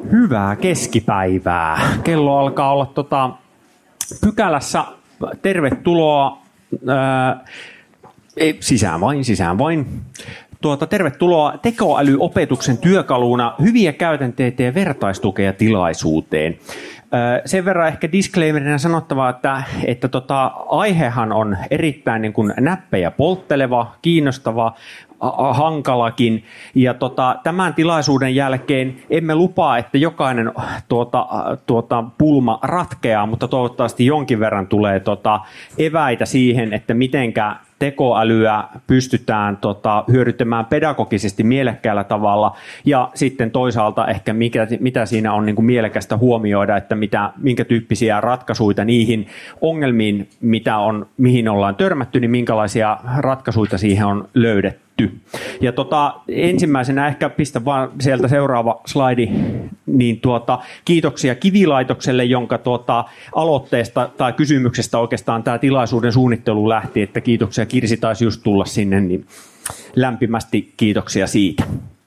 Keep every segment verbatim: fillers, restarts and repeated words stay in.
Hyvää keskipäivää. Kello alkaa olla tota, pykälässä. Tervetuloa. Ää, sisään vain, sisään vain. Tuota, tervetuloa tekoälyopetuksen työkaluna hyviä käytänteitä ja vertaistukea tilaisuuteen. Sen verran ehkä disclaimerina sanottavaa, että, että tota, aihehan on erittäin niin kuin näppejä poltteleva, kiinnostava, hankalakin. Ja tota, tämän tilaisuuden jälkeen emme lupaa, että jokainen tuota, tuota, pulma ratkeaa, mutta toivottavasti jonkin verran tulee tota, eväitä siihen, että mitenkä tekoälyä pystytään tota, hyödyttämään pedagogisesti mielekkäällä tavalla ja sitten toisaalta ehkä mikä, mitä siinä on niin kuin mielekästä huomioida, että mitä, minkä tyyppisiä ratkaisuja niihin ongelmiin, mitä on, mihin ollaan törmätty, niin minkälaisia ratkaisuja siihen on löydetty. Ja tota, ensimmäisenä ehkä pistä vaan sieltä seuraava slaidi, niin tuota, kiitoksia Kivilaitokselle, jonka tuota, aloitteesta tai kysymyksestä oikeastaan tämä tilaisuuden suunnittelu lähti, että kiitoksia, Kirsi taisi just tulla sinne, niin lämpimästi kiitoksia siitä.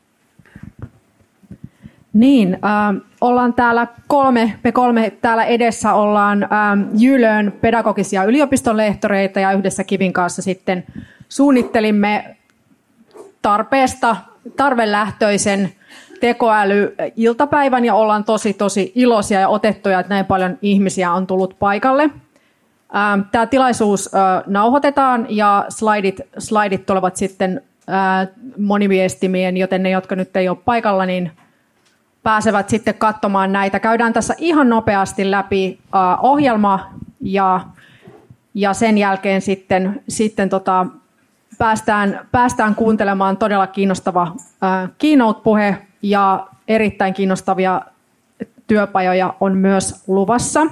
Niin, äh, ollaan täällä kolme, me kolme täällä edessä ollaan äh, Jylön pedagogisia yliopistonlehtoreita ja yhdessä Kivin kanssa sitten suunnittelimme tarpeesta, tarvelähtöisen tekoäly-iltapäivän ja ollaan tosi tosi iloisia ja otettuja, että näin paljon ihmisiä on tullut paikalle. Tämä tilaisuus nauhoitetaan ja slaidit, slaidit tulevat sitten moniviestimien, joten ne, jotka nyt ei ole paikalla, niin pääsevät sitten katsomaan näitä. Käydään tässä ihan nopeasti läpi ohjelma ja, ja sen jälkeen sitten, sitten tota, Päästään, päästään kuuntelemaan todella kiinnostava äh, keynote-puhe ja erittäin kiinnostavia työpajoja on myös luvassa.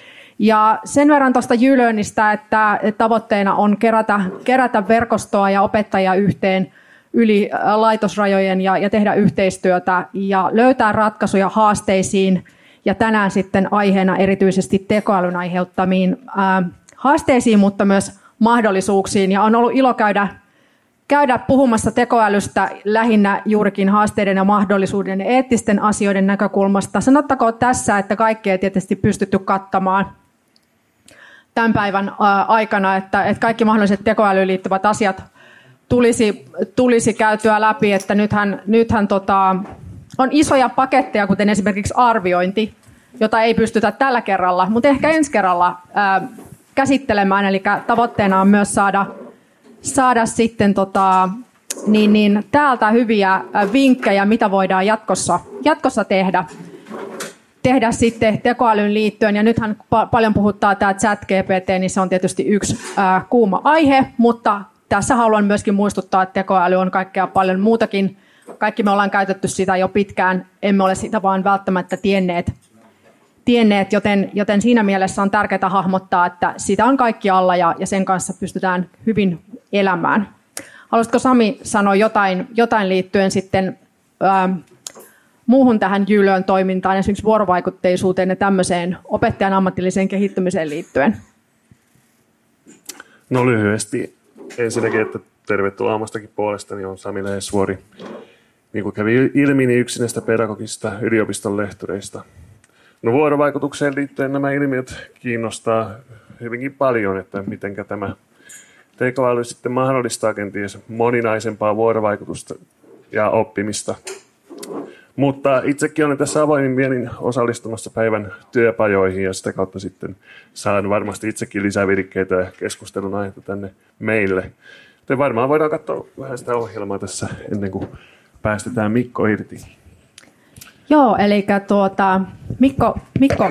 Ja sen verran tuosta Jylönistä, että tavoitteena on kerätä, kerätä verkostoa ja opettajia yhteen yli laitosrajojen ja, ja tehdä yhteistyötä ja löytää ratkaisuja haasteisiin. Ja tänään sitten aiheena erityisesti tekoälyn aiheuttamiin äh, haasteisiin, mutta myös mahdollisuuksiin. Ja on ollut ilo käydä käydä puhumassa tekoälystä lähinnä juurikin haasteiden ja mahdollisuuden ja eettisten asioiden näkökulmasta. Sanottakoon tässä, että kaikkea ei tietysti pystytty kattamaan tämän päivän aikana, että, että kaikki mahdolliset tekoälyyn liittyvät asiat tulisi, tulisi käytyä läpi, että nythän, nythän tota, on isoja paketteja, kuten esimerkiksi arviointi, jota ei pystytä tällä kerralla, mutta ehkä ensi kerralla ää, käsittelemään, eli tavoitteena on myös saada saada sitten tota, niin, niin, täältä hyviä vinkkejä, mitä voidaan jatkossa, jatkossa tehdä, tehdä sitten tekoälyyn liittyen. Ja nythän pa- paljon puhuttaa tämä ChatGPT, niin se on tietysti yksi ää, kuuma aihe, mutta tässä haluan myöskin muistuttaa, että tekoäly on kaikkea paljon muutakin. Kaikki me ollaan käytetty sitä jo pitkään, emme ole sitä vaan välttämättä tienneet, tienneet joten, joten siinä mielessä on tärkeää hahmottaa, että sitä on kaikki alla ja, ja sen kanssa pystytään hyvin elämään. Haluaisitko Sami sanoa jotain, jotain liittyen sitten ää, muuhun tähän Jylön toimintaan, esimerkiksi vuorovaikutteisuuteen ja tämmöiseen opettajan ammatilliseen kehittymiseen liittyen? No lyhyesti. Ensinnäkin, että tervetuloa omastakin puolestani, on Sami Lehesvuori. Niin kuin kävi ilmi, niin yksi näistä pedagogista yliopiston lehtoreista. No vuorovaikutukseen liittyen nämä ilmiöt kiinnostaa hyvinkin paljon, että miten tämä tekoäly sitten mahdollistaa kenties moninaisempaa vuorovaikutusta ja oppimista. Mutta itsekin olen tässä avoimin mielin osallistumassa päivän työpajoihin ja sitä kautta sitten saan varmasti itsekin lisävirikkeitä ja keskustelun aihetta tänne meille. Joten varmaan voidaan katsoa vähän sitä ohjelmaa tässä ennen kuin päästetään Mikko irti. Joo, eli tuota, Mikko, Mikko.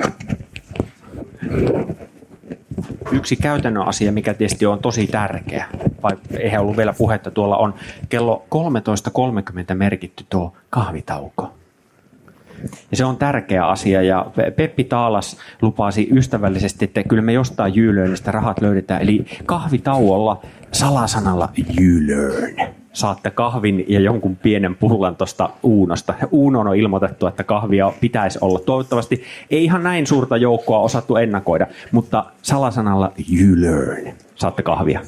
Yksi käytännön asia, mikä tietysti on tosi tärkeä, vai eihän ollut vielä puhetta, tuolla on kello kolmetoista kolmekymmentä merkitty tuo kahvitauko. Ja se on tärkeä asia, ja Peppi Taalas lupasi ystävällisesti, että kyllä me jostain Jylöönistä rahat löydetään, eli kahvitauolla salasanalla Jylöön. Saatte kahvin ja jonkun pienen pullan tuosta Uunosta. Uunoon on ilmoitettu, että kahvia pitäisi olla. Toivottavasti ei ihan näin suurta joukkoa osattu ennakoida, mutta salasanalla you learn. Saatte kahvia.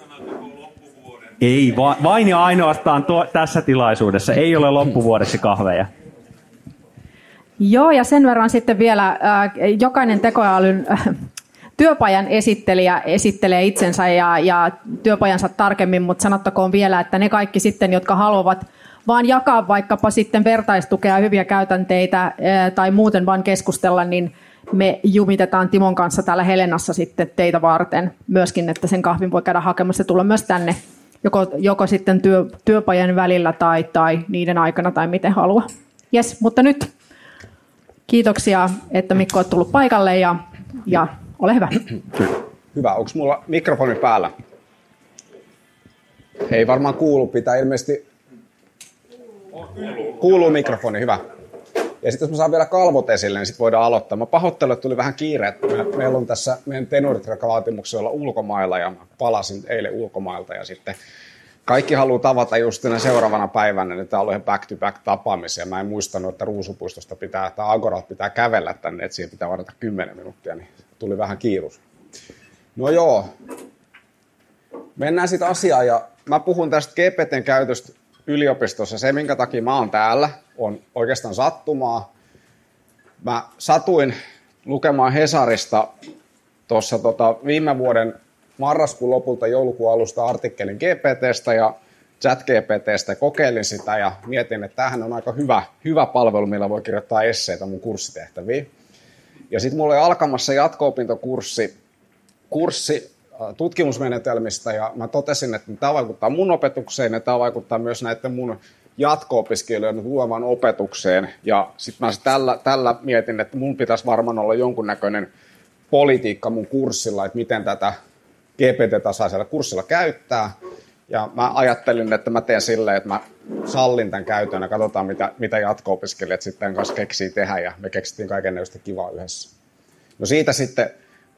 Ei, va- vain ja ainoastaan tuo, tässä tilaisuudessa. Ei ole loppuvuodeksi kahveja. Joo, ja sen verran sitten vielä äh, jokainen tekoälyn äh, työpajan esittelijä esittelee itsensä ja, ja työpajansa tarkemmin, mutta sanottakoon vielä, että ne kaikki sitten, jotka haluavat vaan jakaa vaikkapa sitten vertaistukea, hyviä käytänteitä äh, tai muuten vaan keskustella, niin me jumitetaan Timon kanssa täällä Helenassa sitten teitä varten myöskin, että sen kahvin voi käydä hakemassa ja tulla myös tänne, joko, joko sitten työ, työpajan välillä tai, tai niiden aikana tai miten haluaa. Jes, mutta nyt kiitoksia, että Mikko on tullut paikalle ja, ja ole hyvä. Hyvä, onko mulla mikrofoni päällä? Ei varmaan kuulu, pitää ilmeisesti... Kuuluu mikrofoni, hyvä. Ja sitten jos mä saan vielä kalvot esille, niin sitten voidaan aloittaa. Mä pahoittelen, että tuli vähän kiire. Me, meillä on tässä meidän tenuritrekalaatimuksella ulkomailla ja mä palasin eilen ulkomailta ja sitten kaikki haluaa tavata just seuraavana päivänä, niin tää on ihan back-to-back tapaamisia. Mä en muistanut, että Ruusupuistosta pitää, tai Agoralta pitää kävellä tänne, että siihen pitää varata kymmenen minuuttia, niin tuli vähän kiirus. No joo, mennään sitten asiaan ja mä puhun tästä G P T:n käytöstä yliopistossa. Se, minkä takia mä oon täällä, on oikeastaan sattumaa. Mä satuin lukemaan Hesarista tuossa tota, viime vuoden marraskuun lopulta joulukuun alusta artikkelin G P T:stä ja ChatGPT:stä, kokeilin sitä ja mietin, että tämähän on aika hyvä, hyvä palvelu, millä voi kirjoittaa esseitä mun kurssitehtäviin. Ja sitten mulla oli alkamassa jatko-opintokurssi kurssi tutkimusmenetelmistä ja mä totesin, että tämä vaikuttaa mun opetukseen ja tämä vaikuttaa myös näiden mun jatko-opiskelijoiden luovan opetukseen. Ja sitten mä tällä, tällä mietin, että mun pitäisi varmaan olla jonkunnäköinen politiikka mun kurssilla, että miten tätä G P T:tä saa siellä kurssilla käyttää. Ja mä ajattelin, että mä teen silleen, että mä sallin tämän käytön ja katsotaan, mitä, mitä jatko-opiskelijat sitten kanssa keksii tehdä. Ja me keksittiin kaikennäköistä kivaa yhdessä. No siitä sitten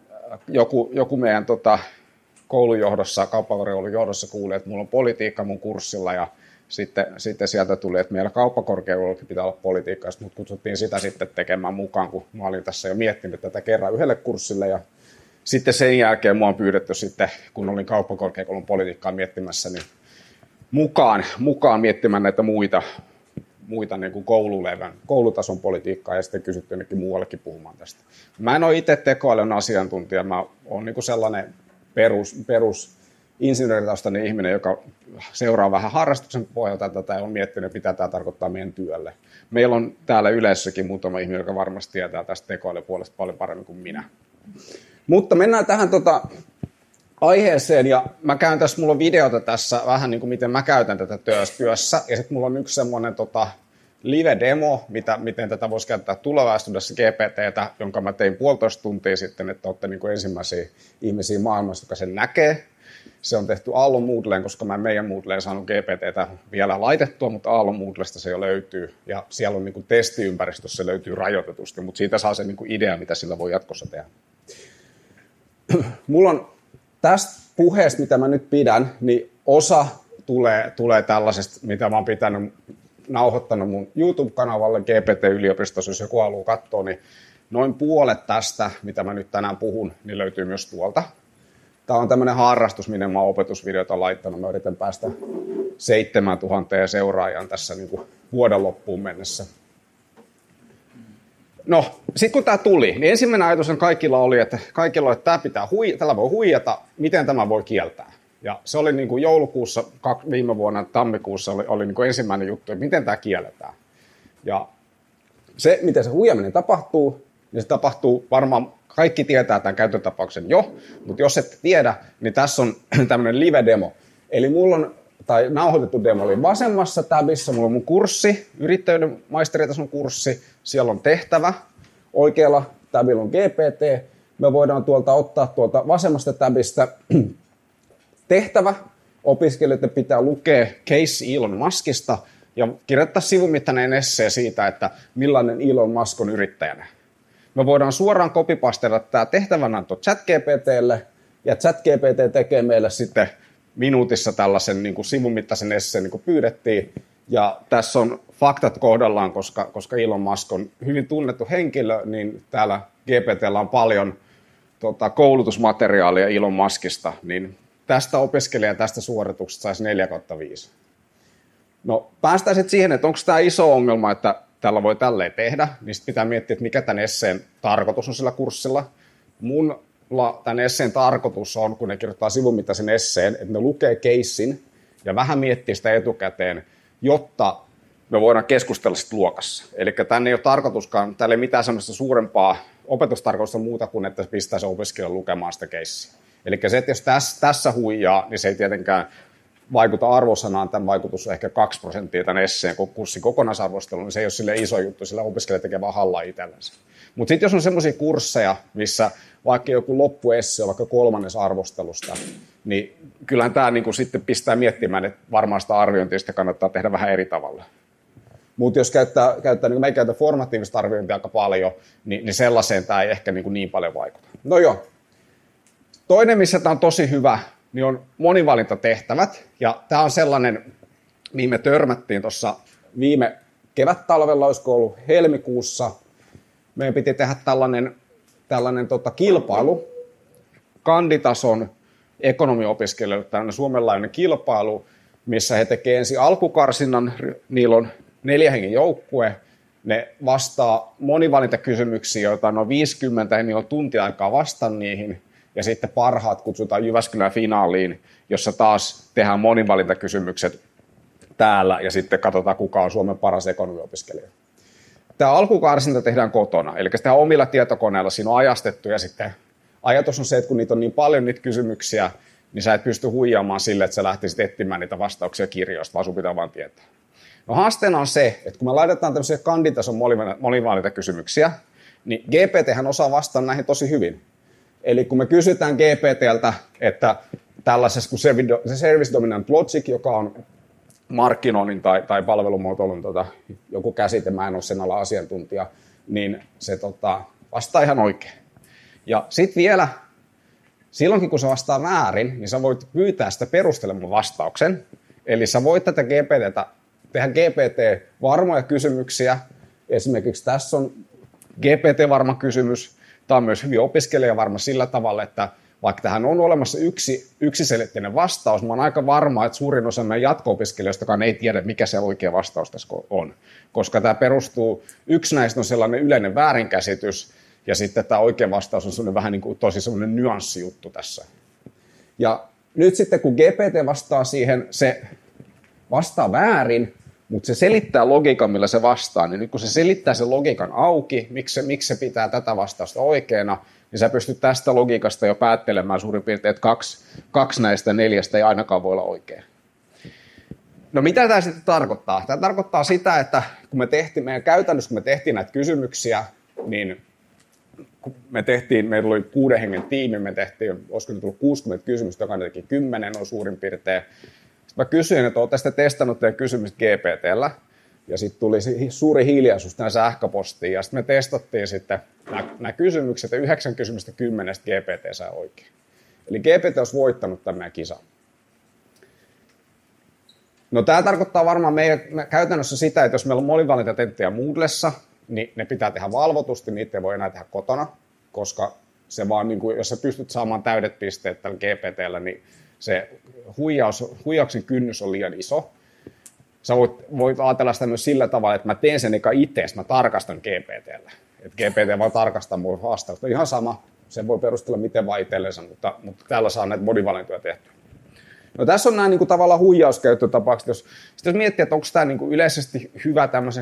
joku, joku meidän tota, koulujohdossa, kauppakorkeakoulun johdossa kuuli, että mulla on politiikka mun kurssilla. Ja sitten, sitten sieltä tuli, että meillä kauppakorkeakoulullakin pitää olla politiikkaa. Sitten mut kutsuttiin sitä sitten tekemään mukaan, kun mä olin tässä jo miettinyt tätä kerran yhdelle kurssille. Ja sitten sen jälkeen mua on pyydetty sitten, kun olin kauppakorkeakoulun politiikkaa miettimässä, niin mukaan, mukaan miettimään näitä muita, muita niin kuin koululevän, koulutason politiikkaa ja sitten kysytty jonnekin muuallekin puhumaan tästä. Mä en ole itse tekoälyn asiantuntija, mä oon niin kuin sellainen perus, perus insinööritaustainen ihminen, joka seuraa vähän harrastuksen pohjalta tätä ja on miettinyt, mitä tämä tarkoittaa meidän työlle. Meillä on täällä yleisössäkin muutama ihminen, joka varmasti tietää tästä tekoälypuolesta paljon paremmin kuin minä. Mutta mennään tähän tota aiheeseen ja mä käyn tässä, mulla on videota tässä vähän niin kuin miten mä käytän tätä työssä ja sitten mulla on yksi semmoinen tota, live-demo, mitä, miten tätä voisi käyttää tulevaisuudessa G P T:tä, jonka mä tein puolitoista tuntia sitten, että olette niin kuin ensimmäisiä ihmisiä maailmassa, joka sen näkee. Se on tehty Aallon Moodleen, koska mä en meidän Moodleen saanut G P T:tä vielä laitettua, mutta Aallon Moodlesta se jo löytyy ja siellä on niin kuin testiympäristössä se löytyy rajoitetusti, mutta siitä saa se niin kuin idea, mitä sillä voi jatkossa tehdä. Mulla on tästä puheesta, mitä mä nyt pidän, niin osa tulee, tulee tällaisesta, mitä mä oon pitänyt, nauhoittanut mun YouTube-kanavalle G P T-yliopistossa, jos joku haluaa katsoa, niin noin puolet tästä, mitä mä nyt tänään puhun, niin löytyy myös tuolta. Tämä on tämmöinen harrastus, minne mä oon opetusvideota laittanut. Mä yritän päästä seitsemäntuhatta seuraajan tässä niin kuin vuoden loppuun mennessä. No, sitten kun tämä tuli, niin ensimmäinen ajatus kaikilla oli, että kaikilla oli, että tämä pitää hui, tällä voi huijata, miten tämä voi kieltää. Ja se oli niin kuin joulukuussa, viime vuonna tammikuussa oli, oli niin kuin ensimmäinen juttu, että miten tämä kielletään. Ja se, miten se huijaminen tapahtuu, niin se tapahtuu varmaan, kaikki tietää tämän käyttötapauksen jo, mutta jos et tiedä, niin tässä on tämmöinen live-demo. Eli mulla on, tai nauhoitettu demo oli vasemmassa tabissa, mulla on mun kurssi, yrittäjyyden maisteritason kurssi, siellä on tehtävä, oikealla tabilla on G P T, me voidaan tuolta ottaa tuolta vasemmasta tabista tehtävä, opiskelijoiden pitää lukea case Elon Muskista ja kirjoittaa sivun mittainen essee siitä, että millainen Elon Musk on yrittäjänä. Me voidaan suoraan copypastella tämä tehtävänanto ChatGPTlle ja ChatGPT tekee meille sitten minuutissa tällaisen niin kuin sivun mittaisen esseen, niin kuin pyydettiin. Ja tässä on faktat kohdallaan, koska, koska Elon Musk on hyvin tunnettu henkilö, niin täällä G P T:llä on paljon tota, koulutusmateriaalia Elon Muskista, niin tästä opiskelija tästä suorituksesta saisi neljä kautta viisi. No päästään sitten siihen, että onko tämä iso ongelma, että tällä voi tälleen tehdä, niin sitten pitää miettiä, että mikä tämän esseen tarkoitus on sillä kurssilla. Mulla tämän esseen tarkoitus on, kun ne kirjoittaa sivun mittaisen esseen, että ne lukee keissin ja vähän miettii sitä etukäteen, jotta me voidaan keskustella sitten luokassa. Eli tänne ei ole tarkoituskaan, täällä ei mitään sellaista suurempaa opetustarkoitusta muuta kuin, että pistää se opiskelijan lukemaan sitä keissiä. Eli se, että jos tässä, tässä huijaa, niin se ei tietenkään vaikuta arvosanaan, tämän vaikutus on ehkä kaksi prosenttia tämän esseen kurssin kokonaisarvosteluun, niin se ei ole sille iso juttu, sillä opiskelija tekee vaan hallaa itsellensä. Mutta sitten jos on semmoisia kursseja, missä vaikka joku loppuesse on vaikka kolmannes arvostelusta, niin kyllähän tämä niinku sitten pistää miettimään, että varmaan sitä arviointia kannattaa tehdä vähän eri tavalla. Mutta jos käyttää, käyttää niin me ei käytä formatiivista arviointia aika paljon, niin, niin sellaiseen tämä ei ehkä niin, niin paljon vaikuta. No joo. Toinen, missä tämä on tosi hyvä, niin on monivalintatehtävät. Ja tämä on sellainen, mihin me törmättiin tuossa viime kevättalvella, olisiko ollut helmikuussa. Meidän piti tehdä tällainen, tällainen tota, kilpailu, kanditason ekonomiopiskelijoille, tällainen suomenlainen kilpailu, missä he tekevät ensin alkukarsinnan, niillä on neljä hengen joukkue, ne vastaa monivalintakysymyksiä, joita on noin viisikymmentä, ja niillä on tunti aikaa vastata niihin, ja sitten parhaat kutsutaan Jyväskylän finaaliin, jossa taas tehdään monivalintakysymykset täällä, ja sitten katsotaan, kuka on Suomen paras ekonomiopiskelija. Tämä alkukarsinta tehdään kotona, eli sitä omilla tietokoneilla siinä on ajastettu, ja sitten ajatus on se, että kun niitä on niin paljon niitä kysymyksiä, niin sä et pysty huijaamaan sille, että sä lähtisit etsimään niitä vastauksia kirjoista, vaan sun pitää vaan tietää. No haasteena on se, että kun me laitetaan tämmöisiä kanditason monivalintakysymyksiä, niin G P T:hän osaa vastata näihin tosi hyvin. Eli kun me kysytään G P T:ltä, että tällaisessa kuin Service Dominant Logic, joka on markkinoinnin tai, tai palvelumuotoilun tota, joku käsite, mä en ole sen ala asiantuntija, niin se tota, vastaa ihan oikein. Ja sitten vielä, silloinkin kun se vastaa väärin, niin sä voit pyytää sitä perustelemaan vastauksen. Eli sä voit tätä G P T:tä tehdä G P T-varmoja kysymyksiä. Esimerkiksi tässä on G P T-varma kysymys. Tämä on myös hyvin opiskelijavarma sillä tavalla, että vaikka tähän on olemassa yksi yksiselitteinen vastaus, mä oon aika varma, että suurin osa meidän jatko-opiskelijoistakaan ei tiedä, mikä se oikea vastaus tässä on. Koska tämä perustuu, yksi näistä on sellainen yleinen väärinkäsitys, ja sitten tämä oikea vastaus on sellainen vähän niin kuin tosi sellainen nyanssijuttu tässä. Ja nyt sitten kun G P T vastaa siihen, se vastaa väärin, mutta se selittää logiikan, millä se vastaa, niin nyt kun se selittää sen logiikan auki, miksi se, miksi se pitää tätä vastausta oikeana, niin sä pystyt tästä logiikasta jo päättelemään suurin piirtein, että kaksi, kaksi näistä neljästä ei ainakaan voi olla oikein. No mitä tämä sitten tarkoittaa? Tämä tarkoittaa sitä, että kun me tehtiin, meidän käytännössä kun me tehtiin näitä kysymyksiä, niin kun me tehtiin, meillä oli kuuden hengen tiimi, me tehtiin, olisiko nyt tullut kuusikymmentä kysymystä, jokainen teki kymmenen on suurin piirtein. Sitten mä kysyin, että olet tästä testannut teidän kysymystä G P T:llä, ja sitten tuli suuri hiljaisuus tähän sähköpostiin, ja sitten me testattiin sitten nämä, nämä kysymykset, ja yhdeksän kysymystä kymmenestä G P T sai oikein. Eli G P T olisi voittanut tämän meidän kisan. No tämä tarkoittaa varmaan meidän käytännössä sitä, että jos meillä on monivalintatenttiä Moodlessa, niin ne pitää tehdä valvotusti, niitä ei voi enää tehdä kotona, koska se vaan, niin kuin, jos sä pystyt saamaan täydet pisteet tällä G P T:llä, niin se huijaus, huijauksen kynnys on liian iso. Sä voit, voit ajatella sitä myös sillä tavalla, että mä teen sen eka itse, mä tarkastan G P T:llä. Että G P T vaan tarkastaa mun vastausta. Ihan sama, sen voi perustella miten vaan itsellensä, mutta, mutta täällä saa näitä monivalintoja tehtyä. No tässä on nämä niin kuin, tavallaan huijauskäyttötapaukset. Jos, jos miettii, että onko tämä niin kuin, yleisesti hyvä tämmöisen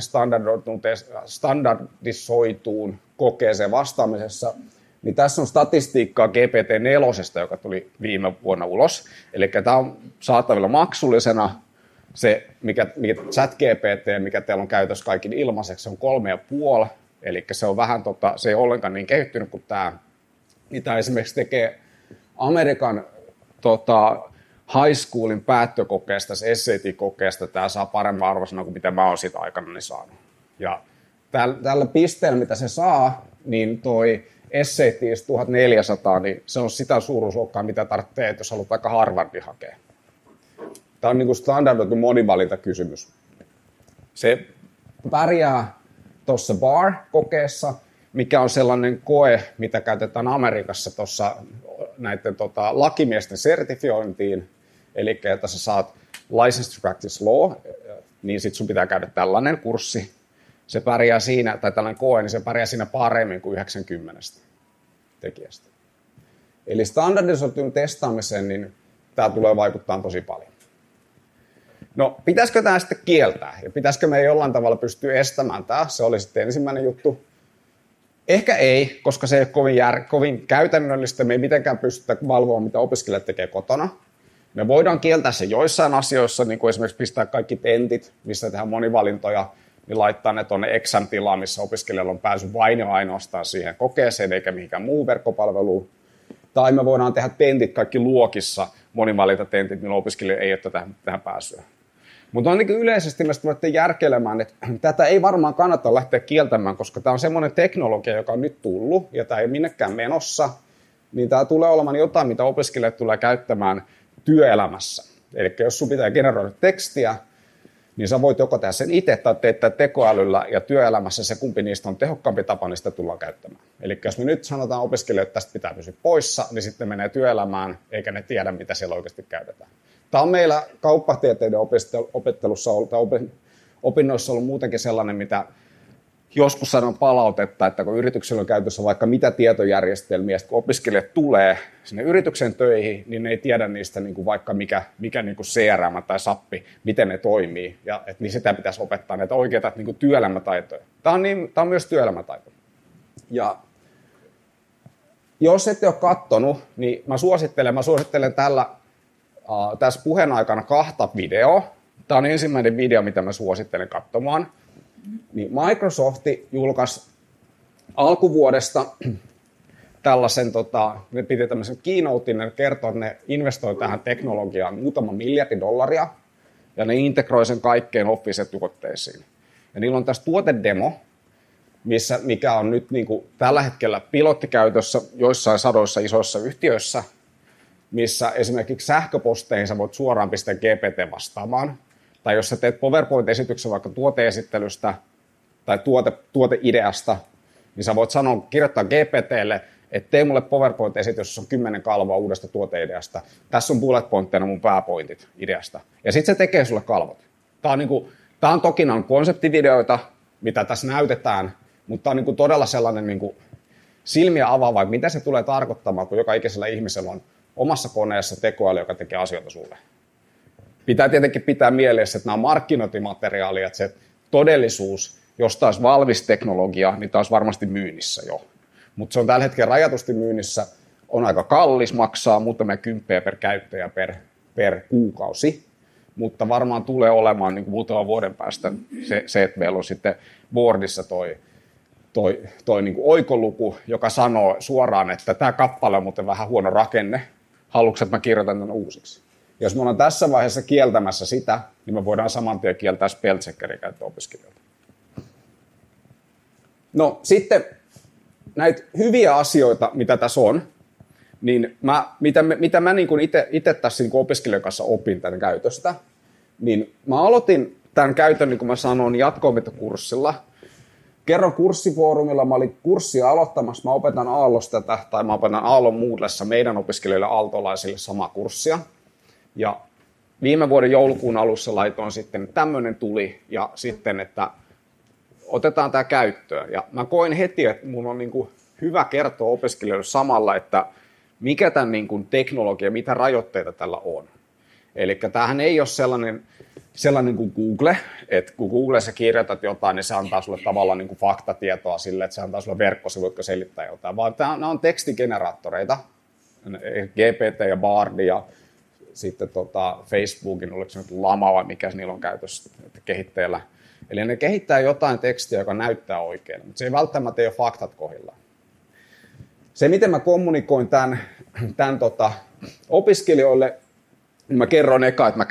standardisoituun kokeeseen vastaamisessa, niin tässä on statistiikkaa G P T neljä, joka tuli viime vuonna ulos. Eli tämä on saatavilla maksullisena. Se, mikä, mikä ChatGPT, mikä teillä on käytössä kaikin ilmaiseksi, se on kolme ja puoli. Eli se on vähän, tota, se ei ollenkaan niin kehittynyt kuin tämä, mitä esimerkiksi tekee Amerikan tota, high schoolin päättökokeesta, S A T-kokeesta, tämä saa paremman arvosanan kuin mitä mä oon siitä aikana saanut. Ja tällä, tällä pisteellä, mitä se saa, niin toi S A T tuhatneljäsataa, niin se on sitä suuruusluokkaa, mitä tarvitsee, jos haluat vaikka Harvardin hakea. Tämä on niin kuin standardoitu monivalintakysymys. Se pärjää tuossa B A R-kokeessa, mikä on sellainen koe, mitä käytetään Amerikassa tuossa näiden tota, lakimiesten sertifiointiin. Eli että sä saat License to Practice Law, niin sit sun pitää käydä tällainen kurssi. se pärjää siinä, tai tällainen koe, niin se pärjää siinä paremmin kuin yhdeksänkymmentä tekijästä. Eli standardisoitun testaamiseen, niin tämä tulee vaikuttaa tosi paljon. No, pitäisikö tämä sitten kieltää? Ja pitäisikö me jollain tavalla pystyä estämään tämä? Se oli sitten ensimmäinen juttu. Ehkä ei, koska se ei ole kovin, jär, kovin käytännöllistä. Me ei mitenkään pystytä valvomaan, mitä opiskelijat tekee kotona. Me voidaan kieltää se joissain asioissa, niin kuin esimerkiksi pistää kaikki tentit, missä tehdään monivalintoja, niin laittaa ne tuonne exam-tilaan, missä opiskelijalla on pääsy vain ja ainoastaan siihen kokeeseen, eikä mihinkään muuhun verkkopalveluun. Tai me voidaan tehdä tentit kaikki luokissa, monivalintatentit, millä opiskelijoilla ei ole tähän, tähän pääsyä. Mutta on niin yleisesti, mistä voitte järkelemään, että tätä ei varmaan kannata lähteä kieltämään, koska tämä on semmoinen teknologia, joka on nyt tullut, ja tämä ei minnekään menossa, niin tämä tulee olemaan jotain, mitä opiskelijat tulee käyttämään työelämässä. Eli jos sun pitää generoida tekstiä, niin sä voit joko tehdä sen itse tai teettää tekoälyllä, ja työelämässä se kumpi niistä on tehokkaampi tapa, niin sitä tullaan käyttämään. Eli jos me nyt sanotaan opiskelijoille, että tästä pitää pysyä poissa, niin sitten menee työelämään, eikä ne tiedä, mitä siellä oikeasti käytetään. Tämä on meillä kauppatieteiden opettelussa ollut, tai opinnoissa ollut muutenkin sellainen, mitä joskus saadaan palautetta, että kun yrityksellä on käytössä vaikka mitä tietojärjestelmiä, kun opiskelijat tulee sinne yrityksen töihin, niin ne ei tiedä niistä niin kuin vaikka mikä, mikä niin kuin C R M tai sappi, miten ne toimii, ja että niin sitä pitäisi opettaa näitä oikeita niin kuin työelämätaitoja. Tämä on, niin, tämä on myös työelämätaito. Ja jos ette ole katsonut, niin mä suosittelen, mä suosittelen tällä Uh, tässä puheen aikana kahta videoa. Tämä on ensimmäinen video, mitä mä suosittelen katsomaan. Niin Microsoft julkaisi alkuvuodesta tällaisen, tota, ne piti tämmöisen keynotein, ne kertoo, että ne investoi tähän teknologiaan muutama miljardi dollaria, ja ne integroi sen kaikkeen Office-tuotteisiin. Ja niillä on tässä tuotedemo, missä, mikä on nyt niin kuin tällä hetkellä pilottikäytössä joissain sadoissa isoissa yhtiöissä, missä esimerkiksi sähköposteihin sä voit suoraan pistää G P T vastaamaan. Tai jos sä teet PowerPoint-esityksen vaikka tuoteesittelystä tai tuote, tuoteideasta, niin sä voit sanoa, kirjoittaa G P T:lle, että tee mulle PowerPoint-esitys, jossa on kymmenen kalvoa uudesta tuoteideasta. Tässä on bullet pointteina mun pääpointit ideasta. Ja sitten se tekee sulle kalvot. Tää on, niinku, tää on toki on konseptivideoita, mitä tässä näytetään, mutta tää on niinku todella sellainen niinku silmiä avaava, että mitä se tulee tarkoittamaan, kun joka ikisellä ihmisellä on omassa koneessa tekoäly, joka tekee asioita sulle. Pitää tietenkin pitää mielessä, että nämä on markkinointimateriaalia, että se todellisuus, jos taas valmis teknologia, niin taas varmasti myynnissä jo. Mutta se on tällä hetkellä rajatusti myynnissä, on aika kallis, maksaa muutamia kymppejä per käyttäjä per, per kuukausi, mutta varmaan tulee olemaan niin kuin muutaman vuoden päästä se, se, että meillä on sitten Wordissa toi, toi, toi niin kuin oikoluku, joka sanoo suoraan, että tämä kappale on muuten vähän huono rakenne, haluatko, että mä kirjoitan tämän uusiksi? Jos me ollaan tässä vaiheessa kieltämässä sitä, niin me voidaan saman tien kieltää spellcheckerin käyttöopiskelijoilta. No sitten näitä hyviä asioita, mitä tässä on, niin mä, mitä, me, mitä mä niin itse tässä niin opiskelijan kanssa opin tämän käytöstä, niin mä aloitin tämän käytön, niin kuin mä sanoin, jatko-opintokurssilla. Kerron kurssifoorumilla, mä olin kurssia aloittamassa, mä opetan Aallosta tätä, tai mä opetan Aallon Moodlessa meidän opiskelijoille aaltolaisille samaa kurssia. Ja viime vuoden joulukuun alussa laitoin sitten, tämmöinen tuli, ja sitten, että otetaan tämä käyttöön. Ja mä koin heti, että mun on niin kuin hyvä kertoa opiskelijoille samalla, että mikä tämän niin kuin teknologia, mitä rajoitteita tällä on. Eli tämähän ei ole sellainen, sellainen kuin Google, että kun Googlessa kirjoitat jotain, niin se antaa sulle tavallaan niin kuin faktatietoa sille, että se antaa sulle verkkosivuitko selittää jotain, vaan nämä on tekstigeneraattoreita, G P T ja Bard ja sitten tota Facebookin, oliko se nyt Lama vai mikä niillä on käytössä kehittäjällä. Eli ne kehittää jotain tekstiä, joka näyttää oikein, mutta se ei välttämättä ole faktat kohdillaan. Se, miten mä kommunikoin tämän, tämän tota, opiskelijoille, niin mä kerron eka, että mä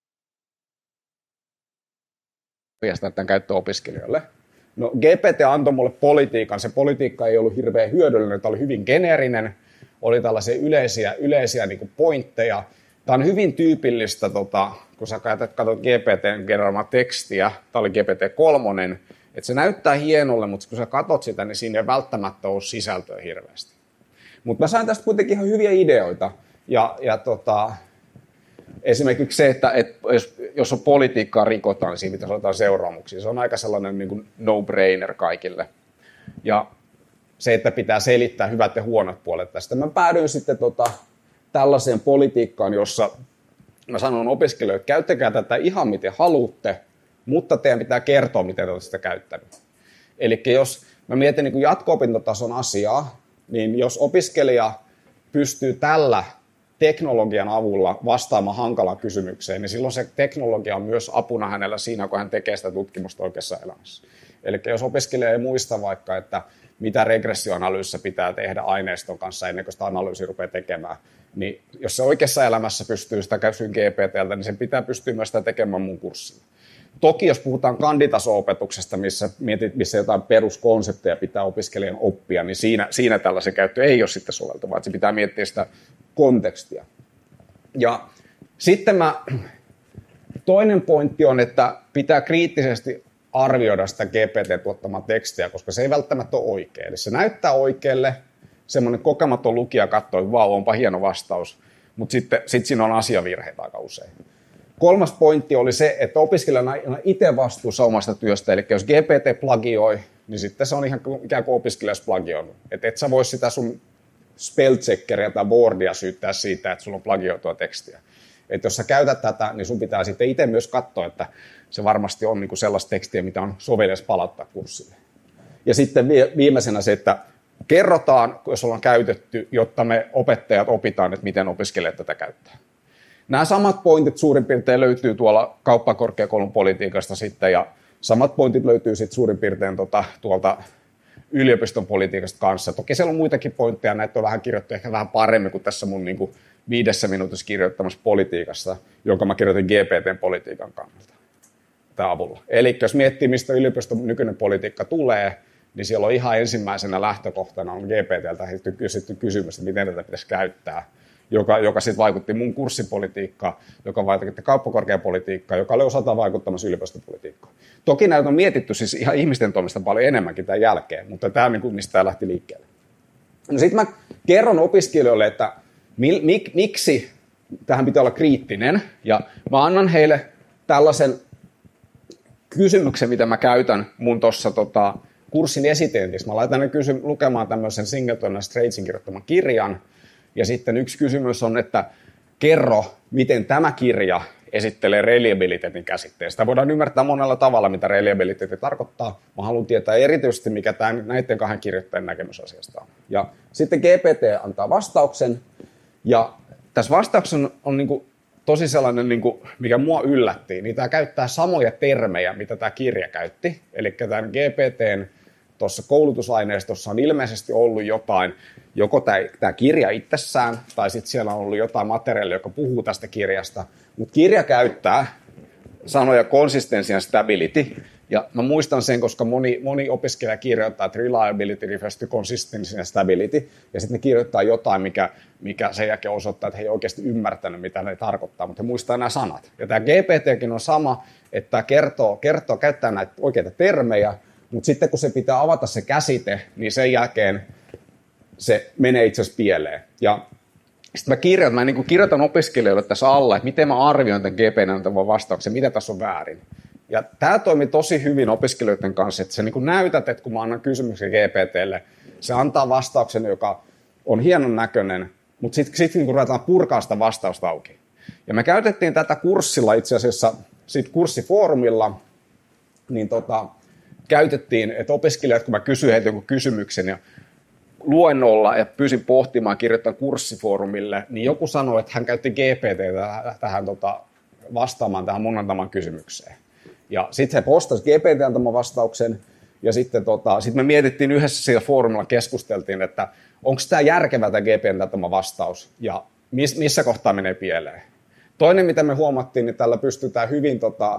järjestän tämän käyttöön opiskelijoille. No G P T antoi mulle politiikan, se politiikka ei ollut hirveän hyödyllinen, tämä oli hyvin geneerinen, oli tällaisia yleisiä, yleisiä niin kuin pointteja. Tämä on hyvin tyypillistä, tota, kun sä katsot G P T:n generoimaa tekstiä, tämä oli G P T kolme, että se näyttää hienolle, mutta kun sä katsot sitä, niin siinä ei välttämättä ole sisältöä hirveästi. Mutta mä sain tästä kuitenkin ihan hyviä ideoita, ja, ja tota, esimerkiksi se, että et, jos, jos on politiikkaa rikotaan, niin siinä pitäisi olla seuraamuksia. Se on aika sellainen niin kuin no-brainer kaikille. Ja se, että pitää selittää hyvät ja huonot puolet tästä. Mä päädyin sitten tota, tällaiseen politiikkaan, jossa mä sanon opiskelijoille, että käyttäkää tätä ihan miten haluatte, mutta teidän pitää kertoa, miten te olette sitä käyttänyt. Eli jos mä mietin niin kuin jatko-opintotason asiaa, niin jos opiskelija pystyy tällä teknologian avulla vastaamaan hankalaan kysymykseen, niin silloin se teknologia on myös apuna hänellä siinä, kun hän tekee sitä tutkimusta oikeassa elämässä. Eli jos opiskelija ei muista vaikka, että mitä regressioanalyysissä pitää tehdä aineiston kanssa ennen kuin sitä analyysiä rupeaa tekemään, niin jos se oikeassa elämässä pystyy sitä kysyyn G P T:ltä, niin sen pitää pystyä myös sitä tekemään mun kurssilla. Toki jos puhutaan kanditaso-opetuksesta, missä, mietit, missä jotain peruskonsepteja pitää opiskelijan oppia, niin siinä, siinä tällaisen käyttö ei ole sitten soveltavaa, että se pitää miettiä sitä kontekstia. Ja sitten mä, toinen pointti on, että pitää kriittisesti arvioida sitä G P T-tuottamaa tekstiä, koska se ei välttämättä ole oikein. Eli se näyttää oikealle, semmoinen kokematon lukija katsoo, että vau, onpa hieno vastaus, mutta sitten sit siinä on asiavirheitä aika usein. Kolmas pointti oli se, että opiskelijana on itse vastuussa omasta työstä, eli jos G P T plagioi, niin sitten se on ihan ikään kuin opiskelijas plagioinut. Että et sä vois sitä sun spellcheckeria tai boardia syyttää siitä, että sulla on plagioitua tekstiä. Että jos sä käytät tätä, niin sun pitää sitten itse myös katsoa, että se varmasti on niinku sellaista tekstiä, mitä on sovelias palauttaa kurssille. Ja sitten viimeisenä se, että kerrotaan, jos ollaan käytetty, jotta me opettajat opitaan, että miten opiskelijat tätä käyttää. Nämä samat pointit suurin piirtein löytyy tuolla kauppakorkeakoulun politiikasta sitten, ja samat pointit löytyy sitten suurin piirtein tuota, tuolta yliopiston politiikasta kanssa. Toki siellä on muitakin pointteja, näitä on vähän kirjoittu ehkä vähän paremmin kuin tässä mun niin kuin viidessä minuutissa kirjoittamassa politiikasta, jonka mä kirjoitin G P T:n politiikan kannalta tämän avulla. Eli jos miettii, mistä yliopiston nykyinen politiikka tulee, niin siellä on ihan ensimmäisenä lähtökohtana on G P T:ltä kysytty kysymys, että miten tätä pitäisi käyttää, joka, joka sitten vaikutti mun kurssipolitiikkaan, joka vaikutti kauppakorkeapolitiikkaan, joka oli osaltaan vaikuttamassa yliopistopolitiikkaan. Toki näitä on mietitty siis ihan ihmisten toimesta paljon enemmänkin tämän jälkeen, mutta tämä on niin kuin, mistä tämä lähti liikkeelle. No sitten mä kerron opiskelijoille, että mi, mik, miksi tähän pitää olla kriittinen, ja mä annan heille tällaisen kysymyksen, mitä mä käytän mun tuossa tota, kurssin esitentissä. Mä laitan ne kysy- lukemaan tämmöisen Singleton ja Straightsin kirjoittaman kirjan, ja sitten yksi kysymys on, että kerro, miten tämä kirja esittelee reliabilityn käsitteen. Sitä voidaan ymmärtää monella tavalla, mitä reliability tarkoittaa. Mä haluan tietää erityisesti, mikä tämä, näiden kahden kirjoittajan näkemys asiasta on. Ja sitten G P T antaa vastauksen, ja tässä vastauksessa on, on niin kuin tosi sellainen, niin kuin, mikä mua yllätti, niin tämä käyttää samoja termejä, mitä tämä kirja käytti. Eli tämän G P T:n tuossa koulutusaineistossa on ilmeisesti ollut jotain, joko tämä, tämä kirja itsessään, tai sitten siellä on ollut jotain materiaalia, joka puhuu tästä kirjasta. Mutta kirja käyttää sanoja consistency ja stability, ja mä muistan sen, koska moni, moni opiskelija kirjoittaa, että reliability refers to consistency ja stability, ja sitten ne kirjoittaa jotain, mikä, mikä sen jälkeen osoittaa, että he ei oikeasti ymmärtänyt, mitä ne tarkoittaa, mutta he muistaa nämä sanat. Ja tämä G P T:kin on sama, että kertoo, kertoo käyttää näitä oikeita termejä, mutta sitten kun se pitää avata se käsite, niin sen jälkeen se menee itse asiassa pieleen. Ja sitten mä kirjoitan, mä niin kirjoitan opiskelijoille tässä alla, että miten mä arvioin tämän G P T:n antavan vastauksen, mitä tässä on väärin. Ja tämä toimii tosi hyvin opiskelijoiden kanssa, että sä niin näytät, että kun mä annan kysymyksen G P T:lle, se antaa vastauksen, joka on hienon näköinen, mutta sitten sit, niin ruvetaan purkaa sitä vastausta auki. Ja me käytettiin tätä kurssilla itse asiassa, sit kurssifoorumilla, niin tota, käytettiin, että opiskelijat, kun mä kysyin heiltä jonkun kysymyksen ja luennolla ja pyysin pohtimaan, kirjoittamaan kurssifoorumille, niin joku sanoi, että hän käytti G P T:tä tähän tota, vastaamaan tähän mun antamaan kysymykseen. Ja sitten he postasi G P T antamaan vastauksen, ja sitten tota, sit me mietittiin yhdessä siellä foorumilla, keskusteltiin, että onko tämä järkevä tämä G P T antama vastaus, ja miss, missä kohtaa menee pieleen. Toinen, mitä me huomattiin, niin tällä pystytään hyvin tota,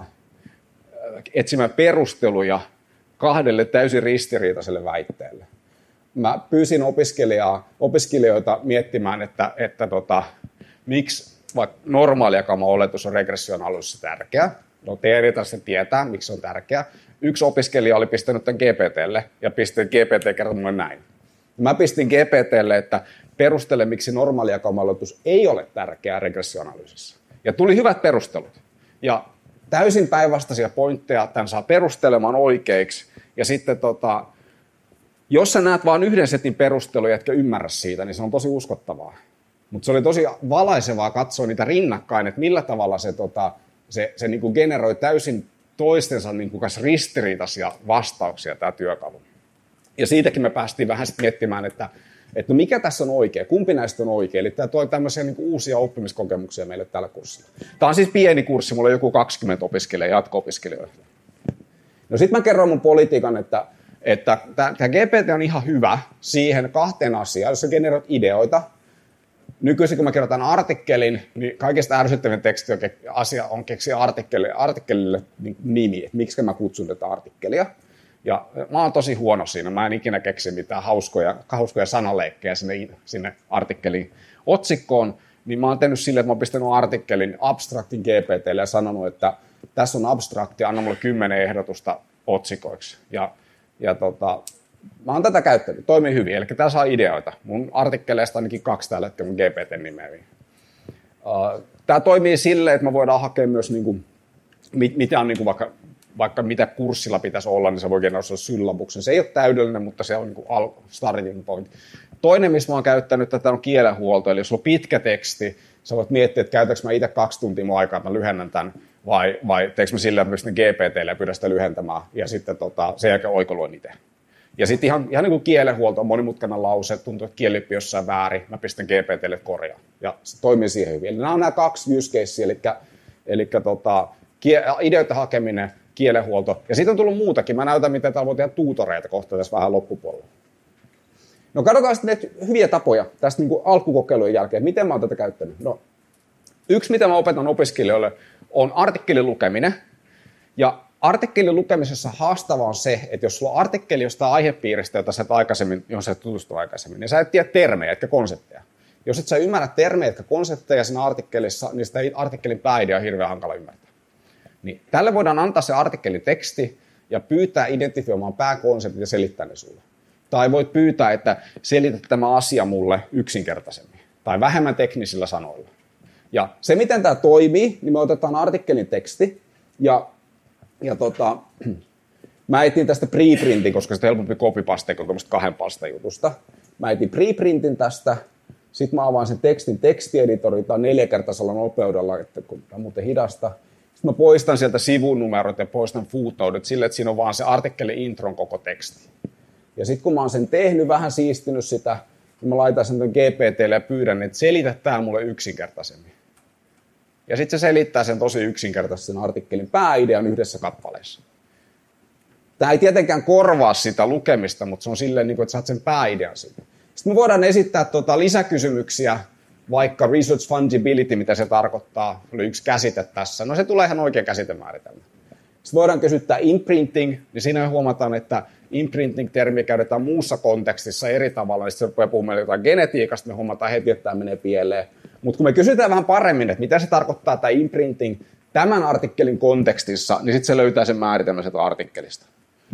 etsimään perusteluja kahdelle täysin ristiriitaiselle väitteelle. Mä pyysin opiskelijaa, opiskelijoita miettimään, että, että tota, miksi vaikka normaalijakama oletus on regressioanalyysissä tärkeä. No tiedetään se tietää, miksi se on tärkeä. Yksi opiskelija oli pistänyt tämän G P T:lle ja pistin G P T kertoi mulle näin. Mä pistin G P T:lle, että perustele, miksi normaalijakama oletus ei ole tärkeä regressioanalyysissä. Ja tuli hyvät perustelut. Ja täysin päinvastaisia pointteja tämän saa perustelemaan oikeiksi. Ja sitten tota, jos sä näet vain yhden setin perusteluja, etkä ymmärrä siitä, niin se on tosi uskottavaa. Mutta se oli tosi valaisevaa katsoa niitä rinnakkain, että millä tavalla se, tota, se, se niinku generoi täysin toistensa niinku kanssa ristiriitaisia vastauksia tämä työkalu. Ja siitäkin me päästiin vähän sitten miettimään, että, että no mikä tässä on oikea, kumpi näistä on oikea. Eli tämä toi tämmöisiä niinku uusia oppimiskokemuksia meille tällä kurssilla. Tämä on siis pieni kurssi, mulla on joku kaksikymmentä opiskelijaa, jatko-opiskelijoita. No sitten mä kerron mun politiikan, että että tämä G P T on ihan hyvä siihen kahteen asiaan, jos sä generoit ideoita. Nykyisin kun mä kirjoitan artikkelin, niin kaikista ärsyttävin teksti on, asia on keksiä artikkelille, artikkelille nimi, että miksi mä kutsun tätä artikkelia. Ja mä oon tosi huono siinä, mä en ikinä keksi mitään hauskoja, hauskoja sanaleikkejä sinne, sinne artikkelin otsikkoon, niin mä oon tehnyt silleen, että mä oon pistänyt artikkelin abstraktin G P T:lle ja sanonut, että tässä on abstrakti, anna mulle kymmenen ehdotusta otsikoiksi. Ja Ja tota, mä oon tätä käyttänyt, toimii hyvin, eli tää saa ideoita. Mun artikkeleista ainakin kaksi tällä hetkellä mun G P T-nimeä. Uh, tää toimii silleen, että me voidaan hakea myös, niinku, mit, mitä on niinku vaikka, vaikka mitä kurssilla pitäisi olla, niin se voi generoida syllabuksen. Se ei ole täydellinen, mutta se on niinku starting point. Toinen, missä mä oon käyttänyt tätä, on kielenhuolto, eli jos sulla on pitkä teksti, sä voit miettiä, että käytänkö mä itse kaksi tuntia mun aikaa, että mä lyhennän tämän, vai, vai teekö mä sillä, että mä pystyn G P T:lle ja pyydän sitä lyhentämään, ja sitten tota, sen jälkeen oikoluon itse. Ja sitten ihan, ihan niin kuin kielenhuolto on monimutkainen lause, tuntuu, että kielippi jossain väärin, mä pistän G P T:lle korjaa, ja se toimii siihen hyvin. Eli nämä on nämä kaksi use casea, eli, eli tota, kie, ideoiden hakeminen, kielenhuolto, ja sitten on tullut muutakin. Mä näytän, miten täällä voi tehdä tuutoreita kohta tässä vähän loppupuolella. No katsotaan sitten näitä hyviä tapoja tästä niin kuin alkukokeilujen jälkeen. Miten mä oon tätä käyttänyt? No, yksi, mitä mä opetan opiskelijoille, on artikkelin lukeminen. Ja artikkelin lukemisessa haastavaa on se, että jos sulla on artikkeli jostain aihepiiristä, jota sä et aikaisemmin, johon sä et tutustu aikaisemmin, niin sä et tiedä termejä, etkä konsepteja. Jos et sä ymmärrä termejä, etkä konsepteja siinä artikkelissa, niin sitä artikkelin pääidea on hirveän hankala ymmärtää. Niin tälle voidaan antaa se artikkelin teksti ja pyytää identifioimaan pääkonseptit ja selittää ne sulle. Tai voit pyytää, että selitä tämä asia mulle yksinkertaisemmin tai vähemmän teknisillä sanoilla. Ja se, miten tämä toimii, niin me otetaan artikkelin teksti ja, ja tota, mä etin tästä preprintin, koska sitä on helpompi copypaste kuin tuommoista kahden pastan jutusta. Mä etin preprintin tästä, sitten mä avaan sen tekstin tekstieditori, tämä on neljäkertaisella nopeudella, että kun tämä on muuten hidasta. Sitten mä poistan sieltä sivunumerot ja poistan footnotet sille, että siinä on vaan se artikkelin intron koko teksti. Ja sitten kun mä oon sen tehnyt, vähän siistinyt sitä, niin mä laitan sen G P T:lle ja pyydän, että selitä tää mulle yksinkertaisemmin. Ja sitten se selittää sen tosi yksinkertaisesti sen artikkelin pääidean yhdessä kappaleessa. Tämä ei tietenkään korvaa sitä lukemista, mutta se on silleen, että saat sen pääidean siitä. Sitten me voidaan esittää tuota lisäkysymyksiä, vaikka research fungibility, mitä se tarkoittaa, oli yksi käsite tässä. No se tulee ihan oikea käsitemääritelmä. Sitten voidaan kysyttää imprinting, niin siinä me huomataan, että imprinting-termiä käytetään muussa kontekstissa eri tavalla, niin sitten se rupeaa puhumaan jotain genetiikasta, me huomataan heti, että tämä menee pieleen. Mutta kun me kysytään vähän paremmin, että mitä se tarkoittaa tämä imprinting tämän artikkelin kontekstissa, niin sitten se löytää sen määritelmän sieltä artikkelista.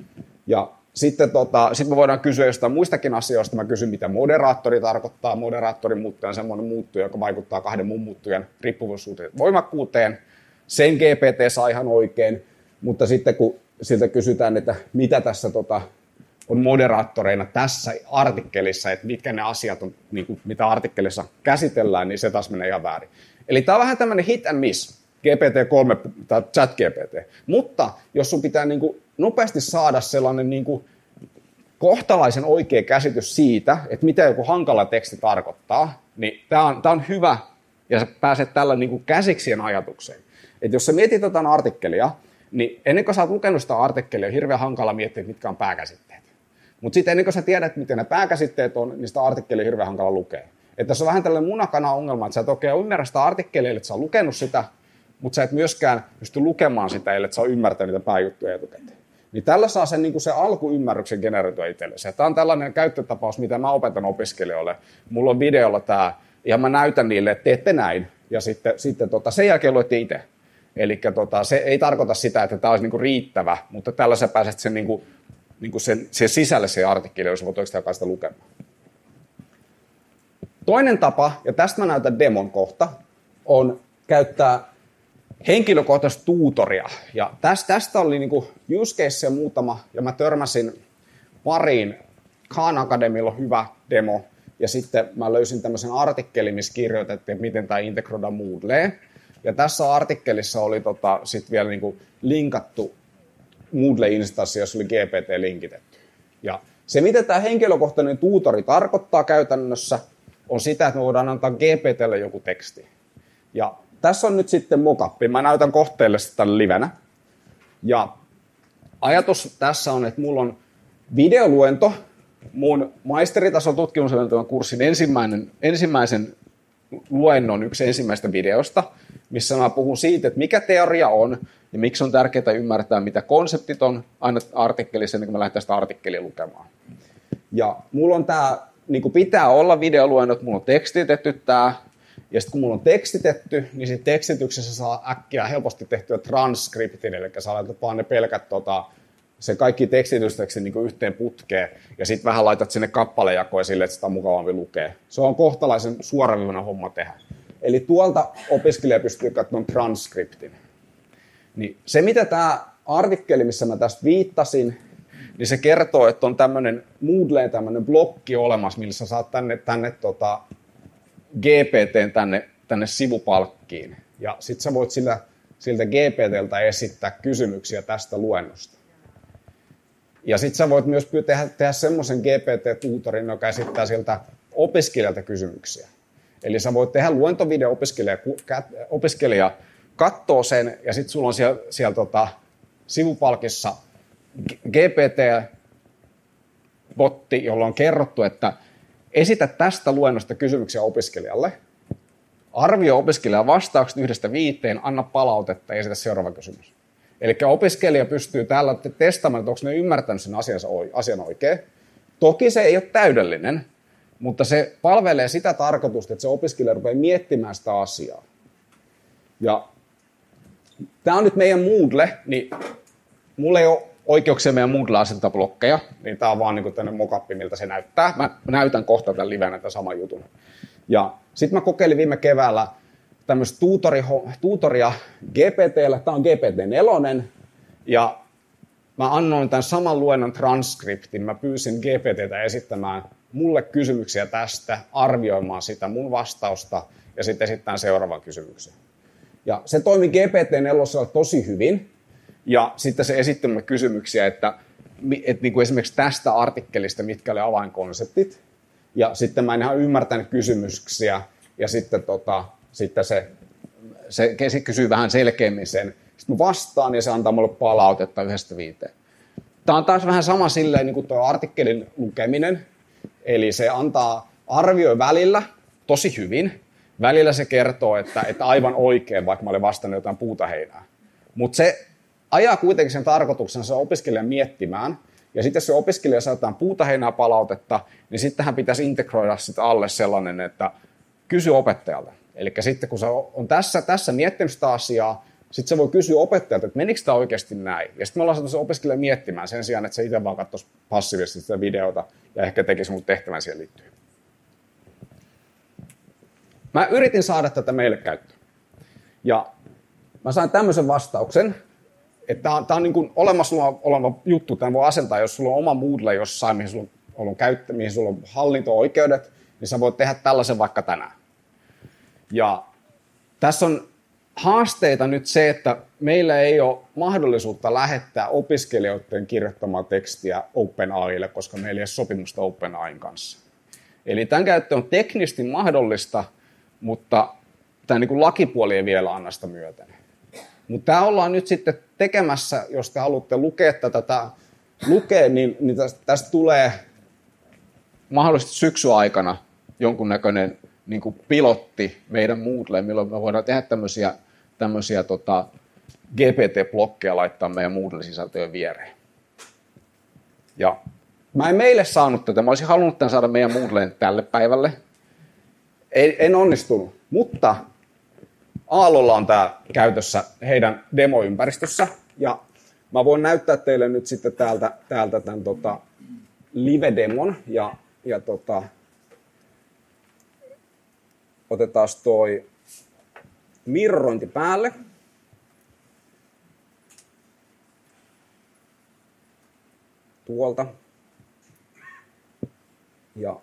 Ja sitten tota, sit me voidaan kysyä jostain muistakin asioista. Mä kysyn, mitä moderaattori tarkoittaa. Moderaattorin muuttuja on semmoinen muuttuja, joka vaikuttaa kahden muun muuttujan riippuvuussuhteen voimakkuuteen. Sen G P T saa ihan oikein, mutta sitten kun siltä kysytään, että mitä tässä tota, on moderaattoreina tässä artikkelissa, että mitkä ne asiat on, niin kuin, mitä artikkelissa käsitellään, niin se taas menee ihan väärin. Eli tämä on vähän tämmöinen hit and miss, G P T kolme tai chat G P T. Mutta jos sun pitää niin kuin, nopeasti saada sellainen niin kuin, kohtalaisen oikea käsitys siitä, että mitä joku hankala teksti tarkoittaa, niin tämä on, tämä on hyvä, ja sä pääset tällä niin kuin, käsiksien ajatukseen. Että jos sä mietit jotain artikkelia, niin ennen kuin sä oot lukenut sitä artikkelia, on hirveän hankala miettiä, mitkä on pääkäsitteet. Mutta sitten ennen kuin sä tiedät, miten ne pääkäsitteet on, niin sitä artikkelia on hirveän hankala lukea. Että se on vähän tällainen munakana-ongelma, että sä et oikein ymmärrä sitä artikkelia, että sä oot lukenut sitä, mutta sä et myöskään pysty lukemaan sitä, ellei sä oot ymmärtänyt niitä pääjuttuja etukäteen. Niin tällä saa sen, niin se alkuymmärryksen generoitua itsellesi. Tämä on tällainen käyttötapaus, mitä mä opetan opiskelijoille. Mulla on videolla tämä, ja mä näytän niille, että teette näin, ja sitten, sitten tota, sen jälkeen luette itse. Eli tota, se ei tarkoita sitä, että tämä olisi niinku riittävä, mutta tällä sä pääset sen, niinku, niinku sen, sen sisälle se artikkeli, jos voit oikeastaan sitä lukemaan. Toinen tapa, ja tästä mä näytän demon kohta, on käyttää henkilökohtaista tuutoria. Ja tästä, tästä oli niinku use case muutama, ja mä törmäsin pariin. Khan Academilla on hyvä demo, ja sitten mä löysin tämmöisen artikkelin, missä kirjoitettiin, miten tämä integroidaan Moodleen. Ja tässä artikkelissa oli tota, sit vielä niinku linkattu Moodle-instanssi, jossa oli G P T linkitetty. Ja se, mitä tämä henkilökohtainen tuutori tarkoittaa käytännössä, on sitä, että me voidaan antaa G P T:lle joku teksti. Ja tässä on nyt sitten mock-up. Mä näytän kohteelle sitä livenä. Ja ajatus tässä on, että mulla on videoluento, mun maisteritason tutkimusluentojen kurssin ensimmäinen, ensimmäisen luennon yksi ensimmäistä videosta, missä mä puhun siitä, että mikä teoria on ja miksi on tärkeää ymmärtää, mitä konseptit on aina artikkelissa, ennen kuin mä lähdetään sitä artikkelia lukemaan. Ja mulla on tää, niin kuin pitää olla videoluennot, mulla on tekstitetty tää, ja sitten kun mulla on tekstitetty, niin siinä tekstityksessä saa äkkiä helposti tehtyä transkriptin, eli sä laitat vaan ne pelkät tota, se kaikki tekstitysteksti niin yhteen putkeen, ja sitten vähän laitat sinne kappalejakoja sille, että sitä on mukavampi lukea. Se on kohtalaisen suoraviivainen homma tehdä. Eli tuolta opiskelija pystyy katsomaan transkriptin. Niin se, mitä tämä artikkeli, missä mä tästä viittasin, niin se kertoo, että on tämmöinen Moodleen tämmöinen blokki olemassa, millä sä saat tänne, tänne tota G P T:n tänne, tänne sivupalkkiin. Ja sitten sä voit sillä, siltä G P T:ltä esittää kysymyksiä tästä luennosta. Ja sitten sä voit myös tehdä, tehdä semmoisen G P T-tuutorin, joka esittää siltä opiskelijalta kysymyksiä. Eli sä voit tehdä luentovideo opiskelija, opiskelija katsoo sen, ja sitten sulla on siellä, siellä tota, sivupalkissa G P T-botti, jolla on kerrottu, että esitä tästä luennosta kysymyksiä opiskelijalle, arvioi opiskelijan vastaukset yhdestä viiteen, anna palautetta ja esitä seuraava kysymys. Eli opiskelija pystyy täällä testaamaan, että onko ne ymmärtänyt sen asian oikein. Toki se ei ole täydellinen, mutta se palvelee sitä tarkoitusta, että se opiskelija rupeaa miettimään sitä asiaa. Ja tämä on nyt meidän Moodle, niin mulla ei ole oikeuksia meidän Moodle asentaa blokkeja, niin tämä on vaan niin tämmöinen mock-up, miltä se näyttää. Mä näytän kohta tämän livenä tämän saman jutun. Ja sitten mä kokeilin viime keväällä tämmöistä tuutori, tuutoria G P T:llä. Tämä on G P T neljä, ja mä annoin tämän saman luennon transkriptin. Mä pyysin G P T:tä esittämään mulle kysymyksiä tästä, arvioimaan sitä mun vastausta, ja sitten esittämään seuraavan kysymyksen. Ja se toimi G P T neljä tosi hyvin, ja sitten se esitti mulle kysymyksiä, että, että niin kuin esimerkiksi tästä artikkelista, mitkä oli avainkonseptit, ja sitten mä en ihan ymmärtänyt kysymyksiä, ja sitten, tota, sitten se, se, se kysyy vähän selkeämmin sen. Sitten mä vastaan, ja se antaa mulle palautetta yhdestä viiteen. Tämä on taas vähän sama silleen niin kuin tuo artikkelin lukeminen, eli se antaa arvioi välillä tosi hyvin. Välillä se kertoo, että, että aivan oikein, vaikka mä olin vastannut jotain puutaheinää. Mutta se ajaa kuitenkin sen tarkoituksen se opiskelijan miettimään, ja sitten jos se opiskelija saa jotain puutaheinää palautetta, niin sittenhän pitäisi integroida sitä alle sellainen, että kysy opettajalta. Eli sitten kun se on tässä, tässä miettinyt sitä asiaa, sitten se voi kysyä opettajalta, että menikö tämä oikeasti näin. Ja sitten me ollaan saatu se opiskelija miettimään sen sijaan, että se itse vaan katsoisi passiivisesti sitä videota ja ehkä tekisi mun tehtävän siihen liittyen. Mä yritin saada tätä meille käyttöön. Ja mä sain tämmöisen vastauksen, että tämä on, tää on niin kuin olemassa oleva juttu, tämän voi asentaa, jos sulla on oma Moodle jossain, mihin sulla on, käyttö, mihin sulla on hallinto-oikeudet, niin sä voit tehdä tällaisen vaikka tänään. Ja tässä on haasteita nyt se, että meillä ei ole mahdollisuutta lähettää opiskelijoiden kirjoittamaa tekstiä OpenAIlle, koska meillä ei ole sopimusta OpenAIn kanssa. Eli tämän käyttö on teknisesti mahdollista, mutta tämä niin kuin lakipuoli ei vielä anna sitä myöten. Mutta tämä ollaan nyt sitten tekemässä, jos te haluatte lukea tätä, lukea, niin, niin tästä, tästä tulee mahdollisesti syksyaikana jonkunnäköinen niin kuin pilotti meidän Moodleen, milloin me voidaan tehdä tämmöisiä, tämmöisiä tota, G P T-blokkeja laittaa meidän Moodle-sisältöön viereen. Ja mä en meille saanut tätä, mä olisin halunnut tämän saada meidän Moodleen tälle päivälle. Ei, en onnistunut, mutta Aallolla on tämä käytössä heidän demoympäristössä, ja mä voin näyttää teille nyt sitten täältä, täältä tämän tota, live-demon, ja, ja tota, otetaan toi mirrointi päälle. Tuolta. Ja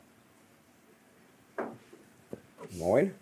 noin.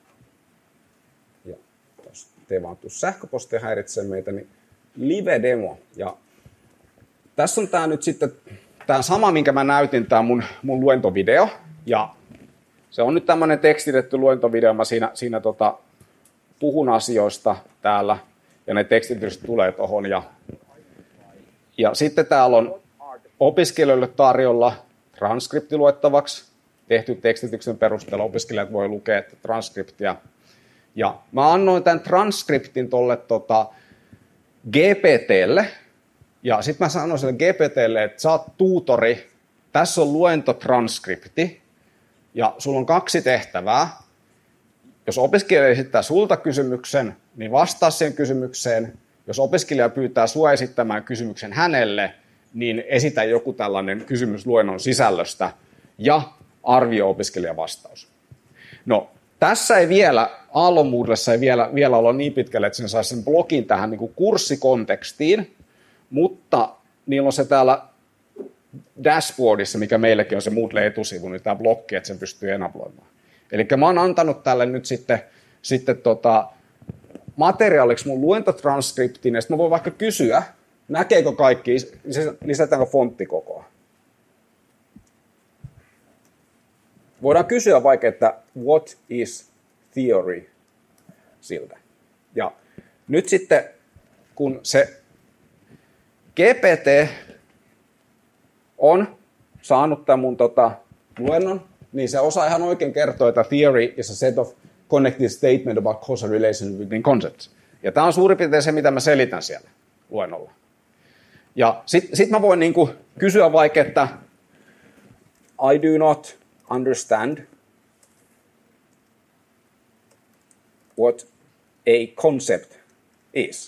Ja jos te vaan tuu sähköpostia häiritsee meitä, niin live-demo. Ja tässä on tää nyt sitten tää sama, minkä mä näytin, tää mun, mun luentovideo. Ja se on nyt tämmönen tekstitetty luentovideo. Mä siinä, siinä tota, puhun asioista täällä. Ja ne tekstit tulee tohon. Ja, ja sitten täällä on opiskelijoille tarjolla transkripti luettavaksi. Tehty tekstityksen perusteella opiskelijat voi lukea transkriptia. Ja mä annoin tämän transkriptin tolle tota, G P T:lle. Ja sitten mä sanoin sille G P T:lle, että sä oot tuutori, tässä on luentotranskripti. Ja sulla on kaksi tehtävää. Jos opiskelija esittää sulta kysymyksen, niin vastaa siihen kysymykseen. Jos opiskelija pyytää sua esittämään kysymyksen hänelle, niin esitä joku tällainen kysymys luennon sisällöstä ja arvioi opiskelijan vastaus. No, tässä ei vielä, Aallon Moodlessa ei vielä, vielä olla niin pitkälle, että sen saisi sen blogin tähän niin kuin kurssikontekstiin, mutta niillä on se täällä dashboardissa, mikä meilläkin on se Moodle etusivu, niin tämä blokki, että sen pystyy enabloimaan. Eli mä oon antanut tälle nyt sitten, sitten tota, materiaaliksi mun luentotranskriptin, ja sitten mä voin vaikka kysyä, näkeekö kaikki, lisätäänkö fonttikokoa. Voidaan kysyä vaikka, että what is theory siltä. Ja nyt sitten, kun se G P T on saanut tämän mun tota, luennon, niin se osaa ihan oikein kertoa, että theory is a set of connected statement about causal relations between concepts. Ja tämä on suurin piirtein se, mitä mä selitän siellä luennolla. Ja sitten sit mä voin niinku kysyä vaikka, että I do not understand what a concept is.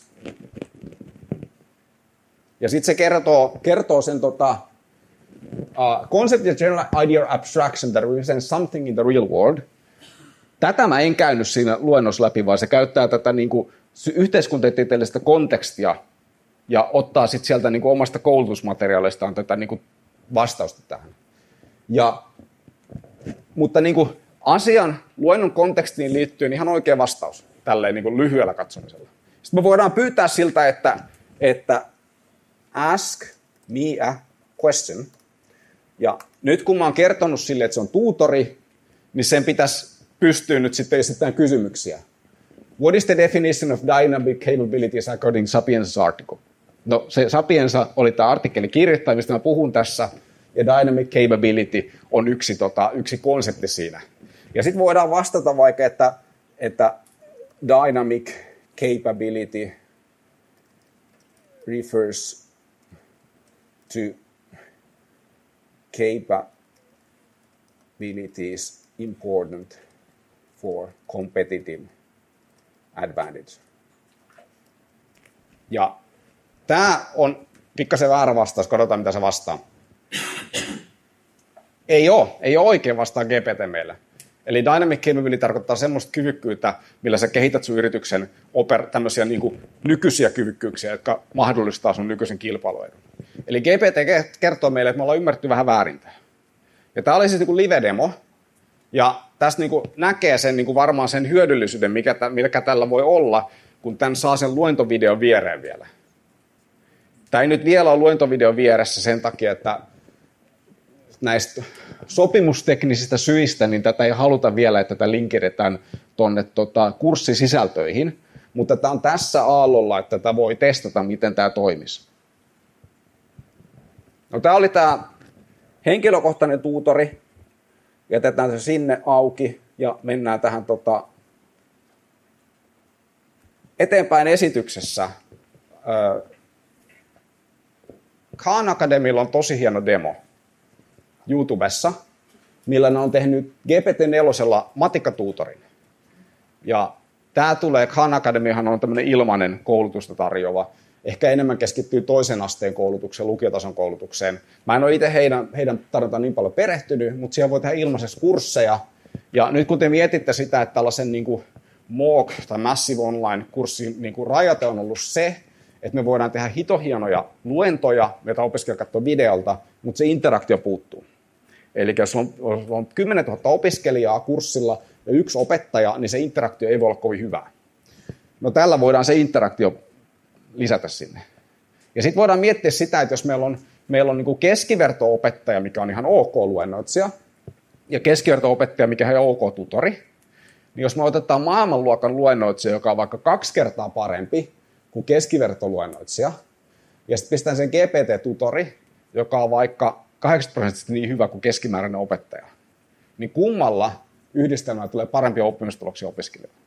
Ja sitten se kertoo, kertoo sen tota, uh, concept is a general idea or abstraction that represents something in the real world. Tätä mä en käynyt siinä luennossa läpi, vaan se käyttää tätä niinku yhteiskuntatieteellistä kontekstia ja ottaa sitten sieltä niinku omasta koulutusmateriaalistaan tätä niinku vastausta tähän. Ja, mutta niinku asian luennon kontekstiin liittyen ihan oikea vastaus tälleen niinku lyhyellä katsomisella. Sitten me voidaan pyytää siltä, että, että ask me a question. Ja nyt kun mä oon kertonut sille, että se on tuutori, niin sen pitäisi pystyä nyt sitten esittämään kysymyksiä. What is the definition of dynamic capabilities according to Sapiens article? No se Sapiensa oli tämä artikkeli kirjoittaa, mistä mä puhun tässä, ja dynamic capability on yksi, tota, yksi konsepti siinä. Ja sitten voidaan vastata vaikka, että, että dynamic capability refers to capabilities important for competitive advantage. Ja tämä on pikkasen väärä vastaus, katsotaan mitä se vastaa. Ei ole, ei ole oikein vastaa G P T meille. Eli dynamic capability tarkoittaa semmoista kyvykkyyttä, millä sä kehität sun yrityksen oper- tämmöisiä niin kuin nykyisiä kyvykkyyksiä, jotka mahdollistaa sun nykyisen kilpailuedun. Eli G P T kertoo meille, että me ollaan ymmärretty vähän väärin tähän. Ja tämä oli siis niin kuin live-demo, ja tästä niin kuin näkee sen, niin kuin varmaan sen hyödyllisyyden, mikä, tä- mikä tällä voi olla, kun tämän saa sen luentovideon viereen vielä. Tämä ei nyt vielä ole luentovideon vieressä sen takia, että näistä sopimusteknisistä syistä, niin tätä ei haluta vielä, että tätä linkitetään tuonne tota, kurssisisältöihin, mutta tämä on tässä aallolla, että tätä voi testata, miten tämä toimisi. No, tämä oli tämä henkilökohtainen tuutori. Jätetään se sinne auki ja mennään tähän tota, eteenpäin esityksessä. Khan Academylla on tosi hieno demo YouTubessa, millä ne on tehnyt G P T neljä matikkatuutorin. Ja tämä tulee, Khan Academyhan on tämmöinen ilmainen koulutusta tarjoava, ehkä enemmän keskittyy toisen asteen koulutukseen, lukiotason koulutukseen. Mä en ole itse heidän, heidän tarjontaan niin paljon perehtynyt, mutta siellä voi tehdä ilmaisessa kursseja. Ja nyt kun te mietitte sitä, että tällaisen niin kuin M O O C tai Massive Online-kurssin niin kuin rajate on ollut se, että me voidaan tehdä hitohienoja luentoja, joita opiskelija katsoo videolta, mutta se interaktio puuttuu. Eli jos on, on kymmenen tuhatta opiskelijaa kurssilla ja yksi opettaja, niin se interaktio ei voi olla kovin hyvä. No tällä voidaan se interaktio lisätä sinne. Ja sitten voidaan miettiä sitä, että jos meillä on, meillä on niin kuin keskiverto-opettaja, mikä on ihan ok-luennoitsija, ja keskiverto-opettaja, mikä on ok-tutori, niin jos me otetaan maailmanluokan luennoitsija, joka on vaikka kaksi kertaa parempi kuin keskivertoluennoitsija, ja sitten pistän sen G P T-tutori, joka on vaikka kahdeksankymmentä prosenttisesti niin hyvä kuin keskimääräinen opettaja, niin kummalla yhdistelmällä tulee parempia oppimistuloksia opiskelijoille.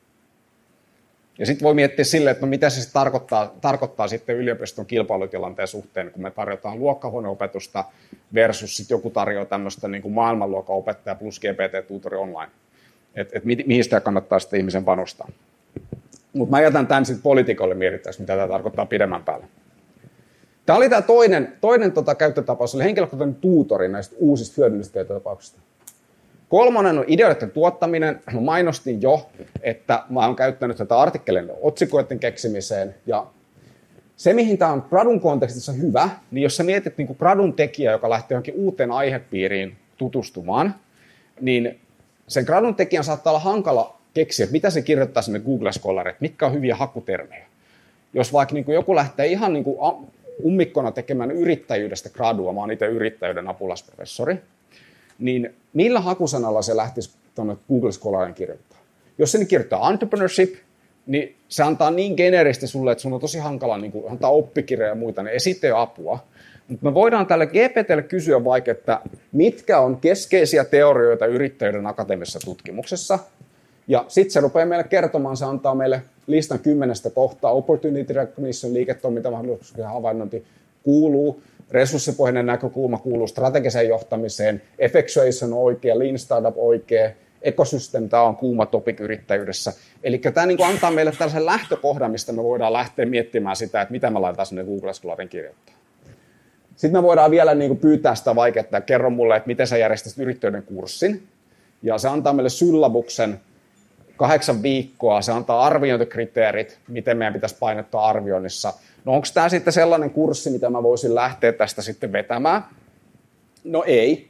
Ja sitten voi miettiä silleen, että no mitä se tarkoittaa, tarkoittaa sitten yliopiston kilpailutilanteen suhteen, kun me tarjotaan luokkahuoneopetusta versus sitten joku tarjoaa tämmöistä niin kuin maailmanluokan opettaja plus G P T-tutori online. Että et mi- mihin sitä kannattaa sitten ihmisen panostaa. Mutta mä jätän tämän sitten poliitikolle mietittäväksi, mitä tämä tarkoittaa pidemmän päälle. Tämä oli tämä toinen, toinen tota käyttötapaus, oli henkilökohtainen tuutori näistä uusista hyödyllisistä käyttötapauksista. Kolmonen on ideoiden tuottaminen. Mä mainostin jo, että mä oon käyttänyt tätä artikkelien otsikoiden keksimiseen. Ja se, mihin tämä on gradun kontekstissa hyvä, niin jos sä mietit niin kuin gradun tekijä, joka lähtee johonkin uuteen aihepiiriin tutustumaan, niin sen gradun tekijän saattaa olla hankala keksiä, että mitä se kirjoittaa sinne Google Scholarille, että mitkä on hyviä hakutermejä. Jos vaikka niin kuin joku lähtee ihan niin kuin ummikkona tekemään yrittäjyydestä gradua, mä oon itse yrittäjyyden apulaisprofessori, niin millä hakusanalla se lähtisi tuonne Google Scholarin kirjoittaa? Jos se kirjoittaa entrepreneurship, niin se antaa niin geneerisesti sulle, että sun on tosi hankala niin kuin, antaa oppikirjoja ja muita, niin ei sitten ole apua. Mutta me voidaan tälle G P T:lle kysyä vaikka, että mitkä on keskeisiä teorioita yrittäjyyden akateemisessa tutkimuksessa, ja sitten se rupeaa meille kertomaan, se antaa meille listan kymmenestä kohtaa, opportunity recognition, liiketoimintamahdollisuuksien havainnointi kuuluu, resurssipohjainen näkökulma kuuluu strategiseen johtamiseen, effectuation on oikea, lean startup oikea, ecosystem, tämä on kuuma topic yrittäjyydessä. Eli tämä niin kuin antaa meille tällaisen lähtökohdan, mistä me voidaan lähteä miettimään sitä, että mitä me laitetaan sinne Google Scholarin kirjoittaa. Sitten me voidaan vielä niin kuin pyytää sitä vaikeaa, että kerro mulle, että miten sä järjestäisit yrittäjyyden kurssin. Ja se antaa meille syllabuksen kahdeksan viikkoa, se antaa arviointikriteerit, miten meidän pitäisi painottaa arvioinnissa. No onko tämä sitten sellainen kurssi, mitä mä voisin lähteä tästä sitten vetämään? No ei.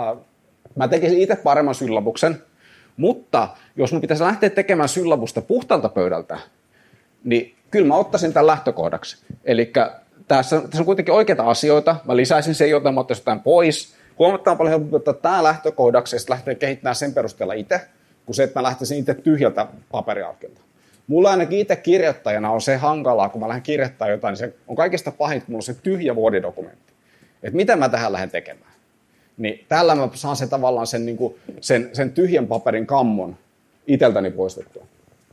Mä tekisin itse paremman syllabuksen, mutta jos mun pitäisi lähteä tekemään syllabusta puhtaalta pöydältä, niin kyllä mä ottaisin tämän lähtökohdaksi. Eli tässä, tässä on kuitenkin oikeita asioita, mä lisäisin sen jotain, mä ottaisin jotain pois. Huomattavan paljon helpompi ottaa tämä lähtökohdaksi ja sitten lähteä kehittämään sen perusteella itse, kuin se, että mä lähtisin itse tyhjältä paperialkeelta. Mulla ainakin itse kirjoittajana on se hankalaa, kun mä lähden kirjoittamaan jotain, niin se on kaikista pahinta, kun mulla on se tyhjä Word-dokumentti. Että mitä mä tähän lähden tekemään. Niin tällä mä saan sen tavallaan sen, niin kuin, sen, sen tyhjän paperin kammon iteltäni poistettua.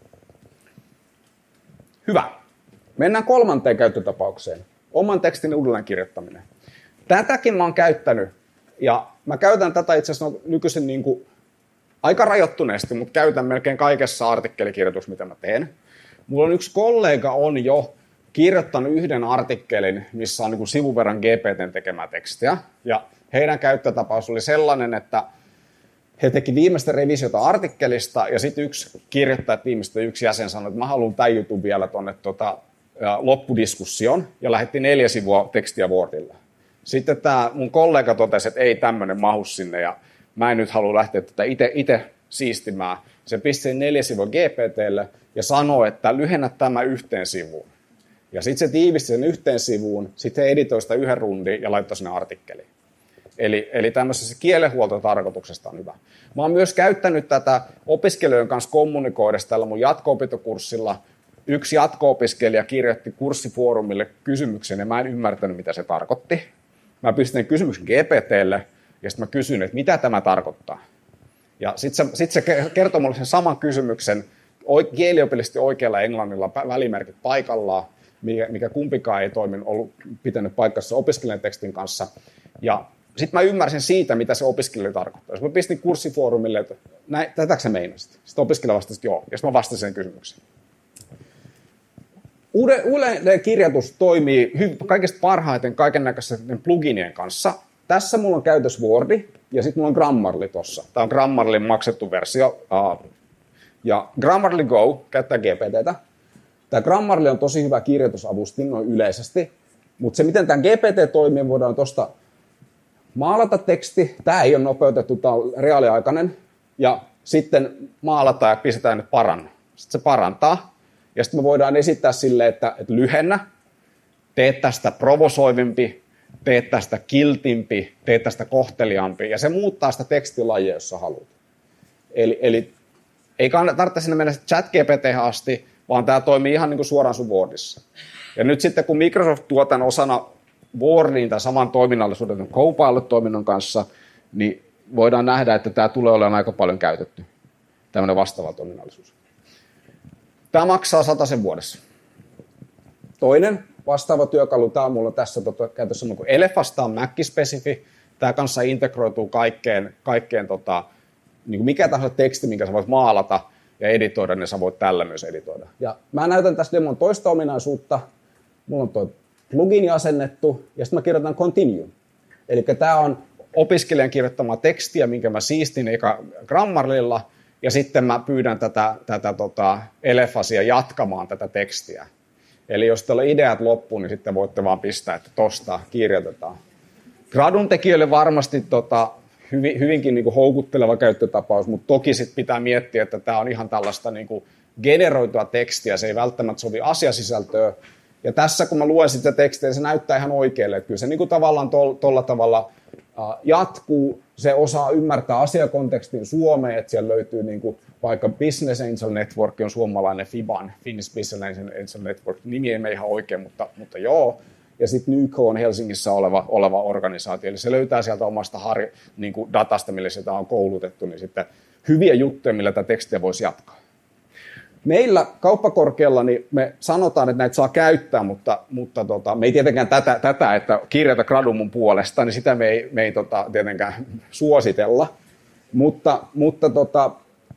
Hyvä. Mennään kolmanteen käyttötapaukseen. Oman tekstin uudelleen kirjoittaminen. Tätäkin mä oon käyttänyt, ja mä käytän tätä itse asiassa nykyisin niin kuin aika rajoittuneesti, mutta käytän melkein kaikessa artikkelikirjoituksessa, mitä mä teen. Mulla on yksi kollega on jo kirjoittanut yhden artikkelin, missä on niin kuin sivun verran G P T:n tekemää tekstiä, ja heidän käyttötapaus oli sellainen, että he teki viimeistä revisiota artikkelista, ja sitten yksi kirjoittaja, viimeistä yksi jäsen sanoi, että mä haluan tämän jutun vielä tuonne tota, loppudiskussioon, ja lähetti neljä sivua tekstiä Wordilla. Sitten tämä mun kollega totesi, että ei tämmöinen mahu sinne, ja mä en nyt halua lähteä tätä itse siistimään. Se pisti sen neljä sivua G P T:lle ja sanoi, että lyhennä tämä yhteen sivuun. Ja sitten se tiivisti sen yhteen sivuun, sitten he editoi sitä yhden rundin ja laittoi sinne artikkeliin. Eli, eli tämmöisessä kielenhuoltotarkoituksesta on hyvä. Mä oon myös käyttänyt tätä opiskelijoiden kanssa kommunikoidessa tällä mun jatko-opintokurssilla. Yksi jatko-opiskelija kirjoitti kurssifoorumille kysymyksen ja mä en ymmärtänyt, mitä se tarkoitti. Mä pistin kysymyksen G P T:lle ja sitten mä kysyin, että mitä tämä tarkoittaa. Ja sitten se, sit se kertoi mulle sen saman kysymyksen kieliopillisesti oikealla englannilla, välimerkit paikallaan, mikä, mikä kumpikaan ei toiminut, ollut pitänyt paikassa opiskelijan tekstin kanssa. Ja sitten mä ymmärsin siitä, mitä se opiskelija tarkoittaa. Jos mä pistin kurssifoorumille, että näin, tätäkö sä meinasit? Sitten opiskelija vastasi, joo, ja sitten mä vastasin sen kysymyksen. Uudelleen kirjoitus toimii kaikista parhaiten kaiken näköisten pluginien kanssa. Tässä mulla on käytössä Wordi, ja sitten mulla on Grammarly tuossa. Tämä on Grammarlyn maksettu versio. Ja Grammarly Go käyttää G P T:tä. Tämä Grammarly on tosi hyvä kirjoitusavustin noin yleisesti, mutta se miten tämä G P T toimii, voidaan tuosta maalata teksti. Tämä ei ole nopeutettu, tämä on reaaliaikainen. Ja sitten maalata ja pistetään nyt paranna. Sitten se parantaa. Ja sitten me voidaan esittää sille, että, että lyhennä, teet tästä provosoivimpi, teet tästä kiltimpi, teet tästä kohteliaampi. Ja se muuttaa sitä tekstilajia, jos sä haluat. Eli, eli ei tarvitse sinne mennä ChatGPT:hen asti, vaan tämä toimii ihan niin kuin suoraan sun Wordissa. Ja nyt sitten kun Microsoft tuo tämän osana Wordiin tämän saman toiminnallisuuden Copilot-toiminnon kanssa, niin voidaan nähdä, että tämä tulee olemaan aika paljon käytetty, tämmöinen vastaava toiminnallisuus. Tämä maksaa satasen vuodessa. Toinen vastaava työkalu, tämä on mulla tässä tota, käytössä on kuin Elephas, tämä on Mac-spesifi. Tämä kanssa integroituu kaikkeen, kaikkeen tota, niin kuin mikä tahansa teksti, minkä sä voit maalata ja editoida, niin sä voit tällä myös editoida. Ja mä näytän tässä demon toista ominaisuutta. Mulla on tuo plugin asennettu ja sitten mä kirjoitan continue. Eli tämä on opiskelijan kirjoittamaa tekstiä, minkä mä siistin eka Grammarlylla, ja sitten mä pyydän tätä, tätä tota Elephasia jatkamaan tätä tekstiä. Eli jos teillä on ideat loppuun, niin sitten voitte vaan pistää, että tosta kirjoitetaan. Gradun tekijöille varmasti tota, hyvin, hyvinkin niin kuin houkutteleva käyttötapaus, mutta toki sit pitää miettiä, että tämä on ihan tällaista niin kuin generoitua tekstiä, se ei välttämättä sovi asiasisältöä. Ja tässä kun mä luen sitä tekstiä, se näyttää ihan oikealle, että kyllä se niin kuin tavallaan tuolla tavalla jatkuu, se osaa ymmärtää asiakontekstin suomeen, että siellä löytyy niin kuin vaikka Business Angel Network on suomalainen FIBAN, Finnish Business Angel Network, nimi ei mene ihan oikein, mutta, mutta joo. Ja sitten Nyko on Helsingissä oleva, oleva organisaatio, eli se löytää sieltä omasta har, niin kuin datasta, millä sitä on koulutettu, niin sitten hyviä juttuja, millä tätä tekstiä voisi jatkaa. Meillä kauppakorkealla niin me sanotaan, että näitä saa käyttää, mutta, mutta tota, me ei tietenkään tätä, tätä että kirjata gradun mun puolesta, niin sitä me ei, me ei tota, tietenkään suositella. Mutta, mutta tota,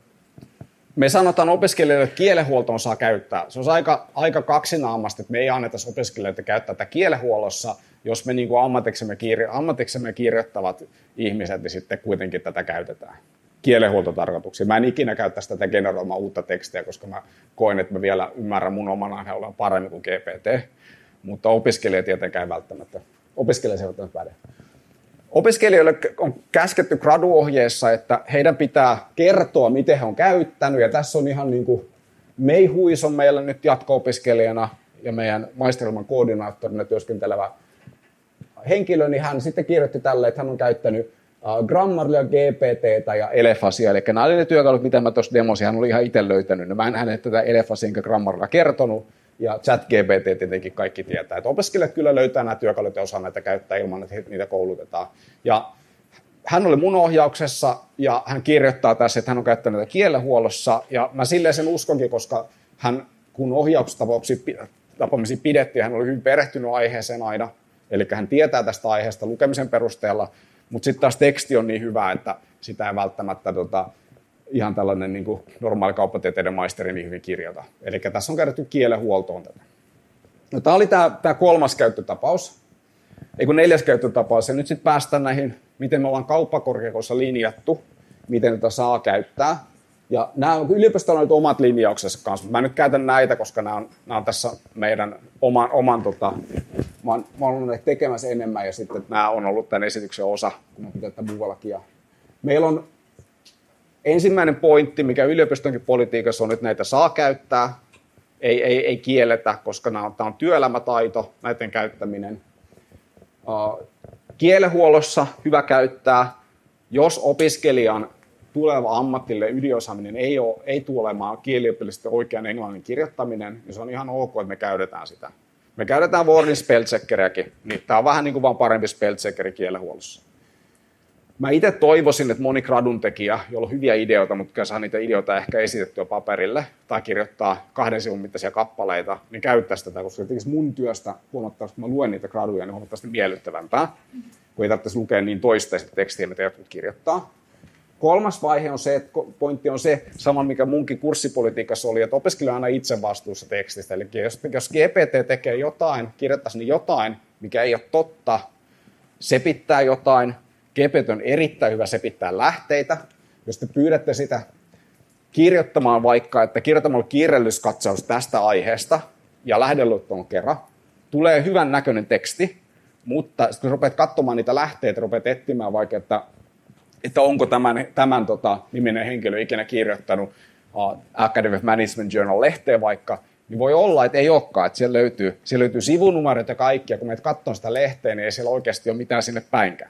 me sanotaan opiskelijoille, että kielenhuoltoon saa käyttää. Se on aika, aika kaksinaamasta, että me ei anneta opiskelijoille käyttää tätä kielenhuollossa, jos me niin kuin ammatiksemme, kirjo, ammatiksemme kirjoittavat ihmiset, niin sitten kuitenkin tätä käytetään kielenhuoltotarkoituksia. Mä en ikinä käyttäisi tätä generoimaan uutta tekstiä, koska mä koen, että mä vielä ymmärrän mun oman aiheen paremmin kuin G P T, mutta opiskelijat tietenkään välttämättä. Opiskelijat eivät välttämättä päde. Opiskelijoille on käsketty graduohjeessa, että heidän pitää kertoa, miten he on käyttänyt, ja tässä on ihan niin kuin Mei Huis on meillä nyt jatko-opiskelijana ja meidän maisteriohjelman koordinaattorina työskentelevä henkilö, niin hän sitten kirjoitti tälle, että hän on käyttänyt Uh, Grammarlya, G P T:tä ja Elephasia, eli nämä oli ne työkalut, mitä mä tuossa demosin, hän oli ihan itse löytänyt. No, mä en hänelle tätä Elephasia enkä Grammarlya kertonut, ja ChatGPT tietenkin kaikki tietää, että opiskelijat kyllä löytää nämä työkalut ja osaa näitä käyttää ilman, että niitä koulutetaan. Ja hän oli mun ohjauksessa, ja hän kirjoittaa tässä, että hän on käyttänyt näitä kielenhuollossa, ja mä silleen sen uskonkin, koska hän, kun ohjaustapaamisia pidettiin, hän oli hyvin perehtynyt aiheeseen aina, eli hän tietää tästä aiheesta lukemisen perusteella. Mutta sitten taas teksti on niin hyvä, että sitä ei välttämättä tota, ihan tällainen niin kuin normaali kauppatieteiden maisteri niin hyvin kirjata. Eli tässä on käytetty kielenhuoltoon tätä. No, tämä oli tämä kolmas käyttötapaus, ei kun neljäs käyttötapaus. Ja nyt sitten päästään näihin, miten me ollaan kauppakorkeakoulussa linjattu, miten tätä saa käyttää. Ja nämä on yliopistolla nyt omat linjauksensa kanssa. Mä en nyt käytän näitä, koska nämä on, nämä on tässä meidän oman, oman tota, mä oon, mä oon ollut tekemässä enemmän ja sitten nämä on ollut tämän esityksen osa, kun mä pitää tätä muuallakin. Meillä on ensimmäinen pointti, mikä yliopistonkin politiikassa on, että näitä saa käyttää, ei, ei, ei kielletä, koska nämä on, tämä on työelämätaito, näiden käyttäminen. Uh, kielenhuollossa hyvä käyttää, jos opiskelijan tuleva ammatillinen yliosaaminen ei, ole, ei tule olemaan kieliopillisesti oikean englannin kirjoittaminen, niin se on ihan ok, että me käytetään sitä. Me käytetään Wordin spellcheckeriäkin, niin tämä on vähän niin kuin vaan parempi spellcheckeri kielenhuollossa. Mä itse toivoisin, että moni gradun tekijä, jolla on hyviä ideoita, mutta saa niitä ideoita ehkä esitettyä paperille tai kirjoittaa kahden sivun mittaisia kappaleita, niin käyttäisi tätä, koska tekisi mun työstä huomattavasti, kun mä luen niitä graduja, niin huomattavasti miellyttävämpää, kun ei tarvitsisi lukea niin toisteista tekstiä, mitä jotkut kirjoittaa. Kolmas vaihe on se, että pointti on se, sama mikä munkin kurssipolitiikassa oli, että opiskelija on aina itse vastuussa tekstistä. Eli jos, jos G P T tekee jotain, kirjoittaisi niin jotain, mikä ei ole totta, sepittää jotain. G P T on erittäin hyvä sepittää lähteitä. Jos te pyydätte sitä kirjoittamaan vaikka, että kirjoittamalla kiireellisyyskatsaus tästä aiheesta ja lähdeluettelon kerran, tulee hyvän näköinen teksti, mutta kun rupeat katsomaan niitä lähteitä, rupeat etsimään vaikka, että, että onko tämän, tämän tota, niminen henkilö ikinä kirjoittanut uh, Academy of Management Journal-lehteen vaikka, niin voi olla, että ei olekaan, että siellä löytyy, siellä löytyy sivunumerot ja kaikki, ja kun menet katsomaan sitä lehteä, niin ei siellä oikeasti ole mitään sinne päinkään.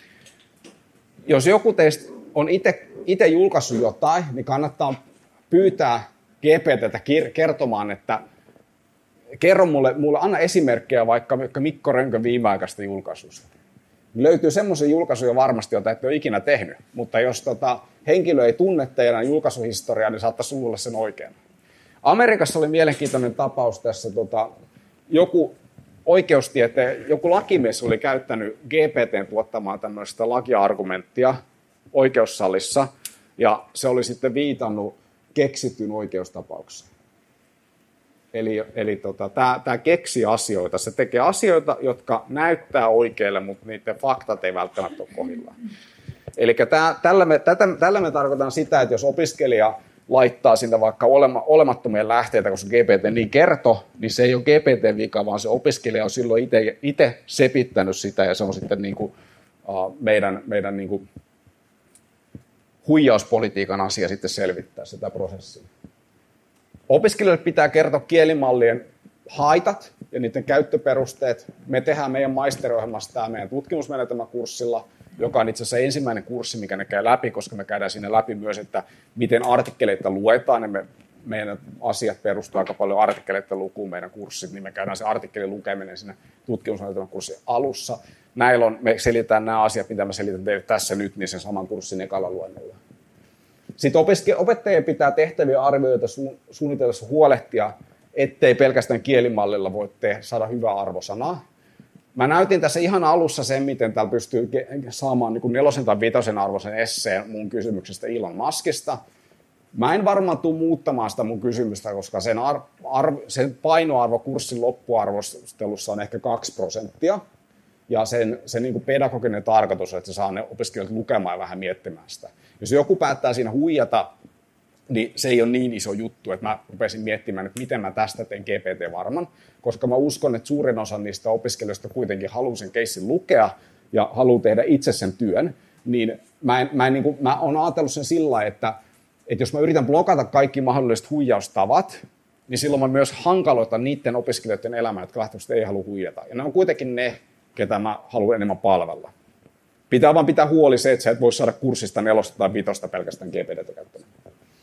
Jos joku teistä on itse julkaissut jotain, niin kannattaa pyytää G P T:tä kertomaan, että kerro mulle, mulle anna esimerkkejä vaikka Mikko Rönkön viimeaikaista julkaisusta. Löytyy semmoisia julkaisuja varmasti, joita ette ole ikinä tehnyt, mutta jos tota, henkilö ei tunne teidän julkaisuhistoriaa, niin saattaisi luulla sen oikein. Amerikassa oli mielenkiintoinen tapaus tässä, tota, joku oikeustieteen, joku lakimies oli käyttänyt G P T:n tuottamaa tämmöistä lakiargumenttia oikeussalissa, ja se oli sitten viitannut keksityn oikeustapaukseen. Eli, eli tota, tämä keksii asioita, se tekee asioita, jotka näyttää oikeille, mutta niiden faktat ei välttämättä ole kohdillaan. Eli tää, tällä, me, tätä, tällä me tarkoitan sitä, että jos opiskelija laittaa sinne vaikka olema, olemattomia lähteitä, koska G P T niin kertoo, niin se ei ole G P T:n vika, vaan se opiskelija on silloin itse sepittänyt sitä, ja se on sitten niin kuin, uh, meidän, meidän niin kuin huijauspolitiikan asia sitten selvittää sitä prosessia. Opiskelijoille pitää kertoa kielimallien haitat ja niiden käyttöperusteet. Me tehdään meidän maisteriohjelmassa tämä meidän tutkimusmenetelmäkurssilla, joka on itse asiassa ensimmäinen kurssi, mikä ne käy läpi, koska me käydään sinne läpi myös, että miten artikkeleita luetaan. Ja me, meidän asiat perustuu aika paljon artikkeleiden lukuun, meidän kurssit, niin me käydään se artikkelin lukeminen siinä tutkimusmenetelmäkurssin alussa. Näillä on, me selitetään nämä asiat, mitä mä selitän teille tässä nyt, niin sen saman kurssin ekalla luennolla. Sitten opettajien pitää tehtäviä arvioita su- suunnitellessa huolehtia, ettei pelkästään kielimallilla voi tehdä, saada hyvää arvosanaa. Mä näytin tässä ihan alussa sen, miten täällä pystyy saamaan niin kuin nelosen tai vitosen arvoisen esseen mun kysymyksestä Elon Muskista. Mä en varmaan tule muuttamaan sitä mun kysymystä, koska sen, ar- arvo, sen painoarvo kurssin loppuarvostelussa on ehkä kaksi prosenttia. Ja sen, sen niin kuin pedagoginen tarkoitus on, että se saa ne opiskelijat lukemaan ja vähän miettimään sitä. Jos joku päättää siinä huijata, niin se ei ole niin iso juttu, että mä rupesin miettimään, että miten mä tästä teen G P T-varman, koska mä uskon, että suurin osa niistä opiskelijoista kuitenkin haluaa sen keissin lukea ja haluaa tehdä itse sen työn, niin mä, en, mä, en, niin kuin, mä oon ajatellut sen sillä lailla, että, että jos mä yritän blokata kaikki mahdolliset huijaustavat, niin silloin mä myös hankaloitan niiden opiskelijoiden elämää, jotka lähtöisesti ei halua huijata. Ja ne on kuitenkin ne, ketä mä haluan enemmän palvella. Pitää vaan pitää huoli se, että sä et voi saada kurssista nelosta tai vitosta pelkästään G P T:tä käyttämään.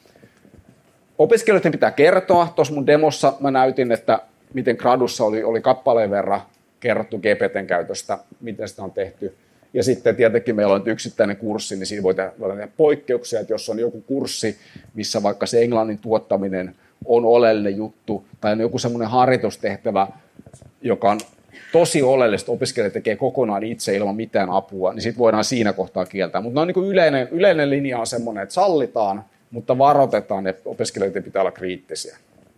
Opiskelijoiden pitää kertoa. Tuossa mun demossa mä näytin, että miten gradussa oli, oli kappaleen verran kerrottu G P T:n käytöstä, miten sitä on tehty. Ja sitten tietenkin meillä on yksittäinen kurssi, niin siinä voi tehdä, voi tehdä poikkeuksia, että jos on joku kurssi, missä vaikka se englannin tuottaminen on oleellinen juttu, tai on joku semmoinen harjoitustehtävä, joka on tosi oleellista, opiskelija tekee kokonaan itse ilman mitään apua, niin sitten voidaan siinä kohtaa kieltää. Mutta niin yleinen, yleinen linja on semmoinen, että sallitaan, mutta varoitetaan, että opiskelijoiden pitää olla kriittisiä.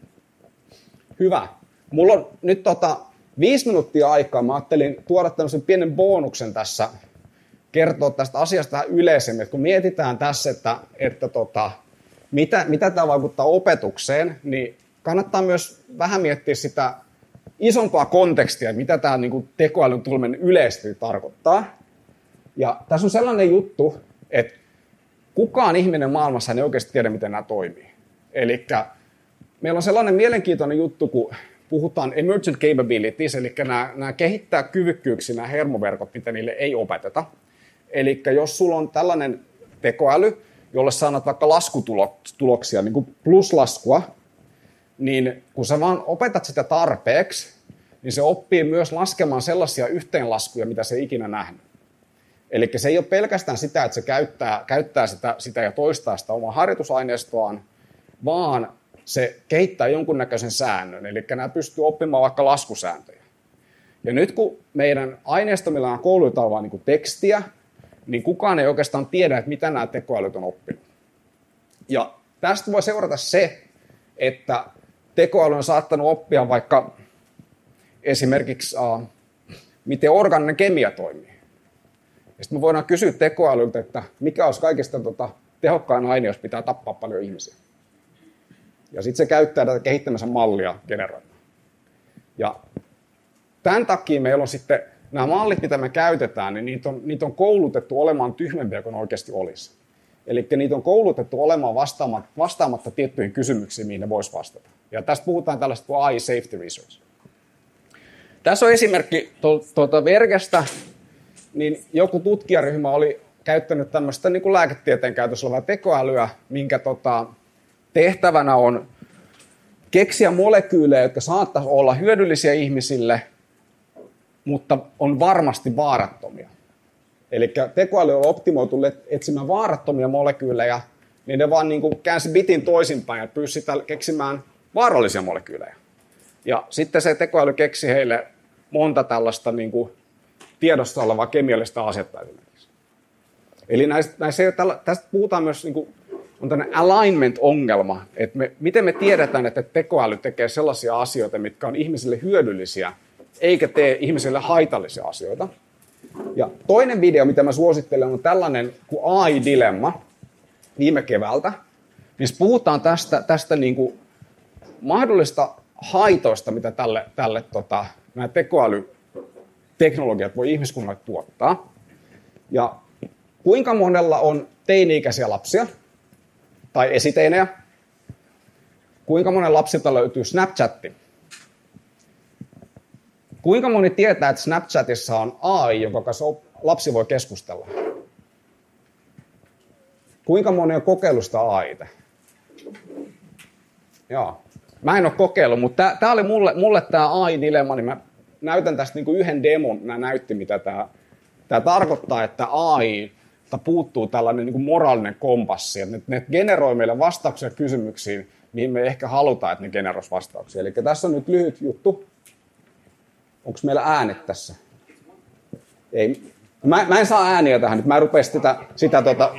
Hyvä. Mulla on nyt tota, viisi minuuttia aikaa. Mä ajattelin tuoda tämmöisen pienen bonuksen tässä, kertoa tästä asiasta vähän yleisemmin. Että kun mietitään tässä, että, että tota, mitä, mitä tämä vaikuttaa opetukseen, niin kannattaa myös vähän miettiä sitä isompaa kontekstia, mitä tämä niin kuin tekoälyn tuleminen yleisesti tarkoittaa. Ja tässä on sellainen juttu, että kukaan ihminen maailmassa ei oikeasti tiedä, miten nämä toimii. Eli meillä on sellainen mielenkiintoinen juttu, kun puhutaan emergent capabilities, eli nämä, nämä kehittää kyvykkyyksiä, nämä hermoverkot, mitä niille ei opeteta. Eli jos sulla on tällainen tekoäly, jolle saanut vaikka laskutuloksia, niin kuin pluslaskua, niin kun sä vaan opetat sitä tarpeeksi, niin se oppii myös laskemaan sellaisia yhteenlaskuja, mitä se ei ikinä nähnyt. Eli se ei ole pelkästään sitä, että se käyttää, käyttää sitä, sitä ja toistaa sitä omaa harjoitusaineistoaan, vaan se kehittää jonkunnäköisen säännön. Eli nämä pystyy oppimaan vaikka laskusääntöjä. Ja nyt kun meidän aineisto, millä on koulutetaan vain niin tekstiä, niin kukaan ei oikeastaan tiedä, että mitä nämä tekoälyt on oppinut. Ja tästä voi seurata se, että tekoäly on saattanut oppia vaikka esimerkiksi, uh, miten orgaaninen kemia toimii. Ja sitten me voidaan kysyä tekoälyltä, että mikä olisi kaikista tota, tehokkain aine, jos pitää tappaa paljon ihmisiä. Ja sitten se käyttää tätä kehittämänsä mallia generoimaan. Ja tämän takia meillä on sitten nämä mallit, mitä me käytetään, niin niitä on, niitä on koulutettu olemaan tyhmempiä kuin oikeasti olisi. Eli niitä on koulutettu olemaan vastaamatta, vastaamatta tiettyihin kysymyksiin, mihin ne voisi vastata. Ja tästä puhutaan tällaista kuin A I Safety Research. Tässä on esimerkki tuolta Vergestä, niin joku tutkijaryhmä oli käyttänyt tämmöistä niin kuin lääketieteen käytössä olevaa tekoälyä, minkä tota, tehtävänä on keksiä molekyylejä, jotka saattaisi olla hyödyllisiä ihmisille, mutta on varmasti vaarattomia. Eli tekoäly on optimoitu etsimään vaarattomia molekyylejä, niin ne vaan niin kuin käänsi bitin toisinpäin ja pyysi sitä keksimään vaarallisia molekyylejä. Ja sitten se tekoäly keksi heille monta tällaista niin kuin tiedossa olevaa kemiallista asetta esimerkiksi. Eli näistä, näistä ei tällä, tästä puhutaan myös, niin kuin, on tämmöinen alignment-ongelma, että me, miten me tiedetään, että tekoäly tekee sellaisia asioita, mitkä on ihmisille hyödyllisiä, eikä tee ihmisille haitallisia asioita. Ja toinen video, mitä mä suosittelen, on tällainen kuin A I-dilemma viime keväältä, missä puhutaan tästä, tästä niin kuin mahdollista haitoista, mitä tälle, tälle tota, nämä tekoälyteknologiat voi ihmiskunnalle tuottaa. Ja kuinka monella on teini-ikäisiä lapsia tai esiteinejä? Kuinka monen lapsilta löytyy Snapchatti? Kuinka moni tietää, että Snapchatissa on A I, jonka kanssa lapsi voi keskustella? Kuinka moni on kokeillut sitä A I:tä? Joo. Mä en ole kokeillut, mutta tämä oli mulle, mulle tämä A I-dilemma, niin mä näytän tästä niinku yhden demon, nämä näytti, mitä tämä tarkoittaa, että A I puuttuu tällainen niinku moraalinen kompassi, että ne, ne generoi meille vastauksia kysymyksiin, mihin me ehkä halutaan, että ne generoisi vastauksia. Eli tässä on nyt lyhyt juttu. Onko meillä äänet tässä? Ei. Mä, mä en saa ääniä tähän nyt. Mä en rupea sitä... sitä tota...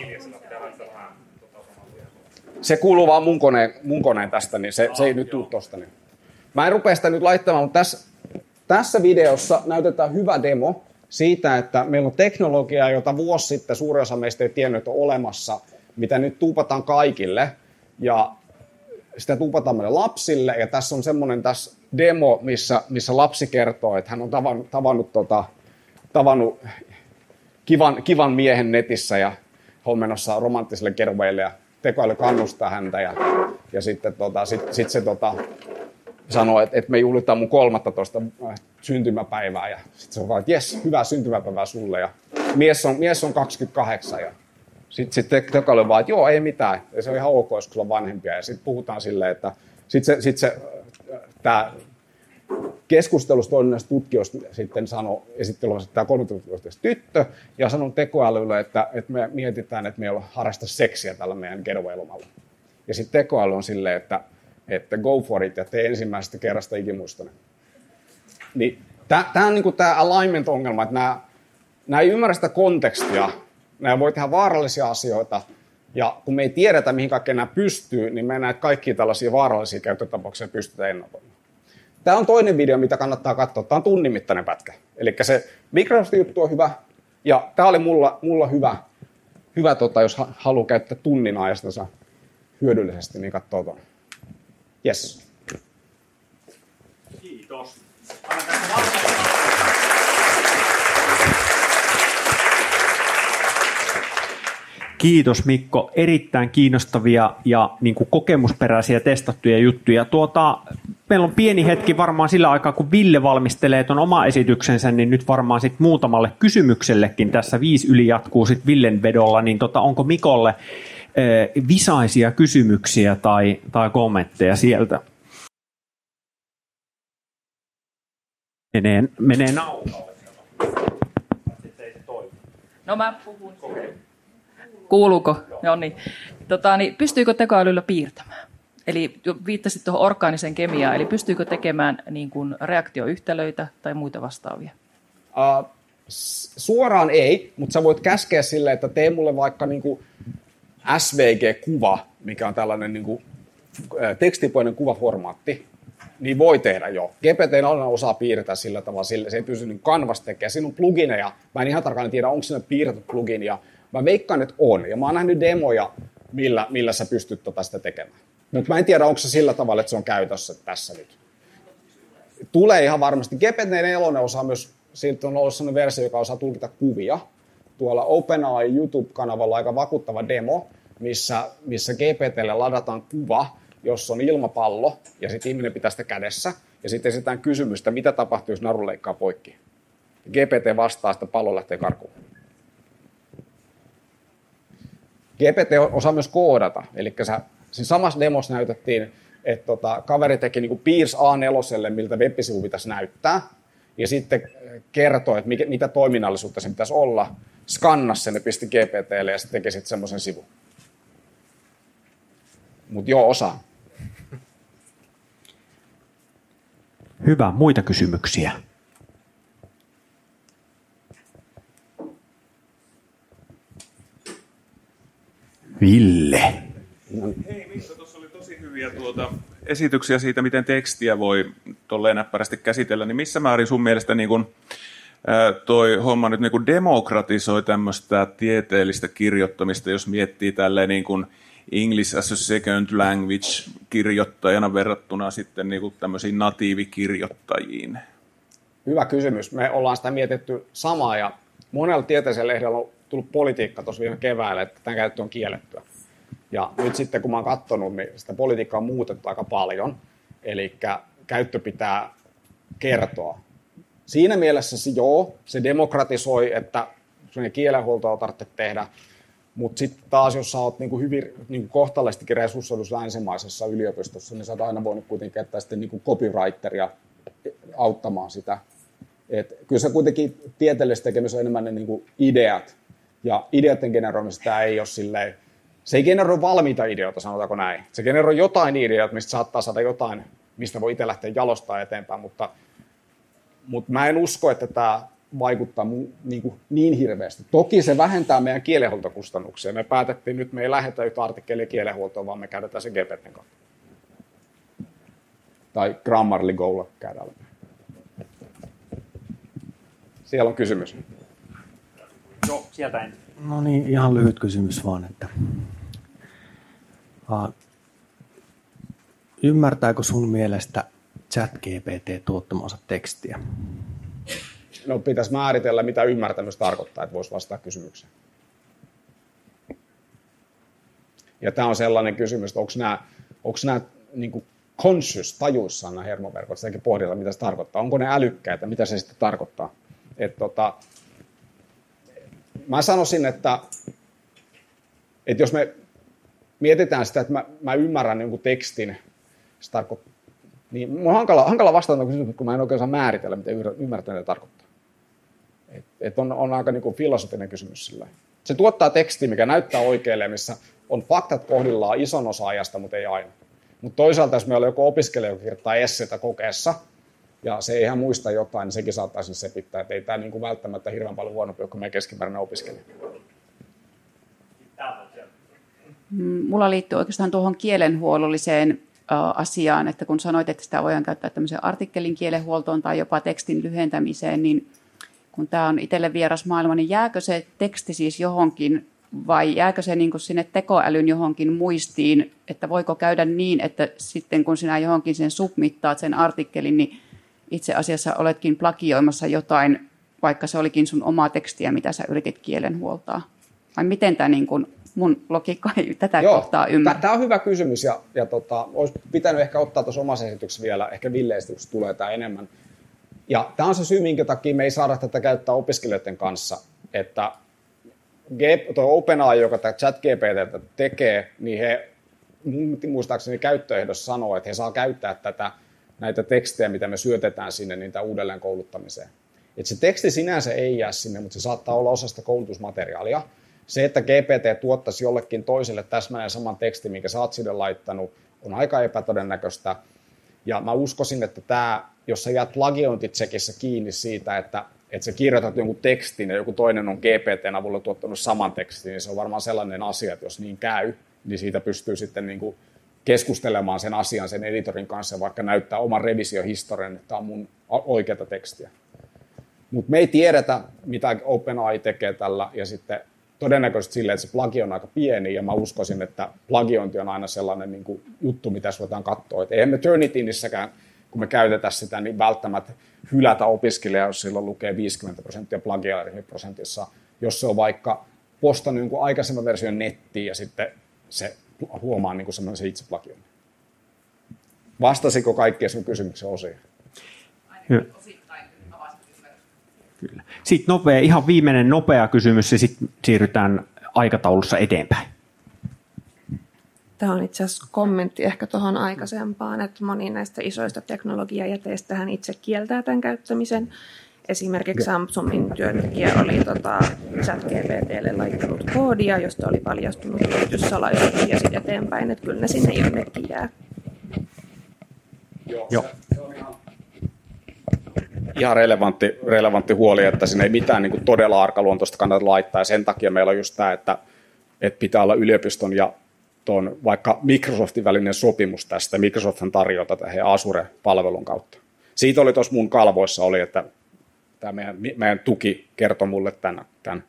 Se kuuluu vaan mun koneen, mun koneen tästä, niin se, se ei nyt tule tosta. Niin. Mä en rupea sitä nyt laittamaan, mutta tässä, tässä videossa näytetään hyvä demo siitä, että meillä on teknologiaa, jota vuosi sitten suurin osa meistä ei tiennyt, että on olemassa, mitä nyt tuupataan kaikille. Ja sitä tuupataan meille lapsille, ja tässä on semmoinen tässä demo, missä, missä lapsi kertoo, että hän on tavannut, tavannut, tota, tavannut kivan, kivan miehen netissä, ja on menossa romanttiselle getawaylle, ja tekoäly kannustaa häntä, ja, ja sitten tota, sit, sit se tota, sanoo, että, että me juhlitaan mun kolmastoista syntymäpäivää, ja sitten se on vaan, että jes, hyvää syntymäpäivää sulle, ja mies on, mies on kaksikymmentäkahdeksan, ja sitten sit tekoäly vaan, että joo, ei mitään, ja se on ihan ok, jos sulla on vanhempia, ja sitten puhutaan silleen, että sitten se, sit se tämä keskustelussa toinen näistä tutkijoista sitten sanoi esittelussa, että tämä kolmetoistavuotias tyttö, ja sanoi tekoälylle, että, että me mietitään, että me ei ole harrasta seksiä tällä meidän getaway-lomalla. Ja sitten tekoäly on silleen, että, että go for it, ja tee ensimmäisestä kerrasta ikimuistoinen. Niin, tämä on niinku tämä alignment-ongelma, että nämä, nämä ei ymmärrä sitä kontekstia, nämä voi tehdä vaarallisia asioita, ja kun me ei tiedetä, mihin kaikkeen nämä pystyy, niin me ei näitä kaikkia tällaisia vaarallisia käyttötapauksia pystytä ennakoimaan. Tämä on toinen video, mitä kannattaa katsoa. Tämä on tunnin mittainen pätkä. Eli se Microsoft-juttu on hyvä, ja tämä oli mulla, mulla hyvä, hyvä tota, jos haluaa käyttää tunnin ajastansa hyödyllisesti, niin katsoo tuon. Yes. Kiitos. Kiitos Mikko, erittäin kiinnostavia ja niin kuin kokemusperäisiä testattuja juttuja. Tuota, meillä on pieni hetki varmaan sillä aikaa, kun Ville valmistelee tuon oma esityksensä, niin nyt varmaan sit muutamalle kysymyksellekin tässä viisi yli jatkuu sit Villen vedolla, niin tota, onko Mikolle äh, visaisia kysymyksiä tai, tai kommentteja sieltä? Menee, menee nauhalle. No mä puhun. Kuuluuko? Joo niin. Tota, niin pystyykö tekoälyllä piirtämään? Eli viittasit tuohon orgaaniseen kemiaan, eli pystyykö tekemään niin kuin reaktioyhtälöitä tai muita vastaavia? Uh, suoraan ei, mutta sä voit käskeä silleen, että tee mulle vaikka niin kuin S V G-kuva, mikä on tällainen niin kuin tekstipoinen kuvaformaatti, niin voi tehdä jo. G P T osaa piirtää sillä tavalla, sillä se ei pysy niin Canvas tekemään. Siinä on plugineja, mä en ihan tarkkaan tiedä, onko siinä piirretty plugin, ja mä veikkaan, että on. Ja mä oon nähnyt demoja, millä, millä sä pystyt tota sitä tekemään. Mutta mä en tiedä, onko se sillä tavalla, että se on käytössä tässä nyt. Tulee ihan varmasti. G P T neljä osaa myös, siitä on ollut sellainen versio, joka osaa tulkita kuvia. Tuolla OpenAI YouTube-kanavalla aika vakuuttava demo, missä, missä G P T:lle ladataan kuva, jossa on ilmapallo, ja sitten ihminen pitää sitä kädessä, ja sitten esitetään kysymystä, mitä tapahtuu, jos naru leikkaa poikki. G P T vastaa, että pallo lähtee karkuun. G P T osaa myös koodata, eli sä, siinä samassa demossa näytettiin, että tota, kaveri teki niin piirsi A neljä, miltä web-sivu pitäisi näyttää, ja sitten kertoi, että mikä, mitä toiminnallisuutta sen pitäisi olla, skannasi sen ja pisti G P T:lle, ja sitten teki sitten semmoisen sivun. Mutta joo, osaa. Hyvä. Muita kysymyksiä? Ville. Hei Mikko, tuossa oli tosi hyviä tuota esityksiä siitä, miten tekstiä voi tolleen näppärästi käsitellä. Niin missä määrin sun mielestä niin kun, ää, toi homma nyt niin kun demokratisoi tämmöistä tieteellistä kirjoittamista, jos miettii tälleen niin kun English as a second language -kirjoittajana verrattuna sitten niin kuin tämmöisiin natiivikirjoittajiin? Hyvä kysymys. Me ollaan sitä mietitty samaa, ja monella tieteellisellä lehdellä on tullut politiikka tuossa viime keväällä, että tämän käyttö on kiellettyä. Ja nyt sitten kun mä oon katsonut, niin sitä politiikkaa on muutettu aika paljon, eli käyttö pitää kertoa. Siinä mielessä se joo, se demokratisoi, että kielenhuoltoa tarvitsee tehdä, mutta sitten taas, jos sä oot niinku hyvin niinku kohtalaisestikin resurssoidus länsimaisessa yliopistossa, niin sä oot aina voinut kuitenkin käyttää sitten niinku copywriteria auttamaan sitä. Et kyllä se kuitenkin tieteellisessä tekemisessä on enemmän ne niinku ideat, ja ideoiden generoimista ei ole silleen, se ei generoi valmiita ideoita, sanotaanko näin. Se generoi jotain ideoita, mistä saattaa saada jotain, mistä voi itse lähteä jalostaa eteenpäin, mutta, mutta mä en usko, että tämä vaikuttaa niin, kuin niin hirveästi. Toki se vähentää meidän kielenhuoltokustannuksia. Me päätettiin nyt, me ei lähetä yhtä artikkelia kielenhuoltoon, vaan me käytetään se G P T:n kautta. Tai Grammarly Golla käydään. Siellä on kysymys. Joo, sieltä en. No niin, ihan lyhyt kysymys vaan, että uh, ymmärtääkö sun mielestä ChatGPT tuottamansa tekstiä? No pitäisi määritellä, mitä ymmärtämys tarkoittaa, että voisi vastata kysymykseen. Ja tämä on sellainen kysymys, että onko nämä, onko nämä niin kuin conscious, tajuissaan nämä hermoverkot, sitäkin pohditaan, mitä se tarkoittaa. Onko ne älykkäitä, mitä se sitten tarkoittaa. Et tota, mä sanoisin, että, että jos me mietitään sitä, että mä, mä ymmärrän jonkun tekstin, se tarkoittaa, niin mun on hankala, hankala vastata kysymykseen, kun mä en oikein saa määritellä, mitä ymmärtäminen tarkoittaa. Et, et on, on aika niin kuin filosofinen kysymys sillä. Se tuottaa tekstiä, mikä näyttää oikealle, missä on faktat kohdillaan ison osa ajasta, mutta ei aina. Mutta toisaalta, jos meillä on joku opiskelija, joka kirjoittaa esseitä kokeessa, ja se ei ihan muista jotain, niin sekin saattaisi sepittää. Että ei tämä niin kuin välttämättä hirveän paljon huonompi, kuin meidän keskimääräinen opiskelija. Mulla liittyy oikeastaan tuohon kielenhuollolliseen asiaan, että kun sanoit, että sitä voidaan käyttää tämmöiseen artikkelin kielenhuoltoon tai jopa tekstin lyhentämiseen, niin kun tämä on itselle vieras maailma, niin jääkö se teksti siis johonkin vai jääkö se niin kuin sinne tekoälyn johonkin muistiin, että voiko käydä niin, että sitten kun sinä johonkin sen submittaat sen artikkelin, niin itse asiassa oletkin plagioimassa jotain, vaikka se olikin sun omaa tekstiä, mitä sä yritit kielenhuoltaa? Vai miten tämä niin kuin mun logiikka ei tätä Joo, kohtaa ymmärrä? Tämä on hyvä kysymys ja, ja tota, olisi pitänyt ehkä ottaa tuossa omassa esityksessä vielä, ehkä Ville-esityksessä tulee tämä enemmän. Ja tämä on se syy, minkä takia me ei saada tätä käyttää opiskelijoiden kanssa, että tuo OpenAI, joka tämä ChatGPT:tä tekee, niin he muistaakseni käyttöehdossa sanoo, että he saa käyttää tätä, näitä tekstejä, mitä me syötetään sinne, niitä uudelleen kouluttamiseen. Et se teksti sinänsä ei jää sinne, mutta se saattaa olla osa sitä koulutusmateriaalia. Se, että G P T tuottaisi jollekin toiselle täsmälleen saman tekstin, minkä sä oot sinne laittanut, on aika epätodennäköistä. Ja mä uskoisin, että tämä, jos sä jäät plagiointitsekissä kiinni siitä, että, että sä kirjoitat jonkun tekstin ja joku toinen on G P T:n avulla tuottanut saman tekstin, niin se on varmaan sellainen asia, että jos niin käy, niin siitä pystyy sitten niin kuin keskustelemaan sen asian sen editorin kanssa, vaikka näyttää oman revisiohistorian, että tämä on mun oikeata tekstiä. Mutta me ei tiedetä, mitä OpenAI tekee tällä, ja sitten todennäköisesti silleen, että se plagi on aika pieni, ja mä uskoisin, että plagiointi on aina sellainen niin kuin juttu, mitä voidaan katsoa. Että eihän me Turnitinnissäkään, kun me käytetään sitä, niin välttämättä hylätä opiskelijaa, jos silloin lukee viisikymmentä prosenttia plagiarismiprosentissa, jos se on vaikka postannut jonkun aikaisemman version nettiin, ja sitten se huomaa niin kuin semmoisen itse plagioinnin. Vastasiko kaikkia sun kysymyksen osia? Kyllä. Kyllä. Sitten nopea, ihan viimeinen nopea kysymys ja sitten siirrytään aikataulussa eteenpäin. Tämä on itse asiassa kommentti ehkä tuohon aikaisempaan, että moni näistä isoista teknologiajäteistähän itse kieltää tämän käyttämisen. Esimerkiksi Samsungin työntekijä oli tota, ChatGPT:lle laittanut koodia, josta oli paljastunut yrityssalaisuus ja sitten eteenpäin, että kyllä ne sinne jonnekin jää. Joo, Joo. Se, se on ihan, ihan relevantti, relevantti huoli, että sinne ei mitään niin kuin todella arkaluontoista kannata laittaa, ja sen takia meillä on just tämä, että, että pitää olla yliopiston ja tuon vaikka Microsoftin välinen sopimus tästä. Microsofthan tarjoaa tätä heidän Azure-palvelun kautta. Siitä oli tuossa mun kalvoissa, oli, että tämä meidän, meidän tuki kertoi mulle tämän. tämän.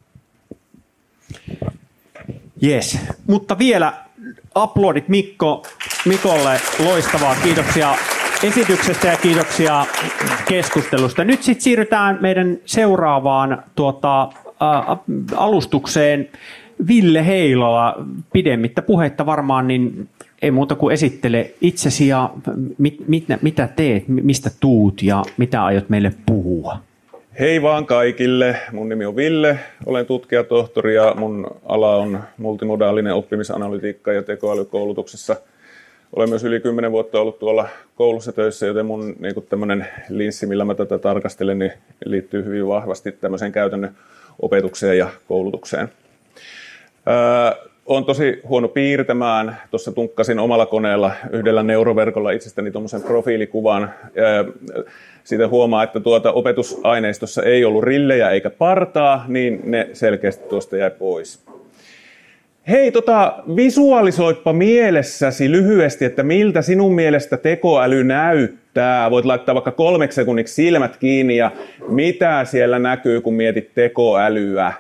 Yes, mutta vielä aplodit Mikko, Mikolle, loistavaa, kiitoksia esityksestä ja kiitoksia keskustelusta. Nyt sitten siirrytään meidän seuraavaan tuota, ä, alustukseen. Ville Heilala, pidemmittä puheitta varmaan, niin ei muuta kuin esittele itsesi ja mit, mit, mitä teet, mistä tuut ja mitä aiot meille puhua. Hei vaan kaikille, mun nimi on Ville, olen tutkijatohtori ja mun ala on multimodaalinen oppimisanalytiikka ja tekoälykoulutuksessa. Olen myös yli kymmenen vuotta ollut tuolla koulussa töissä, joten mun niin kuin tämmöinen linssi, millä mä tätä tarkastelen, niin liittyy hyvin vahvasti tämmöiseen käytännön opetukseen ja koulutukseen. Öö, olen tosi huono piirtämään. Tuossa tunkkasin omalla koneella yhdellä neuroverkolla itsestäni tuommoisen profiilikuvan. Öö, siitä huomaa, että tuota opetusaineistossa ei ollut rillejä eikä partaa, niin ne selkeästi tuosta jäi pois. Hei, tota, visualisoitpa mielessäsi lyhyesti, että miltä sinun mielestä tekoäly näyttää. Voit laittaa vaikka kolmeksi sekunniksi silmät kiinni ja mitä siellä näkyy, kun mietit tekoälyä.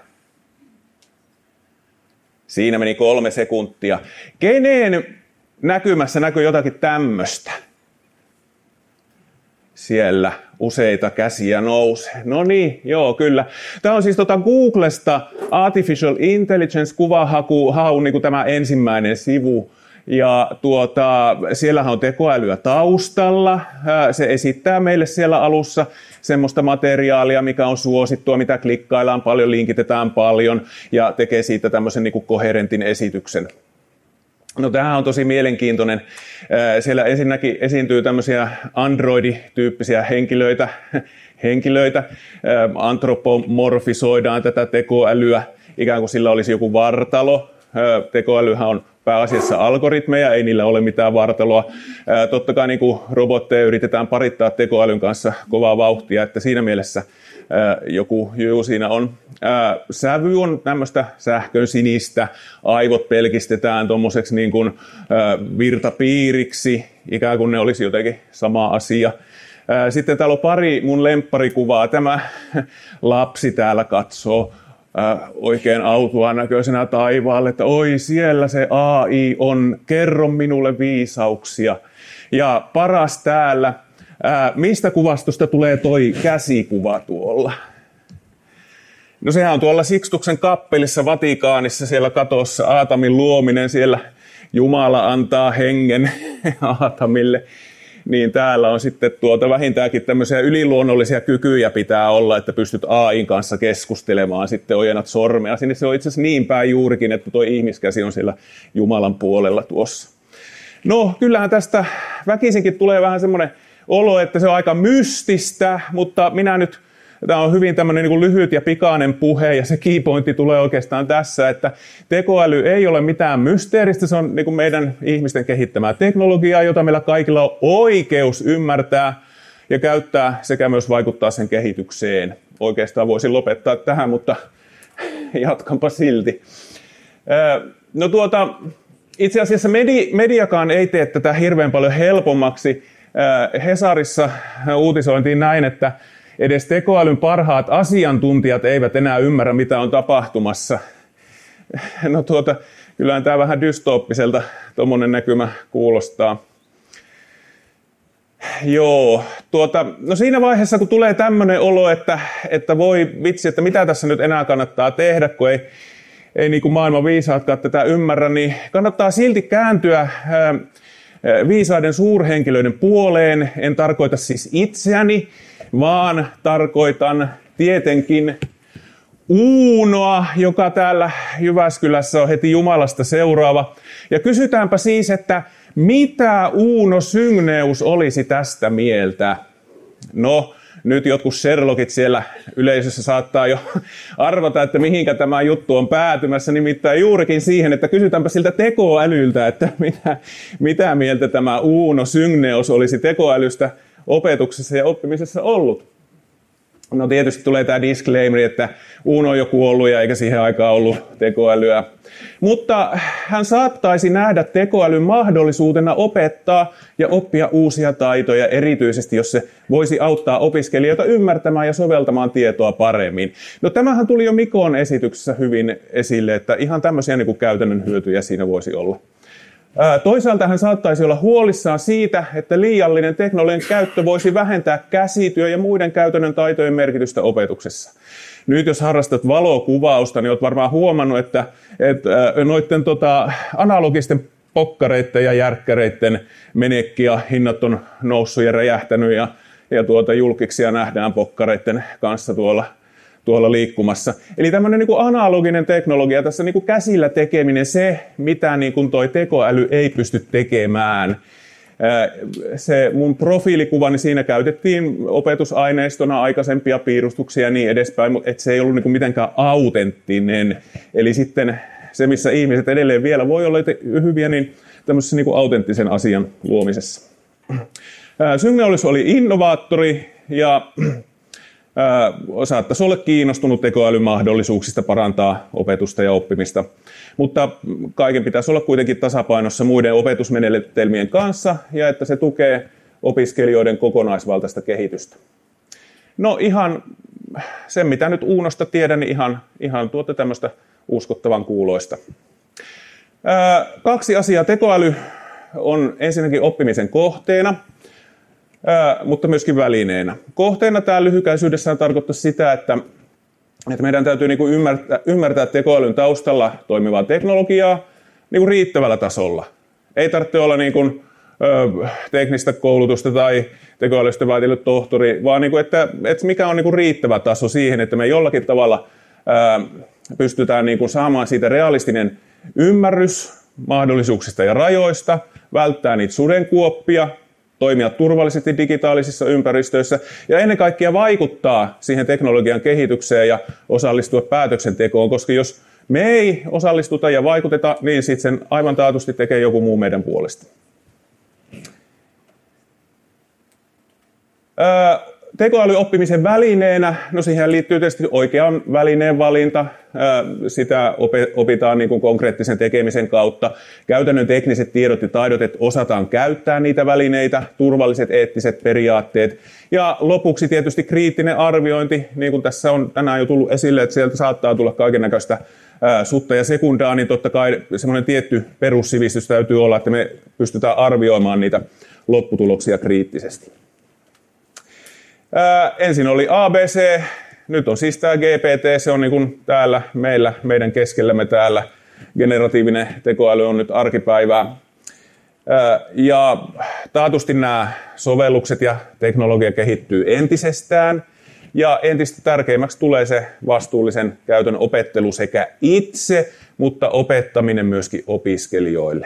Siinä meni kolme sekuntia. Kenen näkymässä näkyy jotakin tämmöistä? Siellä useita käsiä nousee. No niin, joo, kyllä. Tämä on siis tota Googlesta Artificial Intelligence-kuvahaku, hau, niin kuin tämä ensimmäinen sivu. Ja tuota, siellähän on tekoälyä taustalla. Se esittää meille siellä alussa semmoista materiaalia, mikä on suosittua, mitä klikkaillaan paljon, linkitetään paljon ja tekee siitä tämmöisen niin kuin koherentin esityksen. No tämähän on tosi mielenkiintoinen. Siellä ensinnäkin esiintyy tämmöisiä androidityyppisiä henkilöitä, henkilöitä. Antropomorfisoidaan tätä tekoälyä, ikään kuin sillä olisi joku vartalo. Tekoälyhän on pääasiassa algoritmeja, ei niillä ole mitään vartaloa. Totta kai niin kuin robotteja yritetään parittaa tekoälyn kanssa kovaa vauhtia, että siinä mielessä joku juu siinä on. Sävy on tämmöistä sähkön sinistä, aivot pelkistetään tuommoiseksi niin kuin virtapiiriksi, ikään kuin ne olisi jotenkin sama asia. Sitten täällä on pari mun lempparikuvaa. Tämä lapsi täällä katsoo oikein autuaan näköisenä taivaalle, että oi siellä se A I on, kerro minulle viisauksia. Ja paras täällä, ää, mistä kuvastosta tulee toi käsikuva tuolla? No sehän on tuolla Sixtuksen kappelissa Vatikaanissa siellä katossa, Aatamin luominen, siellä Jumala antaa hengen Aatamille. Niin täällä on sitten tuota vähintäänkin tämmöisiä yliluonnollisia kykyjä pitää olla, että pystyt A I:n kanssa keskustelemaan, sitten ojennat sormea. Sinne se on itse asiassa niin päin juurikin, että tuo ihmiskäsi on siellä Jumalan puolella tuossa. No, kyllähän tästä väkisinkin tulee vähän semmoinen olo, että se on aika mystistä, mutta minä nyt, tämä on hyvin tämmöinen niin kuin lyhyt ja pikainen puhe, ja se keypointti tulee oikeastaan tässä, että tekoäly ei ole mitään mysteeristä, se on niin kuin meidän ihmisten kehittämää teknologiaa, jota meillä kaikilla on oikeus ymmärtää ja käyttää sekä myös vaikuttaa sen kehitykseen. Oikeastaan voisin lopettaa tähän, mutta jatkanpa silti. No tuota, itse asiassa medi- mediakaan ei tee tätä hirveän paljon helpommaksi. Hesarissa uutisointiin näin, että edes tekoälyn parhaat asiantuntijat eivät enää ymmärrä, mitä on tapahtumassa. no tuota, kyllähän tämä vähän dystooppiselta tuommoinen näkymä kuulostaa. Joo, tuota, no siinä vaiheessa kun tulee tämmöinen olo, että, että voi vitsi, että mitä tässä nyt enää kannattaa tehdä, kun ei, ei niin kuin maailman viisaatkaan tätä ymmärrä, niin kannattaa silti kääntyä ää, viisaiden suurhenkilöiden puoleen. En tarkoita siis itseäni, vaan tarkoitan tietenkin Uunoa, joka täällä Jyväskylässä on heti Jumalasta seuraava. Ja kysytäänpä siis, että mitä Uuno Syngneus olisi tästä mieltä? No, nyt jotkut Sherlockit siellä yleisössä saattaa jo arvata, että mihinkä tämä juttu on päätymässä, nimittäin juurikin siihen, että kysytäänpä siltä tekoälyltä, että mitä, mitä mieltä tämä Uuno Syngneus olisi tekoälystä opetuksessa ja oppimisessa ollut. No tietysti tulee tämä disclaimer, että Uuno on jo kuollut ja eikä siihen aikaan ollut tekoälyä. Mutta hän saattaisi nähdä tekoälyn mahdollisuutena opettaa ja oppia uusia taitoja, erityisesti jos se voisi auttaa opiskelijoita ymmärtämään ja soveltamaan tietoa paremmin. No tämähän tuli jo Mikon esityksessä hyvin esille, että ihan tämmöisiä niin kuin käytännön hyötyjä siinä voisi olla. Toisaalta hän saattaisi olla huolissaan siitä, että liiallinen teknologian käyttö voisi vähentää käsityö ja muiden käytännön taitojen merkitystä opetuksessa. Nyt jos harrastat valokuvausta, niin olet varmaan huomannut, että, että noiden tota, analogisten pokkareiden ja järkkäreiden menekki ja hinnat on noussut ja räjähtänyt ja, ja tuota, julkiksia nähdään pokkareiden kanssa tuolla, tuolla liikkumassa. Eli tämmöinen niin kuin analoginen teknologia, tässä niin kuin käsillä tekeminen, se mitä niin kuin toi tekoäly ei pysty tekemään. Se mun profiilikuvani, siinä käytettiin opetusaineistona aikaisempia piirustuksia ja niin edespäin, mutta se ei ollut niin kuin mitenkään autenttinen. Eli sitten se, missä ihmiset edelleen vielä voi olla hyviä, niin tämmöisessä niin kuin autenttisen asian luomisessa. Syngneus oli innovaattori ja saattaisi olla kiinnostunut tekoälyn mahdollisuuksista parantaa opetusta ja oppimista, mutta kaiken pitäisi olla kuitenkin tasapainossa muiden opetusmenetelmien kanssa ja että se tukee opiskelijoiden kokonaisvaltaista kehitystä. No ihan sen, mitä nyt Uunosta tiedän, niin ihan, ihan tuota tämmöistä uskottavan kuuloista. Ää, kaksi asiaa. Tekoäly on ensinnäkin oppimisen kohteena, Ää, mutta myöskin välineenä. Kohteena tämä lyhykäisyydessään tarkoittaa sitä, että, että meidän täytyy niinku ymmärtää, ymmärtää tekoälyn taustalla toimivaa teknologiaa niinku riittävällä tasolla. Ei tarvitse olla niinku, ö, teknistä koulutusta tai tekoälystä vaatellut tohtori, vaan niinku, että, että mikä on niinku riittävä taso siihen, että me jollakin tavalla ää, pystytään niinku saamaan siitä realistinen ymmärrys mahdollisuuksista ja rajoista, välttää niitä sudenkuoppia, toimia turvallisesti digitaalisissa ympäristöissä ja ennen kaikkea vaikuttaa siihen teknologian kehitykseen ja osallistua päätöksentekoon, koska jos me ei osallistuta ja vaikuteta, niin sitten sen aivan taatusti tekee joku muu meidän puolesta. Öö, Tekoälyoppimisen välineenä, no siihen liittyy tietysti oikean välineen valinta, sitä opitaan niin kuin konkreettisen tekemisen kautta, käytännön tekniset tiedot ja taidot, että osataan käyttää niitä välineitä, turvalliset eettiset periaatteet ja lopuksi tietysti kriittinen arviointi, niin kuin tässä on tänään jo tullut esille, että sieltä saattaa tulla kaikennäköistä sutta ja sekundaa, niin totta kai semmoinen tietty perussivistys täytyy olla, että me pystytään arvioimaan niitä lopputuloksia kriittisesti. Ää, ensin oli A B C, nyt on siis tämä G P T, se on niin kuin täällä meillä, meidän keskellämme täällä. Generatiivinen tekoäly on nyt arkipäivää. Ää, ja taatusti nämä sovellukset ja teknologia kehittyy entisestään. Ja entistä tärkeimmäksi tulee se vastuullisen käytön opettelu sekä itse, mutta opettaminen myöskin opiskelijoille.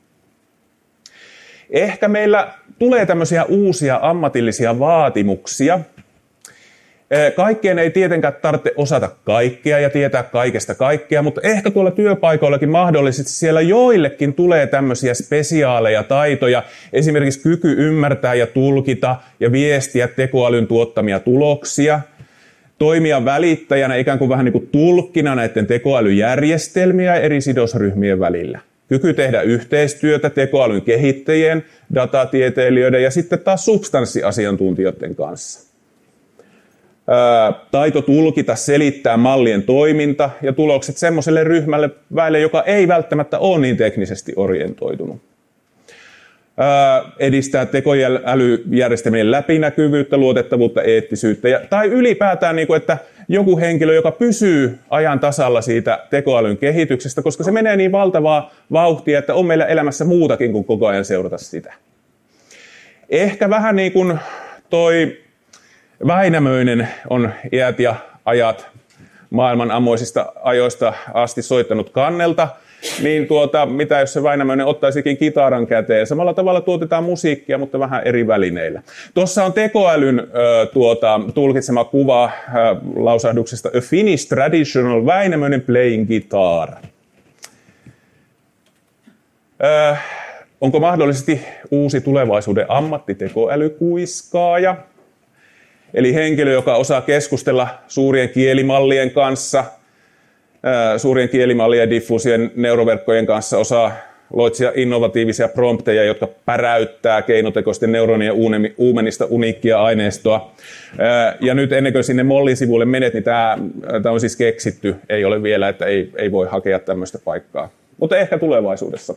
Ehkä meillä tulee tämmöisiä uusia ammatillisia vaatimuksia. Kaikkeen ei tietenkään tarvitse osata kaikkea ja tietää kaikesta kaikkea, mutta ehkä tuolla työpaikoillakin mahdollisesti siellä joillekin tulee tämmöisiä spesiaaleja taitoja, esimerkiksi kyky ymmärtää ja tulkita ja viestiä tekoälyn tuottamia tuloksia, toimia välittäjänä ikään kuin vähän niin kuin tulkkina näiden tekoälyjärjestelmiä eri sidosryhmien välillä. Kyky tehdä yhteistyötä tekoälyn kehittäjien, datatieteilijöiden ja sitten taas substanssiasiantuntijoiden kanssa. taito tulkita, selittää mallien toiminta ja tulokset semmoiselle ryhmälle väelle, joka ei välttämättä ole niin teknisesti orientoitunut. Edistää tekoälyjärjestelmien läpinäkyvyyttä, luotettavuutta, eettisyyttä ja, tai ylipäätään, niin kuin, että joku henkilö, joka pysyy ajan tasalla siitä tekoälyn kehityksestä, koska se menee niin valtavaa vauhtia, että on meillä elämässä muutakin kuin koko ajan seurata sitä. Ehkä vähän niin kuin toi Väinämöinen on iät ja ajat maailman ammoisista ajoista asti soittanut kannelta, niin tuota, mitä jos se Väinämöinen ottaisikin kitaran käteen. Samalla tavalla tuotetaan musiikkia, mutta vähän eri välineillä. Tuossa on tekoälyn ö, tuota, tulkitsema kuva ö, lausahduksesta A Finnish Traditional Väinämöinen Playing Guitar. Ö, onko mahdollisesti uusi tulevaisuuden ammattitekoälykuiskaaja? Eli henkilö, joka osaa keskustella suurien kielimallien kanssa, suurien kielimallien ja diffuusien neuroverkkojen kanssa, osaa loitsia innovatiivisia prompteja, jotka päräyttää keinotekoisten neuronien uumenista uniikkia aineistoa. Ja nyt ennen kuin sinne Mollin sivuille menet, niin tämä, tämä on siis keksitty. Ei ole vielä, että ei, ei voi hakea tämmöistä paikkaa. Mutta ehkä tulevaisuudessa.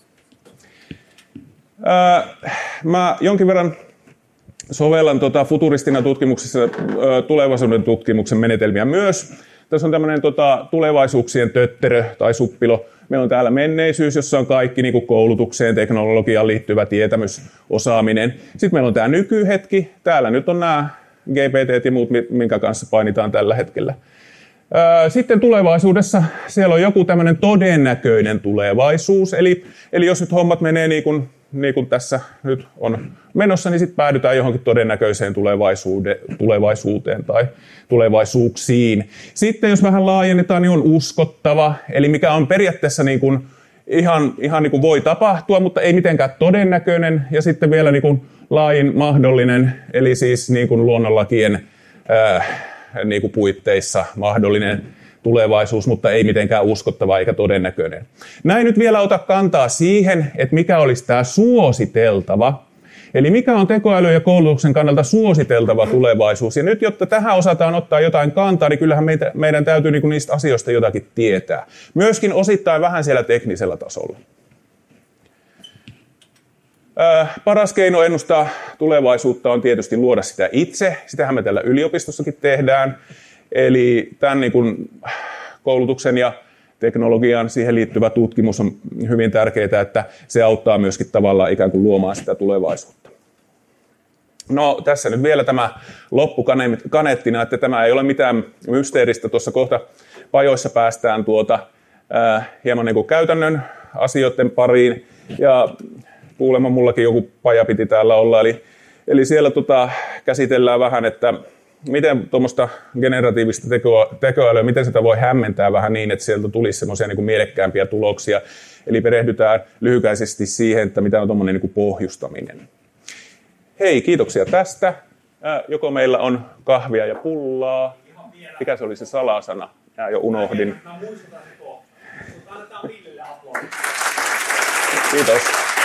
Mä jonkin verran sovellan tota futuristina tutkimuksessa tulevaisuuden tutkimuksen menetelmiä myös. Tässä on tämmöinen tota, tulevaisuuksien tötterö tai suppilo. Meillä on täällä menneisyys, jossa on kaikki niin kuin koulutukseen, teknologiaan liittyvä tietämys, osaaminen. Sitten meillä on tämä nykyhetki. Täällä nyt on nämä G P T ja muut, minkä kanssa painitaan tällä hetkellä. Sitten tulevaisuudessa siellä on joku tämmöinen todennäköinen tulevaisuus. Eli, eli jos nyt hommat menee niin kuin, niin kuin tässä nyt on menossa, niin sitten päädytään johonkin todennäköiseen tulevaisuuteen, tulevaisuuteen tai tulevaisuuksiin. Sitten jos vähän laajennetaan, niin on uskottava, eli mikä on periaatteessa niin kuin ihan, ihan niin kuin voi tapahtua, mutta ei mitenkään todennäköinen. Ja sitten vielä niin kuin laajin mahdollinen, eli siis niin kuin luonnonlakien ää, niin kuin puitteissa mahdollinen tulevaisuus, mutta ei mitenkään uskottava eikä todennäköinen. Näin nyt vielä ota kantaa siihen, että mikä olisi tämä suositeltava. Eli mikä on tekoäly- ja koulutuksen kannalta suositeltava tulevaisuus. Ja nyt, jotta tähän osataan ottaa jotain kantaa, niin kyllähän meitä, meidän täytyy niinku niistä asioista jotakin tietää. Myöskin osittain vähän siellä teknisellä tasolla. Ää, paras keino ennustaa tulevaisuutta on tietysti luoda sitä itse. Sitähän me täällä yliopistossakin tehdään. Eli tämän niin kuin koulutuksen ja teknologian siihen liittyvä tutkimus on hyvin tärkeää, että se auttaa myöskin tavallaan ikään kuin luomaan sitä tulevaisuutta. No tässä nyt vielä tämä loppukaneettina, että tämä ei ole mitään mysteeristä. Tuossa kohta pajoissa päästään tuota, äh, hieman niin kuin käytännön asioiden pariin. Ja kuulemma mullakin joku paja piti täällä olla. Eli, eli siellä tota, käsitellään vähän, että miten tuommoista generatiivista teko, tekoälyä, miten sitä voi hämmentää vähän niin, että sieltä tulisi semmoisia niin kuin mielekkäämpiä tuloksia. Eli perehdytään lyhykäisesti siihen, että mitä on tuommoinen niin kuin pohjustaminen. Hei, kiitoksia tästä. Äh, joko meillä on kahvia ja pullaa. Mikä se oli se salasana? Mä jo unohdin. Mä muistutan se tuo. Annetaan Villelle aplodit. Kiitos.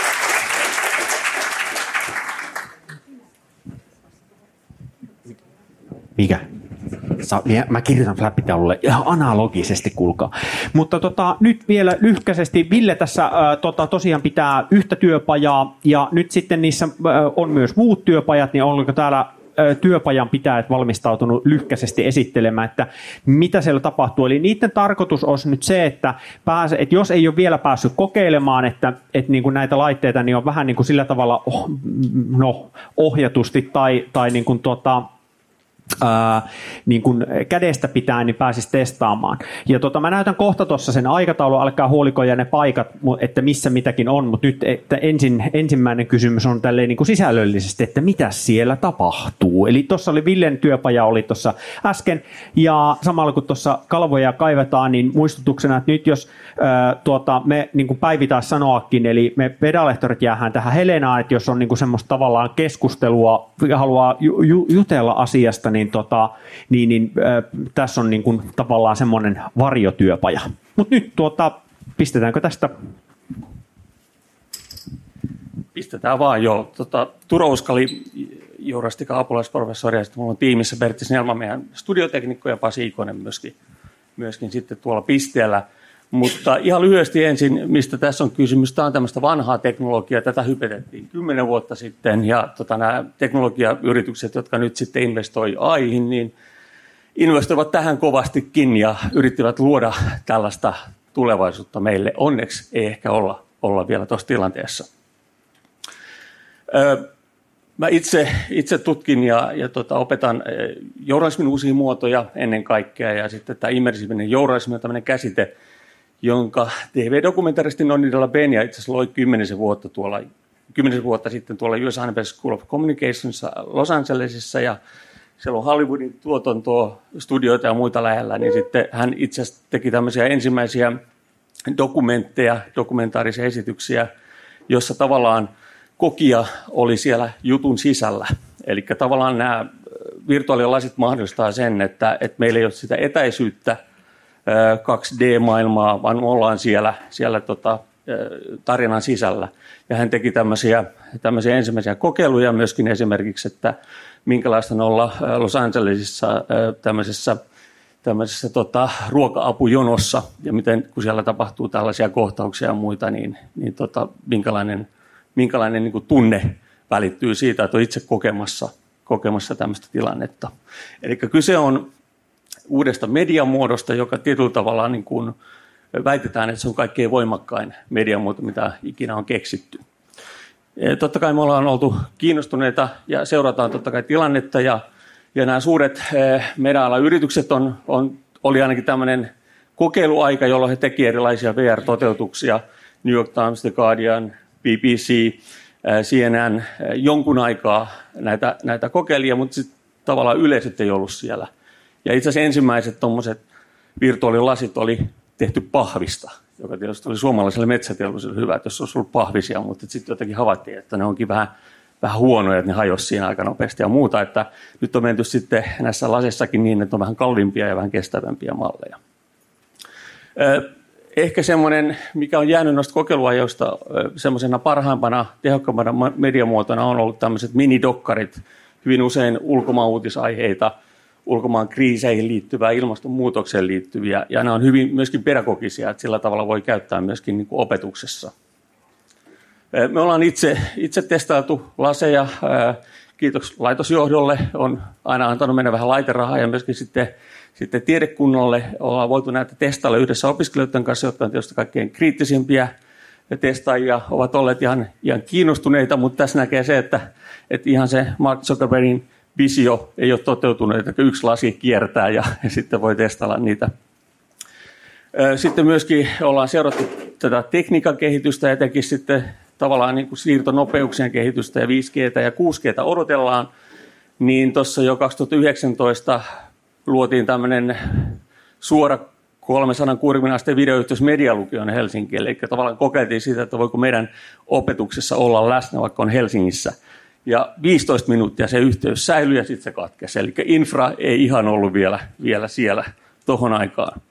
Mikä? Mä kirjoitan flappitaululle ihan analogisesti, kuulkaa. Mutta tota, nyt vielä lyhkäisesti. Ville tässä äh, tota, tosiaan pitää yhtä työpajaa ja nyt sitten niissä äh, on myös muut työpajat, niin onko täällä äh, työpajan pitäjät valmistautunut lyhkäisesti esittelemään, että mitä siellä tapahtuu. Eli niiden tarkoitus olisi nyt se, että, pääse, että jos ei ole vielä päässyt kokeilemaan, että, että niin kuin näitä laitteita niin on vähän niin kuin sillä tavalla oh, no, ohjatusti tai, tai niin kuin tota, Ää, niin kun kädestä pitää, niin pääsisi testaamaan. Ja tota, mä näytän kohta tuossa sen aikataulun, alkaa huolikoja ja ne paikat, että missä mitäkin on, mutta nyt että ensin, ensimmäinen kysymys on tälleen niin kuin sisällöllisesti, että mitä siellä tapahtuu. Eli tuossa oli Villen työpaja oli tuossa äsken, ja samalla kun tuossa kalvoja kaivetaan, niin muistutuksena, että nyt jos ää, tuota, me niin kuin päivitään sanoakin, eli me pedalehtorit jäähän tähän Helenaan, että jos on niin kuin semmoista tavallaan keskustelua ja haluaa ju- ju- jutella asiasta, niin Niin, tota, niin, niin äh, tässä on niin kuin tavallaan semmoinen varjotyöpaja. Mutta nyt tuota, pistetäänkö tästä? Pistetään vaan, joo. Tota, Turo Uskali Journalistiikan apulaisprofessori ja sitten mulla on tiimissä Bertti Snellman, meidän studioteknikko ja Pasi Ikonen myöskin, myöskin sitten tuolla pisteellä. Mutta ihan lyhyesti ensin, mistä tässä on kysymys. Tämä on tämmöistä vanhaa teknologiaa, tätä hypetettiin kymmenen vuotta sitten ja tota, nämä teknologiayritykset, jotka nyt sitten investoi A I:hin, niin investoivat tähän kovastikin ja yrittivät luoda tällaista tulevaisuutta meille. Onneksi ei ehkä olla, olla vielä tuossa tilanteessa. Öö, mä itse, itse tutkin ja, ja tota, opetan journalismin uusia muotoja ennen kaikkea ja sitten tämä immersiivinen journalismi on tämmöinen käsite, jonka T V-dokumentaristi Nonni de la Peña itse asiassa loi kymmenisen vuotta, tuolla, kymmenisen vuotta sitten tuolla U S University School of Communications Los Angelesissa ja siellä on Hollywoodin tuotantoa, studioita ja muita lähellä, niin sitten hän itse asiassa teki tämmöisiä ensimmäisiä dokumentteja, dokumentaarisia esityksiä, jossa tavallaan kokija oli siellä jutun sisällä. Eli tavallaan nämä virtuaalilasit mahdollistaa sen, että, että meillä ei ole sitä etäisyyttä kaksi D-maailmaa, vaan me ollaan siellä, siellä tota, tarinan sisällä. Ja hän teki tämmöisiä, tämmöisiä ensimmäisiä kokeiluja myöskin esimerkiksi, että minkälaista on olla Los Angelesissa tämmöisessä, tämmöisessä tota, ruoka-apujonossa ja miten, kun siellä tapahtuu tällaisia kohtauksia ja muita, niin, niin tota, minkälainen, minkälainen niin kuin tunne välittyy siitä, että on itse kokemassa, kokemassa tämmöistä tilannetta. Eli kyse on uudesta mediamuodosta, joka tietyllä tavalla niin kuin väitetään, että se on kaikkein voimakkain mediamuoto, mitä ikinä on keksitty. Totta kai me ollaan oltu kiinnostuneita ja seurataan totta kai tilannetta ja, ja nämä suuret meidän alan yritykset on, on, oli ainakin tämmöinen kokeiluaika, jolloin he teki erilaisia V R-toteutuksia, New York Times, The Guardian, B B C, C N N, jonkun aikaa näitä, näitä kokeilia, mutta sitten tavallaan yleisöt ei ollut siellä. Ja itse asiassa ensimmäiset tuommoiset virtuaalilasit oli tehty pahvista, joka tietysti oli suomalaiselle metsäteollisuudelle hyvä, että jos olisi ollut pahvisia, mutta sitten jotenkin havaittiin, että ne onkin vähän, vähän huonoja, että ne hajosi siinä aika nopeasti ja muuta. Että nyt on menty sitten näissä lasissakin niin, että on vähän kalliimpia ja vähän kestävämpiä malleja. Ehkä semmoinen, mikä on jäänyt noista kokeiluajoista semmoisena parhaimpana, tehokkaampana mediamuotona on ollut tämmöiset minidokkarit, hyvin usein ulkomaan uutisaiheita, ulkomaan kriiseihin liittyvää, ilmastonmuutokseen liittyviä, ja nämä on hyvin myöskin pedagogisia, että sillä tavalla voi käyttää myöskin niin kuin opetuksessa. Me ollaan itse, itse testailtu laseja, kiitos laitosjohdolle, on aina antanut mennä vähän laiterahaa, ja myöskin sitten, sitten tiedekunnalle ollaan voitu näitä testailla yhdessä opiskelijoiden kanssa, jotka on tietysti kaikkein kriittisimpiä testaajia, ovat olleet ihan, ihan kiinnostuneita, mutta tässä näkee se, että, että ihan se Mark Zuckerbergin visio ei ole toteutunut, että yksi lasi kiertää ja, ja sitten voi testailla niitä. Sitten myöskin ollaan seurattu tätä tekniikan kehitystä, etenkin sitten tavallaan niin kuin siirtonopeuksien kehitystä ja viisi G ja kuusi G odotellaan. Niin tuossa jo kaksituhattayhdeksäntoista luotiin tämmöinen suora kolmesataakuusikymmentä asteen videoyhteys Medialukion Helsinkiin. Eli tavallaan kokeiltiin sitä, että voiko meidän opetuksessa olla läsnä, vaikka on Helsingissä. Ja viisitoista minuuttia se yhteys säilyi ja sitten se katkesi. Eli infra ei ihan ollut vielä, vielä siellä tohon aikaan.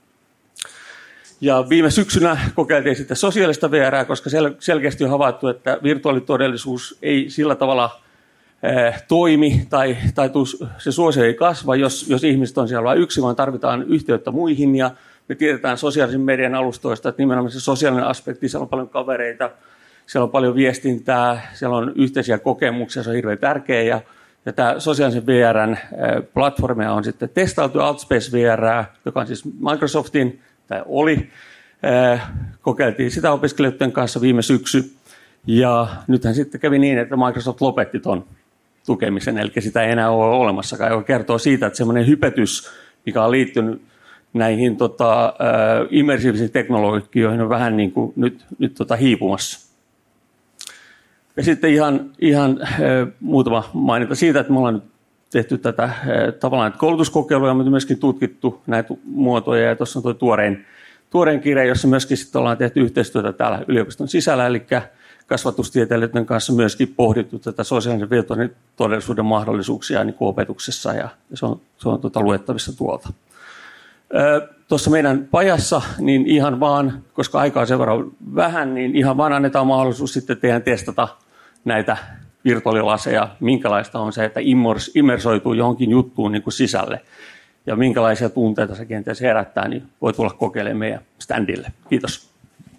Ja viime syksynä kokeiltiin sitten sosiaalista V R:ää, koska sel- selkeästi on havaittu, että virtuaalitodellisuus ei sillä tavalla eh, toimi tai, tai tus, se suosio ei kasva, jos, jos ihmiset on siellä vain yksi, vaan tarvitaan yhteyttä muihin. Ja me tiedetään sosiaalisen median alustoista, että nimenomaan se sosiaalinen aspekti, siellä on paljon kavereita, siellä on paljon viestintää, siellä on yhteisiä kokemuksia, se on hirveän tärkeä. Ja, ja tämä sosiaalisen V R:n platformia on sitten testailtu, Altspace V R, joka on siis Microsoftin, tai oli. Kokeiltiin sitä opiskelijoiden kanssa viime syksy. Ja nythän sitten kävi niin, että Microsoft lopetti tuon tukemisen, eli sitä ei enää ole olemassakaan, joka kertoo siitä, että semmoinen hypetys, mikä on liittynyt näihin tota, immersiivisiin teknologioihin, on vähän niin kuin nyt, nyt tota hiipumassa. Ja sitten ihan, ihan äh, muutama mainita siitä, että me ollaan nyt tehty tätä äh, tavallaan koulutuskokeiluja, mutta myöskin tutkittu näitä muotoja. Ja tuossa on tuo tuorein, tuorein kirja, jossa myöskin sitten ollaan tehty yhteistyötä täällä yliopiston sisällä, eli kasvatustieteilijöiden kanssa myöskin pohdittu tätä sosiaalisen virtuaalitodellisuuden mahdollisuuksia niin kuin opetuksessa, ja, ja se on, se on tuota, luettavissa tuolta. Äh, tuossa meidän pajassa, niin ihan vaan, koska aikaa sen verran vähän, niin ihan vaan annetaan mahdollisuus sitten teidän testata näitä virtuaalilaseja, minkälaista on se, että immers, immersoituu johonkin juttuun niin kuin sisälle ja minkälaisia tunteita se kenties herättää, niin voi tulla kokeilemaan meidän standille. Kiitos.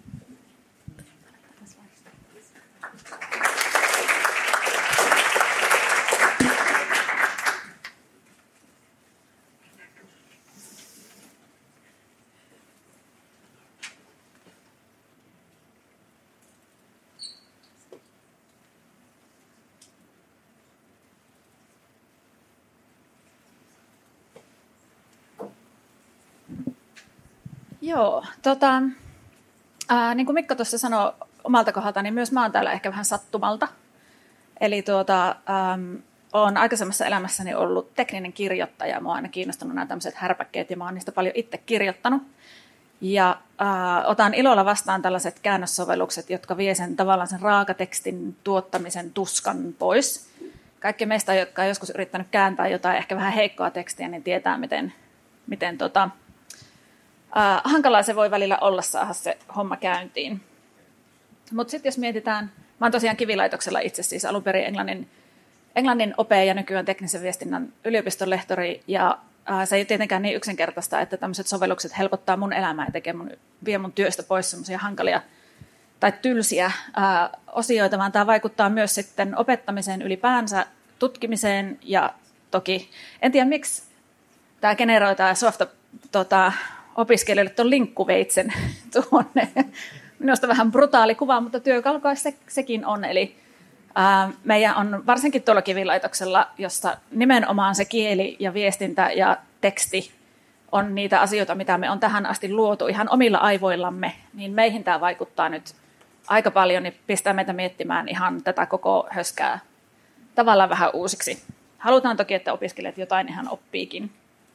Joo, tota, ää, niin kuin Mikko tuossa sanoi omalta kohdalta, niin myös mä oon täällä ehkä vähän sattumalta. Eli tuota, äm, olen aikaisemmassa elämässäni ollut tekninen kirjoittaja. Mua on aina kiinnostunut nämä tämmöiset härpäkkeet ja mä oon niistä paljon itse kirjoittanut. Ja ää, otan ilolla vastaan tällaiset käännössovellukset, jotka vie sen tavallaan sen raakatekstin tuottamisen tuskan pois. Kaikki meistä, jotka on joskus yrittänyt kääntää jotain ehkä vähän heikkoa tekstiä, niin tietää, miten, miten tota, ää, hankalaa se voi välillä olla saada se homma käyntiin. Mutta sitten jos mietitään, mä oon tosiaan kivilaitoksella itse siis alun perin englannin, englannin opea ja nykyään teknisen viestinnän yliopiston lehtori, ja ää, se ei tietenkään niin yksinkertaista, että tämmöiset sovellukset helpottaa mun elämää ja tekee mun, vie mun työstä pois semmoisia hankalia tai tylsiä ää, osioita, vaan tämä vaikuttaa myös sitten opettamiseen ylipäänsä, tutkimiseen ja toki, en tiedä miksi tämä generoi tämä softa tota, opiskelijoille tuon linkkuveitsen tuonne. Minusta vähän brutaali kuva, mutta työkalukas se, sekin on. Eli ää, meidän on varsinkin tuolla kivilaitoksella, jossa nimenomaan se kieli ja viestintä ja teksti on niitä asioita, mitä me on tähän asti luotu ihan omilla aivoillamme, niin meihin tämä vaikuttaa nyt aika paljon, niin pistää meitä miettimään ihan tätä koko höskää tavallaan vähän uusiksi. Halutaan toki, että opiskelijat jotain ihan oppiikin.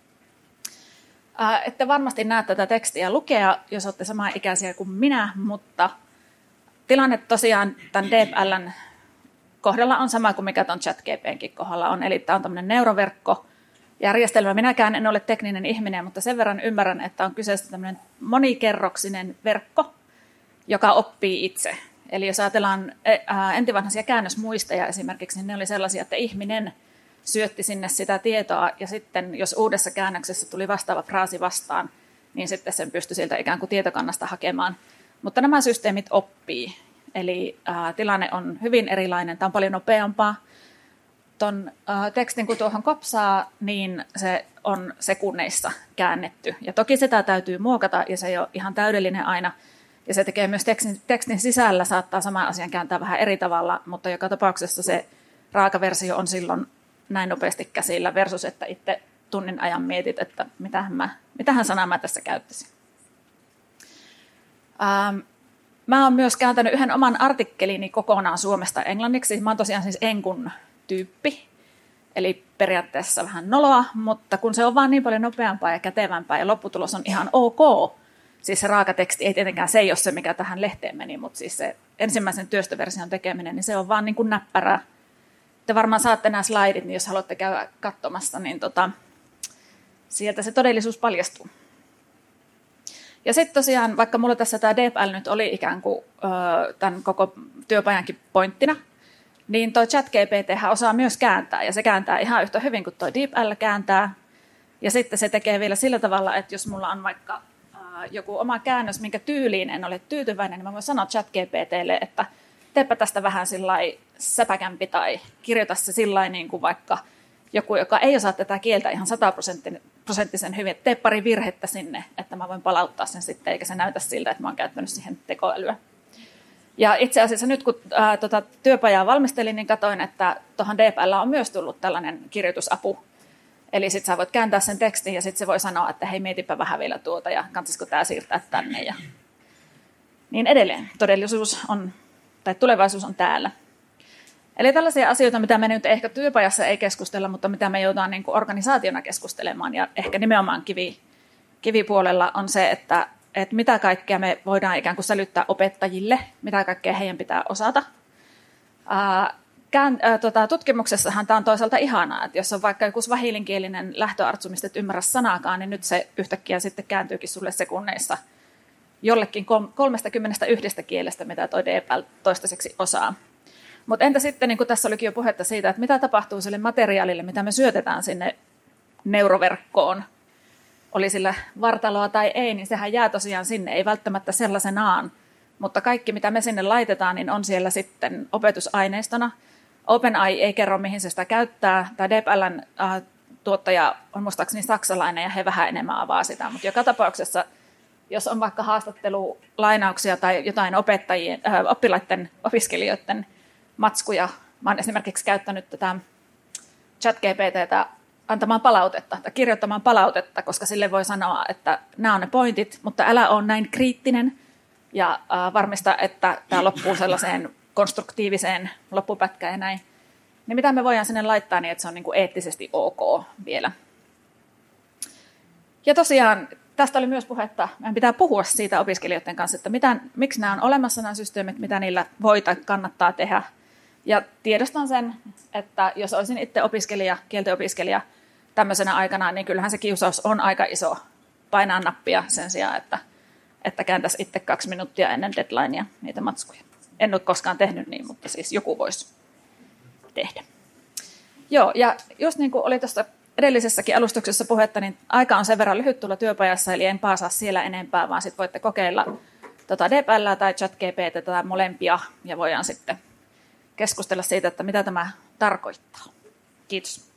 Ää, ette varmasti näe tätä tekstiä lukea, jos olette samaa ikäisiä kuin minä, mutta tilanne tosiaan tämän D P L:n kohdalla on sama kuin mikä tuon ChatGPT:nkin kohdalla on. Eli tämä on tämmöinen neuroverkkojärjestelmä. Minäkään en ole tekninen ihminen, mutta sen verran ymmärrän, että on kyseessä tämmöinen monikerroksinen verkko, joka oppii itse. Eli jos ajatellaan entivanhaisia käännösmuisteja esimerkiksi, niin ne oli sellaisia, että ihminen syötti sinne sitä tietoa, ja sitten jos uudessa käännöksessä tuli vastaava fraasi vastaan, niin sitten sen pystyi sieltä ikään kuin tietokannasta hakemaan. Mutta nämä systeemit oppii, eli ää, tilanne on hyvin erilainen, tämä on paljon nopeampaa. Tuon ää, tekstin kun tuohon kopsaa, niin se on sekunneissa käännetty. Ja toki sitä täytyy muokata, ja se ei ole ihan täydellinen aina. Ja se tekee myös tekstin, tekstin sisällä, saattaa saman asian kääntää vähän eri tavalla, mutta joka tapauksessa se raakaversio on silloin näin nopeasti käsillä versus, että itse tunnin ajan mietit, että mitähän, mä, mitähän sanaa mä tässä käyttäisin. Ähm, mä oon myös kääntänyt yhden oman artikkelini kokonaan suomesta englanniksi. Mä oon tosiaan siis enkun tyyppi, eli periaatteessa vähän noloa, mutta kun se on vaan niin paljon nopeampaa ja kätevämpää ja lopputulos on ihan ok, siis se raakateksti ei tietenkään, se ei ole se, mikä tähän lehteen meni, mutta siis se ensimmäisen työstöversion tekeminen, niin se on vaan niin kuin näppärää. Te varmaan saatte nämä slaidit, niin jos haluatte käydä katsomassa, niin tota, sieltä se todellisuus paljastuu. Ja sitten tosiaan, vaikka mulla tässä tämä D P L nyt oli ikään kuin ö, tämän koko työpajankin pointtina, niin tuo ChatGPT osaa myös kääntää, ja se kääntää ihan yhtä hyvin kuin tuo D P L kääntää. Ja sitten se tekee vielä sillä tavalla, että jos mulla on vaikka joku oma käännös, minkä tyyliin en ole tyytyväinen, niin mä voin sanoa ChatGPT:lle, että teepä tästä vähän sillai säpäkämpi tai kirjoita se sillai niin kuin vaikka joku, joka ei osaa tätä kieltä ihan sataprosenttisen hyvin, että tee pari virhettä sinne, että mä voin palauttaa sen sitten, eikä se näytä siltä, että mä oon käyttänyt siihen tekoälyä. Ja itse asiassa nyt kun ää, tota, työpajaa valmistelin, niin katsoin, että tuohon D P L on myös tullut tällainen kirjoitusapu. Eli sitten sä voit kääntää sen tekstin ja sitten se voi sanoa, että hei, mietipä vähän vielä tuota ja kannattaisiko tämä siirtää tänne. Ja niin edelleen. Todellisuus on, tai tulevaisuus on täällä. Eli tällaisia asioita, mitä me nyt ehkä työpajassa ei keskustella, mutta mitä me joudutaan niin kuin organisaationa keskustelemaan ja ehkä nimenomaan kivi, kivipuolella on se, että, että mitä kaikkea me voidaan ikään kuin sälyttää opettajille, mitä kaikkea heidän pitää osata. Ää, Kään, äh, tota, tutkimuksessahan tämä on toisaalta ihanaa, että jos on vaikka joku swahilinkielinen lähtöartsu, mistä et ymmärrä sanaakaan, niin nyt se yhtäkkiä sitten kääntyykin sulle sekunneissa jollekin kolmestakymmenestä yhdestä kielestä, mitä toi D P L toistaiseksi osaa. Mutta entä sitten, niin kuin tässä olikin jo puhetta siitä, että mitä tapahtuu sille materiaalille, mitä me syötetään sinne neuroverkkoon, oli sillä vartaloa tai ei, niin sehän jää tosiaan sinne, ei välttämättä sellaisenaan. Mutta kaikki, mitä me sinne laitetaan, niin on siellä sitten opetusaineistona. OpenAI ei kerro, mihin se sitä käyttää. Tämä D P L:n äh, tuottaja on muistaakseni saksalainen ja he vähän enemmän avaa sitä. Mutta joka tapauksessa, jos on vaikka haastattelulainauksia tai jotain opettajien, äh, oppilaiden, opiskelijoiden matskuja, mä olen esimerkiksi käyttänyt tätä ChatGPT:tä antamaan palautetta tai kirjoittamaan palautetta, koska sille voi sanoa, että nämä on ne pointit, mutta älä ole näin kriittinen ja äh, varmista, että tämä loppuu sellaiseen konstruktiiviseen loppupätkään ja näin. Niin mitä me voidaan sinne laittaa niin, että se on niin kuin eettisesti ok vielä. Ja tosiaan tästä oli myös puhetta, meidän pitää puhua siitä opiskelijoiden kanssa, että mitä, miksi nämä on olemassa nämä systeemit, mitä niillä voi tai kannattaa tehdä. Ja tiedostan sen, että jos olisin itse opiskelija, kielten opiskelija tämmöisenä aikana, niin kyllähän se kiusaus on aika iso painaa nappia sen sijaan, että, että kääntäisi itse kaksi minuuttia ennen deadlinea niitä matskuja. En ole koskaan tehnyt niin, mutta siis joku voisi tehdä. Joo, ja just niin kuin oli tuossa edellisessäkin alustuksessa puhetta, niin aika on sen verran lyhyt tulla työpajassa, eli en paasaa siellä enempää, vaan sitten voitte kokeilla tota D P L tai ChatGPT tai molempia, ja voidaan sitten keskustella siitä, että mitä tämä tarkoittaa. Kiitos.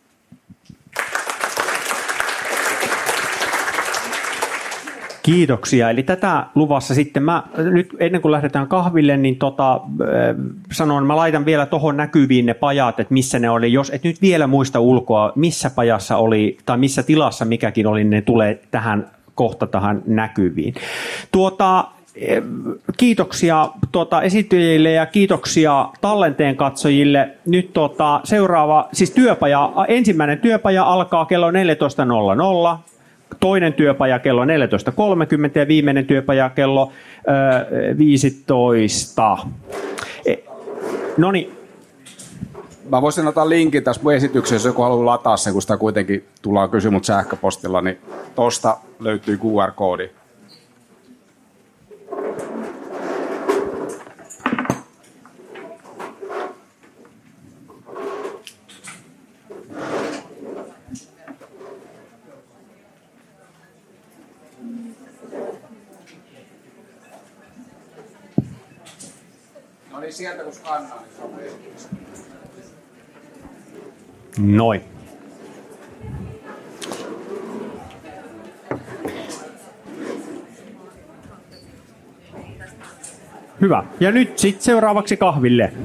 Kiitoksia. Eli tätä luvassa sitten mä nyt ennen kuin lähdetään kahville, niin tota, äh, sanon, mä laitan vielä tuohon näkyviin ne pajat, että missä ne oli. Jos et nyt vielä muista ulkoa, missä pajassa oli tai missä tilassa mikäkin oli, niin ne tulee tähän kohta tähän näkyviin. Tuota, kiitoksia tuota, esittäjille ja kiitoksia tallenteen katsojille. Nyt tuota, seuraava, siis työpaja, ensimmäinen työpaja alkaa kello neljätoista nolla nolla. Toinen työpaja kello neljätoista kolmekymmentä ja viimeinen työpaja kello ö, viisitoista. E, no niin. Mä voisin ottaa linkin tässä mun esityksessä, jos joku haluaa lataa sen, kun sitä kuitenkin tullaan kysyä mut sähköpostilla, niin tosta löytyy Q R-koodi. Sieltä kun skannaa, niin se on esityksessä. Noin. Hyvä. Ja nyt sitten seuraavaksi kahville.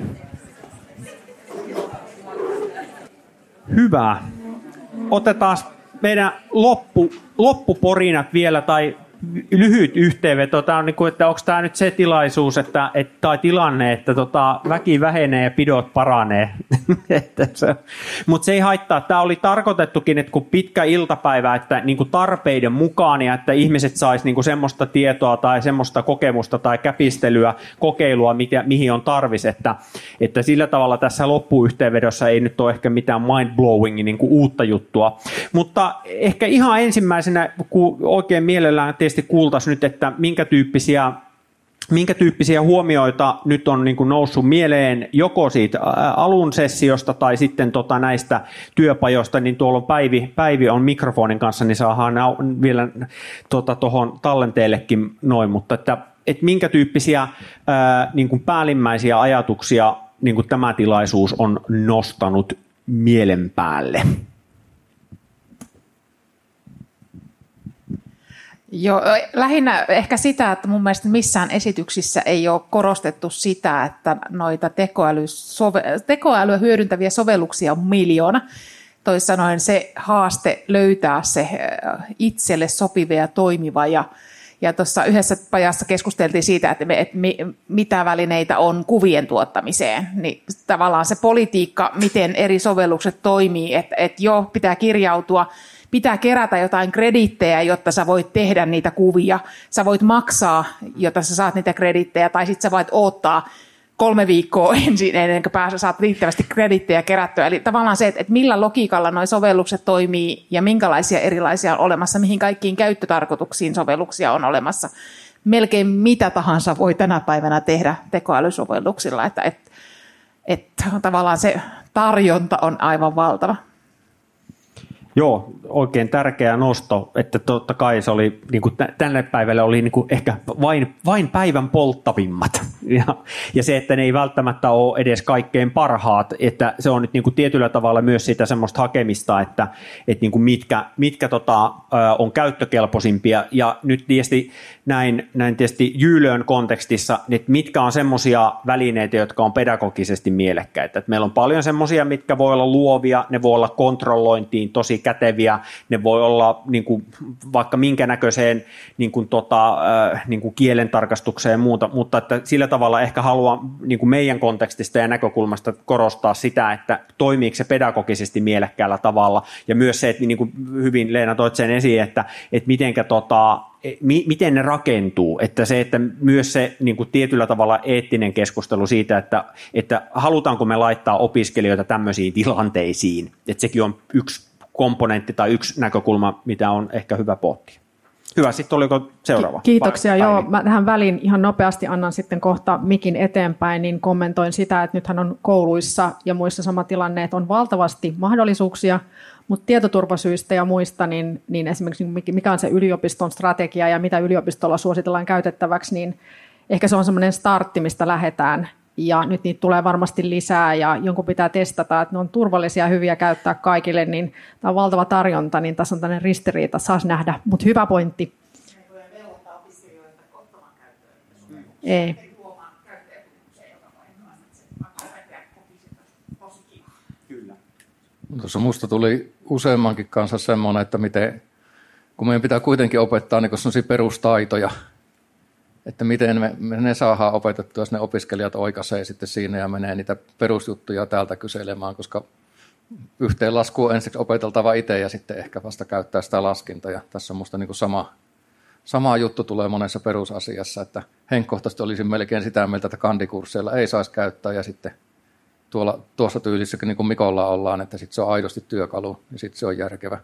Hyvä. Otetaan meidän loppu, loppuporinat vielä tai lyhyt yhteenveto. Tämä on niin kuin, että onko tämä nyt se tilaisuus, että, että, tai tilanne, että tota, väki vähenee ja pidot paranee. Mutta se ei haittaa. Tämä oli tarkoitettukin, että kun pitkä iltapäivä, että niin kuin tarpeiden mukaan ja että ihmiset sais niin kuin semmoista tietoa tai semmoista kokemusta tai käpistelyä, kokeilua, mitä, mihin on tarvis. Että, että sillä tavalla tässä loppuyhteenvedossa ei nyt ole ehkä mitään mind-blowing niin kuin uutta juttua. Mutta ehkä ihan ensimmäisenä, kun oikein mielellään tietysti kuultaisiin nyt, että minkä tyyppisiä, minkä tyyppisiä huomioita nyt on niin kuin noussut mieleen joko siitä alun sessiosta tai sitten tota näistä työpajoista, niin tuolla on Päivi, Päivi on mikrofonin kanssa, niin saadaan vielä tuohon tota, tallenteellekin noin, mutta että, että minkä tyyppisiä ää, niin kuin päällimmäisiä ajatuksia niin kuin tämä tilaisuus on nostanut mielen päälle? Joo, lähinnä ehkä sitä, että mun mielestä missään esityksissä ei ole korostettu sitä, että noita tekoäly, sove, tekoälyä hyödyntäviä sovelluksia on miljoona. Toisin sanoen se haaste löytää se itselle sopiva ja toimiva. Ja, ja tuossa yhdessä pajassa keskusteltiin siitä, että, me, että mi, mitä välineitä on kuvien tuottamiseen. Niin tavallaan se politiikka, miten eri sovellukset toimii, että, että joo, pitää kirjautua, pitää kerätä jotain kredittejä, jotta sä voit tehdä niitä kuvia. Sä voit maksaa, jotta sä saat niitä kredittejä, tai sitten sä voit odottaa kolme viikkoa ensin, ennen kuin pääsä, saat riittävästi kredittejä kerättyä. Eli tavallaan se, että millä logiikalla nuo sovellukset toimii ja minkälaisia erilaisia on olemassa, mihin kaikkiin käyttötarkoituksiin sovelluksia on olemassa. Melkein mitä tahansa voi tänä päivänä tehdä tekoälysovelluksilla. Että, et, Että tavallaan se tarjonta on aivan valtava. Joo, oikein tärkeä nosto, että totta kai se oli, niin kuin tänne päivälle oli niin kuin ehkä vain, vain päivän polttavimmat. Ja, ja se, että ne ei välttämättä ole edes kaikkein parhaat, että se on nyt niin kuin tietyllä tavalla myös sitä semmoista hakemista, että, että niin kuin mitkä, mitkä tota, on käyttökelpoisimpia. Ja nyt tietysti näin, näin tietysti Jylön kontekstissa, että mitkä on semmoisia välineitä, jotka on pedagogisesti mielekkäitä. Että meillä on paljon semmoisia, mitkä voi olla luovia, ne voi olla kontrollointiin tosi käteviä, ne voi olla niin kuin, vaikka minkä näköiseen niin kuin, tota, äh, niin kuin kielen tarkastukseen ja muuta, mutta että sillä tavalla ehkä haluan niin kuin meidän kontekstista ja näkökulmasta korostaa sitä, että toimiiko se pedagogisesti mielekkäällä tavalla, ja myös se, että niin kuin hyvin Leena toit sen esiin, että, että mitenkä tota, miten ne rakentuu, että se, että myös se niin kuin tietyllä tavalla eettinen keskustelu siitä, että, että halutaanko me laittaa opiskelijoita tämmöisiin tilanteisiin, että sekin on yksi komponentti tai yksi näkökulma, mitä on ehkä hyvä pohtia. Hyvä, sitten oliko seuraava? Kiitoksia. Vai, joo, mä tähän väliin ihan nopeasti annan sitten kohta mikin eteenpäin, niin kommentoin sitä, että nythän on kouluissa ja muissa sama tilanne, että on valtavasti mahdollisuuksia, mutta tietoturvasyistä ja muista, niin, niin esimerkiksi mikä on se yliopiston strategia ja mitä yliopistolla suositellaan käytettäväksi, niin ehkä se on semmoinen startti, mistä lähdetään. Ja nyt niitä tulee varmasti lisää ja jonkun pitää testata, että ne on turvallisia ja hyviä käyttää kaikille, niin tämä on valtava tarjonta, niin tässä on tämmöinen ristiriita, saas nähdä, mutta hyvä pointti. Ei. Tuossa musta tuli useammankin kanssa semmoinen, että miten, kun meidän pitää kuitenkin opettaa niin sellaisia perustaitoja, että miten me, me ne saadaan opetettua, jos ne opiskelijat oikaisee sitten siinä ja menee niitä perusjuttuja täältä kyselemään, koska yhteenlasku on ensiksi opeteltava itse ja sitten ehkä vasta käyttää sitä laskintaa. Ja tässä on musta niin kuin sama, sama juttu tulee monessa perusasiassa, että henkkohtaisesti olisin melkein sitä mieltä, että kandikursseilla ei saisi käyttää ja sitten tuolla, tuossa tyylissäkin niin kuin Mikolla ollaan, että sitten se on aidosti työkalu ja sitten se on järkevä.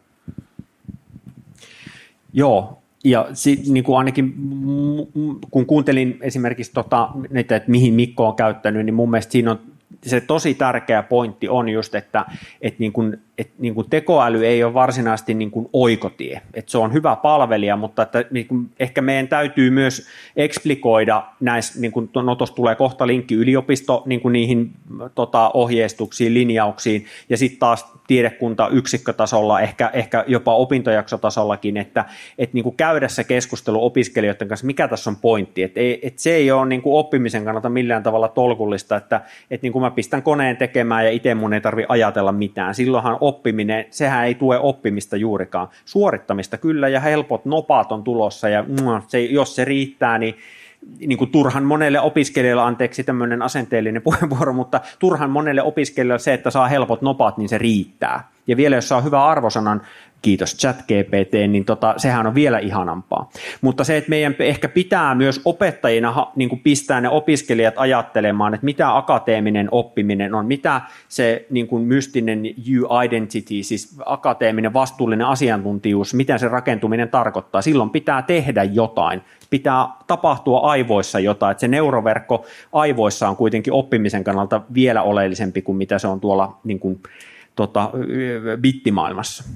Joo. Ja sit, niin kuin ainakin kun kuuntelin esimerkiksi tota, että mihin Mikko on käyttänyt, niin mun mielestä siinä on se tosi tärkeä pointti on just, että, että, niin kuin, että niin kuin tekoäly ei ole varsinaisesti niin kuin oikotie. Että se on hyvä palvelija, mutta että niin kuin ehkä meidän täytyy myös eksplikoida näissä, niin kuin no tuossa tulee kohta linkki yliopisto niin kuin niihin tota, ohjeistuksiin, linjauksiin, ja sitten taas tiedekunta yksikkötasolla, ehkä, ehkä jopa opintojaksotasollakin, että, että niin kuin käydä se keskustelu opiskelijoiden kanssa, mikä tässä on pointti. Että, että se ei ole niin kuin oppimisen kannalta millään tavalla tolkullista, että, että niin kuin mä pistän koneen tekemään ja itse mun ei tarvitse ajatella mitään. Silloinhan oppiminen, sehän ei tue oppimista juurikaan. Suorittamista kyllä ja helpot nopat on tulossa ja se, jos se riittää, niin, niin kuin turhan monelle opiskelijalle, anteeksi tämmöinen asenteellinen puheenvuoro, mutta turhan monelle opiskelijalle se, että saa helpot nopat, niin se riittää. Ja vielä jos saa hyvän arvosanan, kiitos ChatGPT, niin tota, sehän on vielä ihanampaa. Mutta se, että meidän ehkä pitää myös opettajina niin kuin pistää ne opiskelijat ajattelemaan, että mitä akateeminen oppiminen on, mitä se niin kuin mystinen U-identity, siis akateeminen vastuullinen asiantuntijuus, mitä se rakentuminen tarkoittaa. Silloin pitää tehdä jotain, pitää tapahtua aivoissa jotain, että se neuroverkko aivoissa on kuitenkin oppimisen kannalta vielä oleellisempi kuin mitä se on tuolla niin kuin, tota, bittimaailmassa.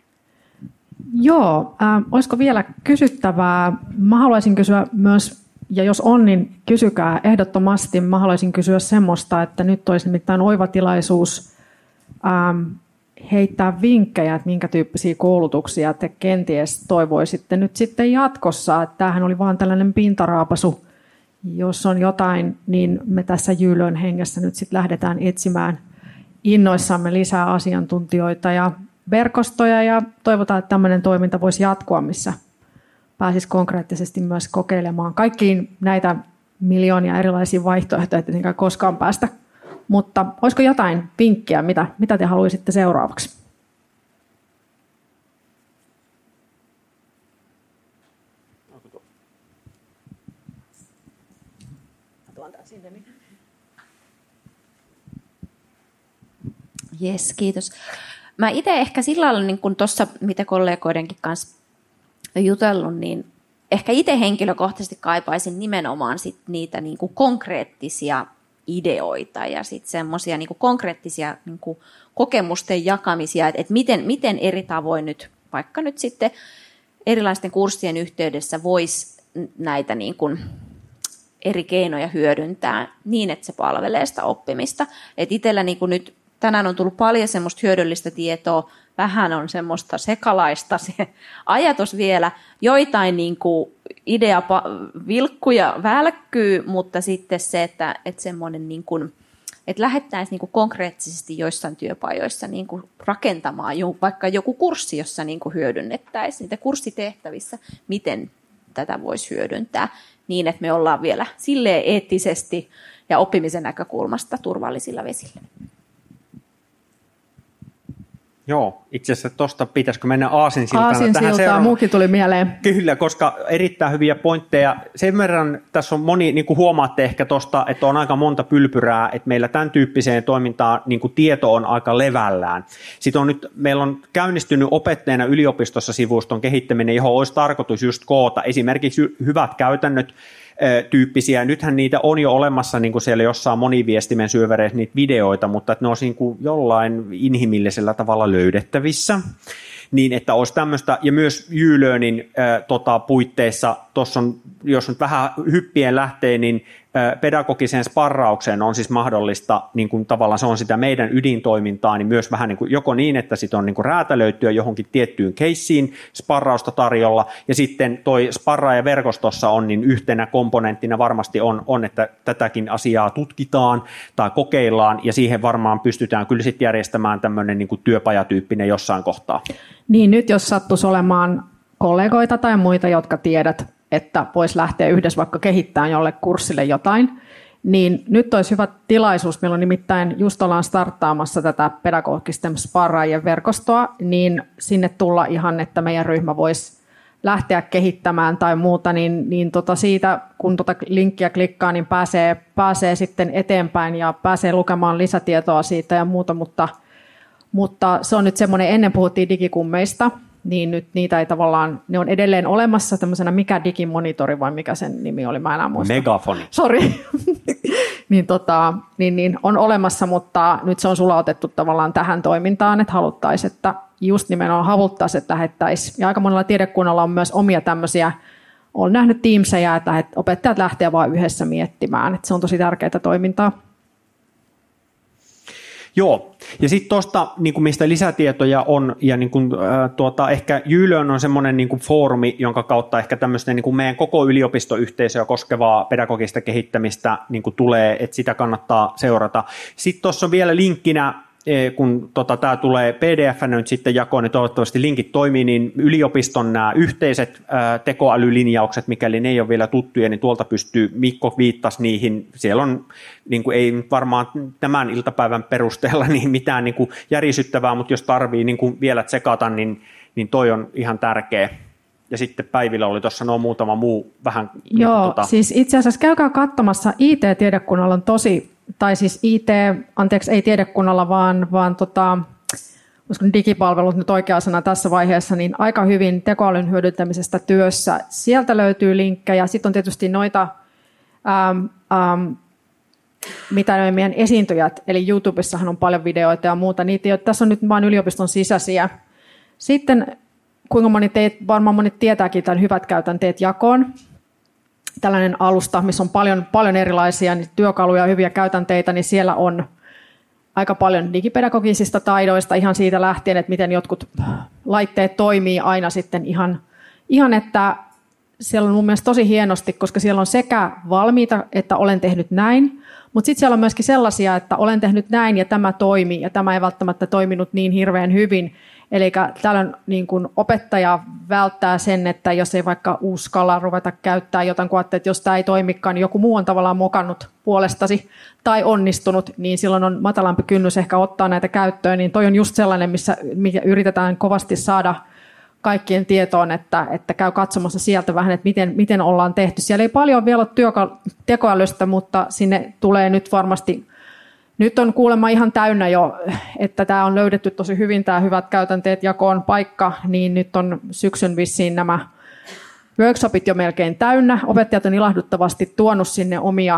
Joo, äh, olisiko vielä kysyttävää? Mä haluaisin kysyä myös, ja jos on, niin kysykää ehdottomasti. Mä haluaisin kysyä semmoista, että nyt olisi nimittäin oiva tilaisuus ähm, heittää vinkkejä, että minkä tyyppisiä koulutuksia te kenties toivoisitte nyt sitten jatkossa. Että tämähän oli vaan tällainen pintaraapasu. Jos on jotain, niin me tässä Jylön hengessä nyt sitten lähdetään etsimään innoissamme lisää asiantuntijoita ja verkostoja ja toivotaan, että tämmöinen toiminta voisi jatkua, missä pääsisi konkreettisesti myös kokeilemaan kaikkiin näitä miljoonia erilaisia vaihtoehtoja, ettei koskaan päästä. Mutta olisiko jotain vinkkiä, mitä, mitä te haluaisitte seuraavaksi? Jes, kiitos. Mä itse ehkä sillä lailla, niin kuin tuossa, mitä kollegoidenkin kanssa jutellut, niin ehkä itse henkilökohtaisesti kaipaisin nimenomaan sit niitä niin kuin konkreettisia ideoita ja sitten semmoisia niin kuin konkreettisia niin kuin kokemusten jakamisia, että, että miten, miten eri tavoin nyt, vaikka nyt sitten erilaisten kurssien yhteydessä voisi näitä niin kuin eri keinoja hyödyntää niin, että se palvelee sitä oppimista. Et itsellä niin kuin nyt tänään on tullut paljon semmoista hyödyllistä tietoa, vähän on semmoista sekalaista se ajatus vielä, joitain niin kuin ideavilkkuja välkkyy, mutta sitten se, että, että semmoinen niin kuin, että lähettäisiin niin kuin konkreettisesti joissain työpajoissa niin kuin rakentamaan vaikka joku kurssi, jossa niin kuin hyödynnettäisiin niitä kurssitehtävissä, miten tätä voisi hyödyntää niin, että me ollaan vielä silleen eettisesti ja oppimisen näkökulmasta turvallisilla vesillä. Joo, itse asiassa tuosta pitäisikö mennä aasinsiltaan. Aasinsiltaan, muukin tuli mieleen. Kyllä, koska erittäin hyviä pointteja. Sen verran tässä on moni, niin kuin huomaatte ehkä tuosta, että on aika monta pylpyrää, että meillä tämän tyyppiseen toimintaan niin kuin tieto on aika levällään. Sitten on nyt, meillä on käynnistynyt opettajana yliopistossa sivuston kehittäminen, johon olisi tarkoitus just koota esimerkiksi hyvät käytännöt, tyyppisiä. Nythän niitä on jo olemassa niin kuin siellä jossain moniviestimen syövereissä niitä videoita, mutta että ne olisi niin kuin jollain inhimillisellä tavalla löydettävissä. Niin, että olisi tämmöistä, ja myös YouLearnin äh, tota, puitteissa, tuossa on, jos nyt vähän hyppien lähtee, niin äh, pedagogiseen sparraukseen on siis mahdollista, niin kuin tavallaan se on sitä meidän ydintoimintaa, niin myös vähän niin kuin, joko niin, että sit on niin kuin räätälöityä johonkin tiettyyn keissiin sparrausta tarjolla, ja sitten toi sparraajaverkostossa on, niin yhtenä komponenttina varmasti on, on, että tätäkin asiaa tutkitaan tai kokeillaan, ja siihen varmaan pystytään kyllä sitten järjestämään tämmöinen niin kuin työpajatyyppinen jossain kohtaa. Niin nyt jos sattuisi olemaan kollegoita tai muita, jotka tiedät, että voisi lähteä yhdessä vaikka kehittämään jolle kurssille jotain, niin nyt olisi hyvä tilaisuus, meillä on nimittäin just ollaan starttaamassa tätä pedagogisten sparraajien verkostoa, niin sinne tulla ihan, että meidän ryhmä voisi lähteä kehittämään tai muuta, niin, niin tota siitä, kun tota linkkiä klikkaa, niin pääsee, pääsee sitten eteenpäin ja pääsee lukemaan lisätietoa siitä ja muuta, mutta Mutta se on nyt semmoinen, ennen puhuttiin digikummeista, niin nyt niitä ei tavallaan, ne on edelleen olemassa tämmöisenä, mikä digimonitori vai mikä sen nimi oli, mä enää muista. Megafoni. Sori. niin, tota, niin, niin on olemassa, mutta nyt se on sulautettu tavallaan tähän toimintaan, että haluttaisiin, että just nimenomaan haluttaisiin, että lähettäisiin. Ja aika monella tiedekunnalla on myös omia tämmöisiä, olen nähnyt Teamseja, että opettajat lähtee vaan yhdessä miettimään, että se on tosi tärkeää toimintaa. Joo, ja sitten tuosta, niin mistä lisätietoja on, ja niin kuin, äh, tuota, ehkä YouLearn on semmoinen niin kuin foorumi, jonka kautta ehkä tämmöistä niin kuin meidän koko yliopistoyhteisöä koskevaa pedagogista kehittämistä niin kuin tulee, että sitä kannattaa seurata. Sitten tuossa on vielä linkkinä, kun tota, tämä tulee P D F nyt sitten jakoon, niin toivottavasti linkit toimii, niin yliopiston nämä yhteiset ää, tekoälylinjaukset, mikäli ne ei ole vielä tuttuja, niin tuolta pystyy, Mikko viittasi niihin, siellä on, niin kuin, ei varmaan tämän iltapäivän perusteella niin mitään niin kuin järisyttävää, mutta jos tarvii niin kuin vielä tsekata, niin, niin toi on ihan tärkeä. Ja sitten Päivillä oli tuossa no muutama muu vähän. Joo, niin, tota... siis itse asiassa käykää katsomassa, I T-tiedekunnalla on tosi, tai siis I T, anteeksi ei tiedekunnalla, vaan, vaan tota, digipalvelut nyt oikea sana tässä vaiheessa, niin aika hyvin tekoälyn hyödyntämisestä työssä. Sieltä löytyy linkkejä, sitten on tietysti noita, ähm, ähm, mitä ne meidän esiintyjät, eli YouTubessahan on paljon videoita ja muuta, niitä, tässä on nyt vain yliopiston sisäisiä. Sitten kuinka moni teet, varmaan moni tietääkin tämän hyvät käytänteet jakoon. Tällainen alusta, missä on paljon, paljon erilaisia niin työkaluja ja hyviä käytänteitä, niin siellä on aika paljon digipedagogisista taidoista ihan siitä lähtien, että miten jotkut laitteet toimii aina sitten ihan, ihan että siellä on mun mielestä tosi hienosti, koska siellä on sekä valmiita, että olen tehnyt näin, mutta sitten siellä on myöskin sellaisia, että olen tehnyt näin ja tämä toimi ja tämä ei välttämättä toiminut niin hirveän hyvin. Eli tällöin niin kun opettaja välttää sen, että jos ei vaikka uskalla ruveta käyttää jotain, kun että jos tämä ei toimikaan, niin joku muu on tavallaan mokannut puolestasi tai onnistunut, niin silloin on matalampi kynnys ehkä ottaa näitä käyttöön. Niin toi on just sellainen, missä mikä yritetään kovasti saada kaikkien tietoon, että, että käy katsomassa sieltä vähän, että miten, miten ollaan tehty. Siellä ei paljon vielä ole työkal- tekoälystä, mutta sinne tulee nyt varmasti. Nyt on kuulemma ihan täynnä jo, että tämä on löydetty tosi hyvin, tämä hyvät käytänteet jakoon paikka, niin nyt on syksyn vissiin nämä workshopit jo melkein täynnä. Opettajat on ilahduttavasti tuonut sinne omia,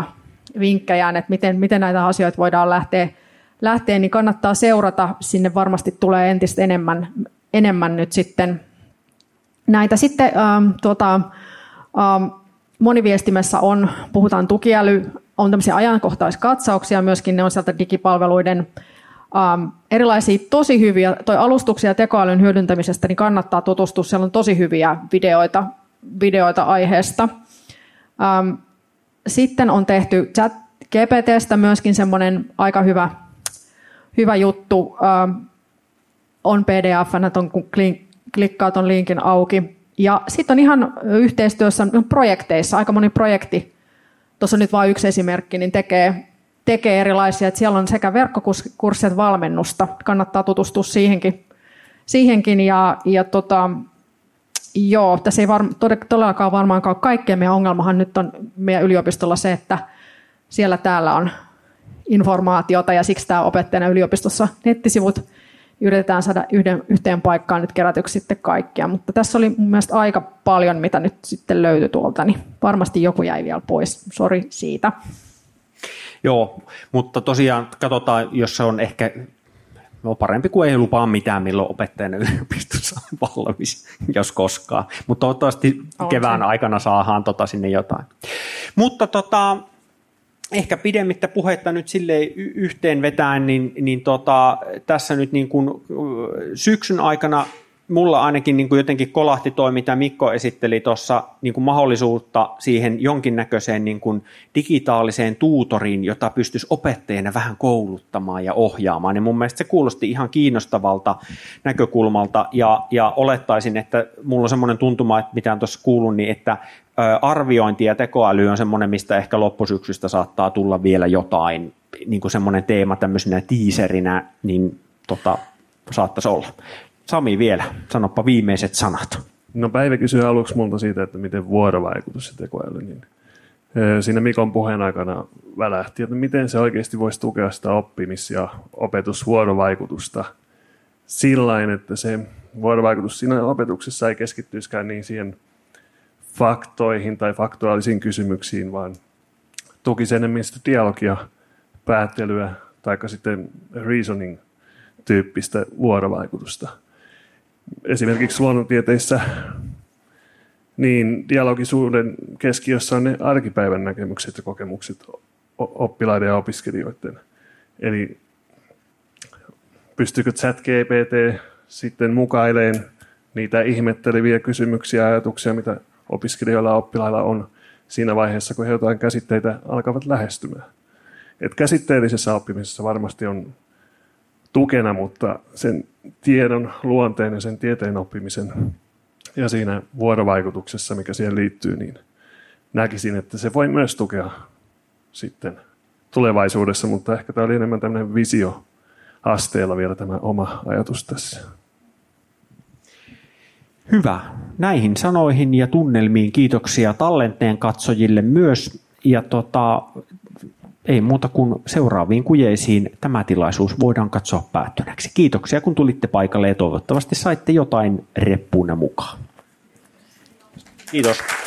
vinkkejään, että miten, miten näitä asioita voidaan lähteä, lähteä, niin kannattaa seurata. Sinne varmasti tulee entistä enemmän, enemmän nyt sitten näitä. Sitten ähm, tuota, ähm, moniviestimessä on, puhutaan tukiäly, on tämmöisiä ajankohtaiskatsauksia myöskin, ne on sieltä digipalveluiden ähm, erilaisia tosi hyviä, toi alustuksia tekoälyn hyödyntämisestä, niin kannattaa tutustua, siellä on tosi hyviä videoita, videoita aiheesta. Ähm, sitten on tehty ChatGPT:stä myöskin semmoinen aika hyvä, hyvä juttu, ähm, on P D F-nä, kun klikkaa tuon linkin auki. Ja sitten on ihan yhteistyössä projekteissa, aika moni projekti, tuossa on nyt vain yksi esimerkki, niin tekee, tekee erilaisia, että siellä on sekä verkkokurssia että valmennusta, kannattaa tutustua siihenkin. siihenkin ja, ja tota, joo, tässä ei var, todellakaan varmaankaan ole kaikkea. Meidän ongelmahan nyt on meidän yliopistolla se, että siellä täällä on informaatiota ja siksi tämä opettajana yliopistossa nettisivut yritetään saada yhden, yhteen paikkaan nyt kerätyksi sitten kaikkia, mutta tässä oli mun mielestä aika paljon, mitä nyt sitten löytyi tuolta, niin varmasti joku jäi vielä pois, sori siitä. Joo, mutta tosiaan katsotaan, jos se on ehkä no parempi kuin ei lupaa mitään, milloin opettajana yliopistossa on valmis, jos koskaan, mutta toivottavasti on kevään se aikana saadaan tota sinne jotain. Mutta tota, ehkä pidemmittä puhetta nyt silleen yhteen vetään, niin, niin tota, tässä nyt niin kuin syksyn aikana mulla ainakin niin kuin jotenkin kolahti toi, mitä Mikko esitteli tuossa, niin kuin mahdollisuutta siihen jonkinnäköiseen niin kuin digitaaliseen tuutoriin, jota pystyisi opettajana vähän kouluttamaan ja ohjaamaan. Ja mun mielestä se kuulosti ihan kiinnostavalta näkökulmalta, ja, ja olettaisin, että mulla on semmoinen tuntuma, että mitä on tuossa kuullut, niin että arviointi ja tekoäly on semmoinen, mistä ehkä loppusyksystä saattaa tulla vielä jotain, niin kuin semmoinen teema tämmöisenä tiiserinä, niin tota, saattaisi olla. Sami vielä, sanoppa viimeiset sanat. No Päivi kysyi aluksi multa siitä, että miten vuorovaikutus ja tekoäly, niin siinä Mikon puheen aikana välähti, että miten se oikeasti voisi tukea sitä oppimis- ja opetusvuorovaikutusta sillain, että se vuorovaikutus siinä opetuksessa ei keskittyisikään niin siihen faktoihin tai faktuaalisiin kysymyksiin, vaan tukisi enemmän sitä dialogia, päättelyä tai sitten reasoning-tyyppistä vuorovaikutusta. Esimerkiksi luonnontieteissä niin dialogisuuden keskiössä on ne arkipäivän näkemykset ja kokemukset oppilaiden ja opiskelijoiden. Eli pystyykö ChatGPT sitten mukailemaan niitä ihmetteleviä kysymyksiä ja ajatuksia, mitä opiskelijoilla ja oppilailla on siinä vaiheessa, kun he jotain käsitteitä alkavat lähestymään. Et käsitteellisessä oppimisessa varmasti on tukena, mutta sen tiedon luonteen ja sen tieteen oppimisen ja siinä vuorovaikutuksessa, mikä siihen liittyy, niin näkisin, että se voi myös tukea sitten tulevaisuudessa, mutta ehkä tämä oli enemmän tämmöinen visio-asteella vielä tämä oma ajatus tässä. Hyvä. Näihin sanoihin ja tunnelmiin kiitoksia tallenteen katsojille myös. Ja tota, ei muuta kuin seuraaviin kujeisiin tämä tilaisuus voidaan katsoa päättyneeksi. Kiitoksia kun tulitte paikalle ja toivottavasti saitte jotain reppuunne mukaan. Kiitos.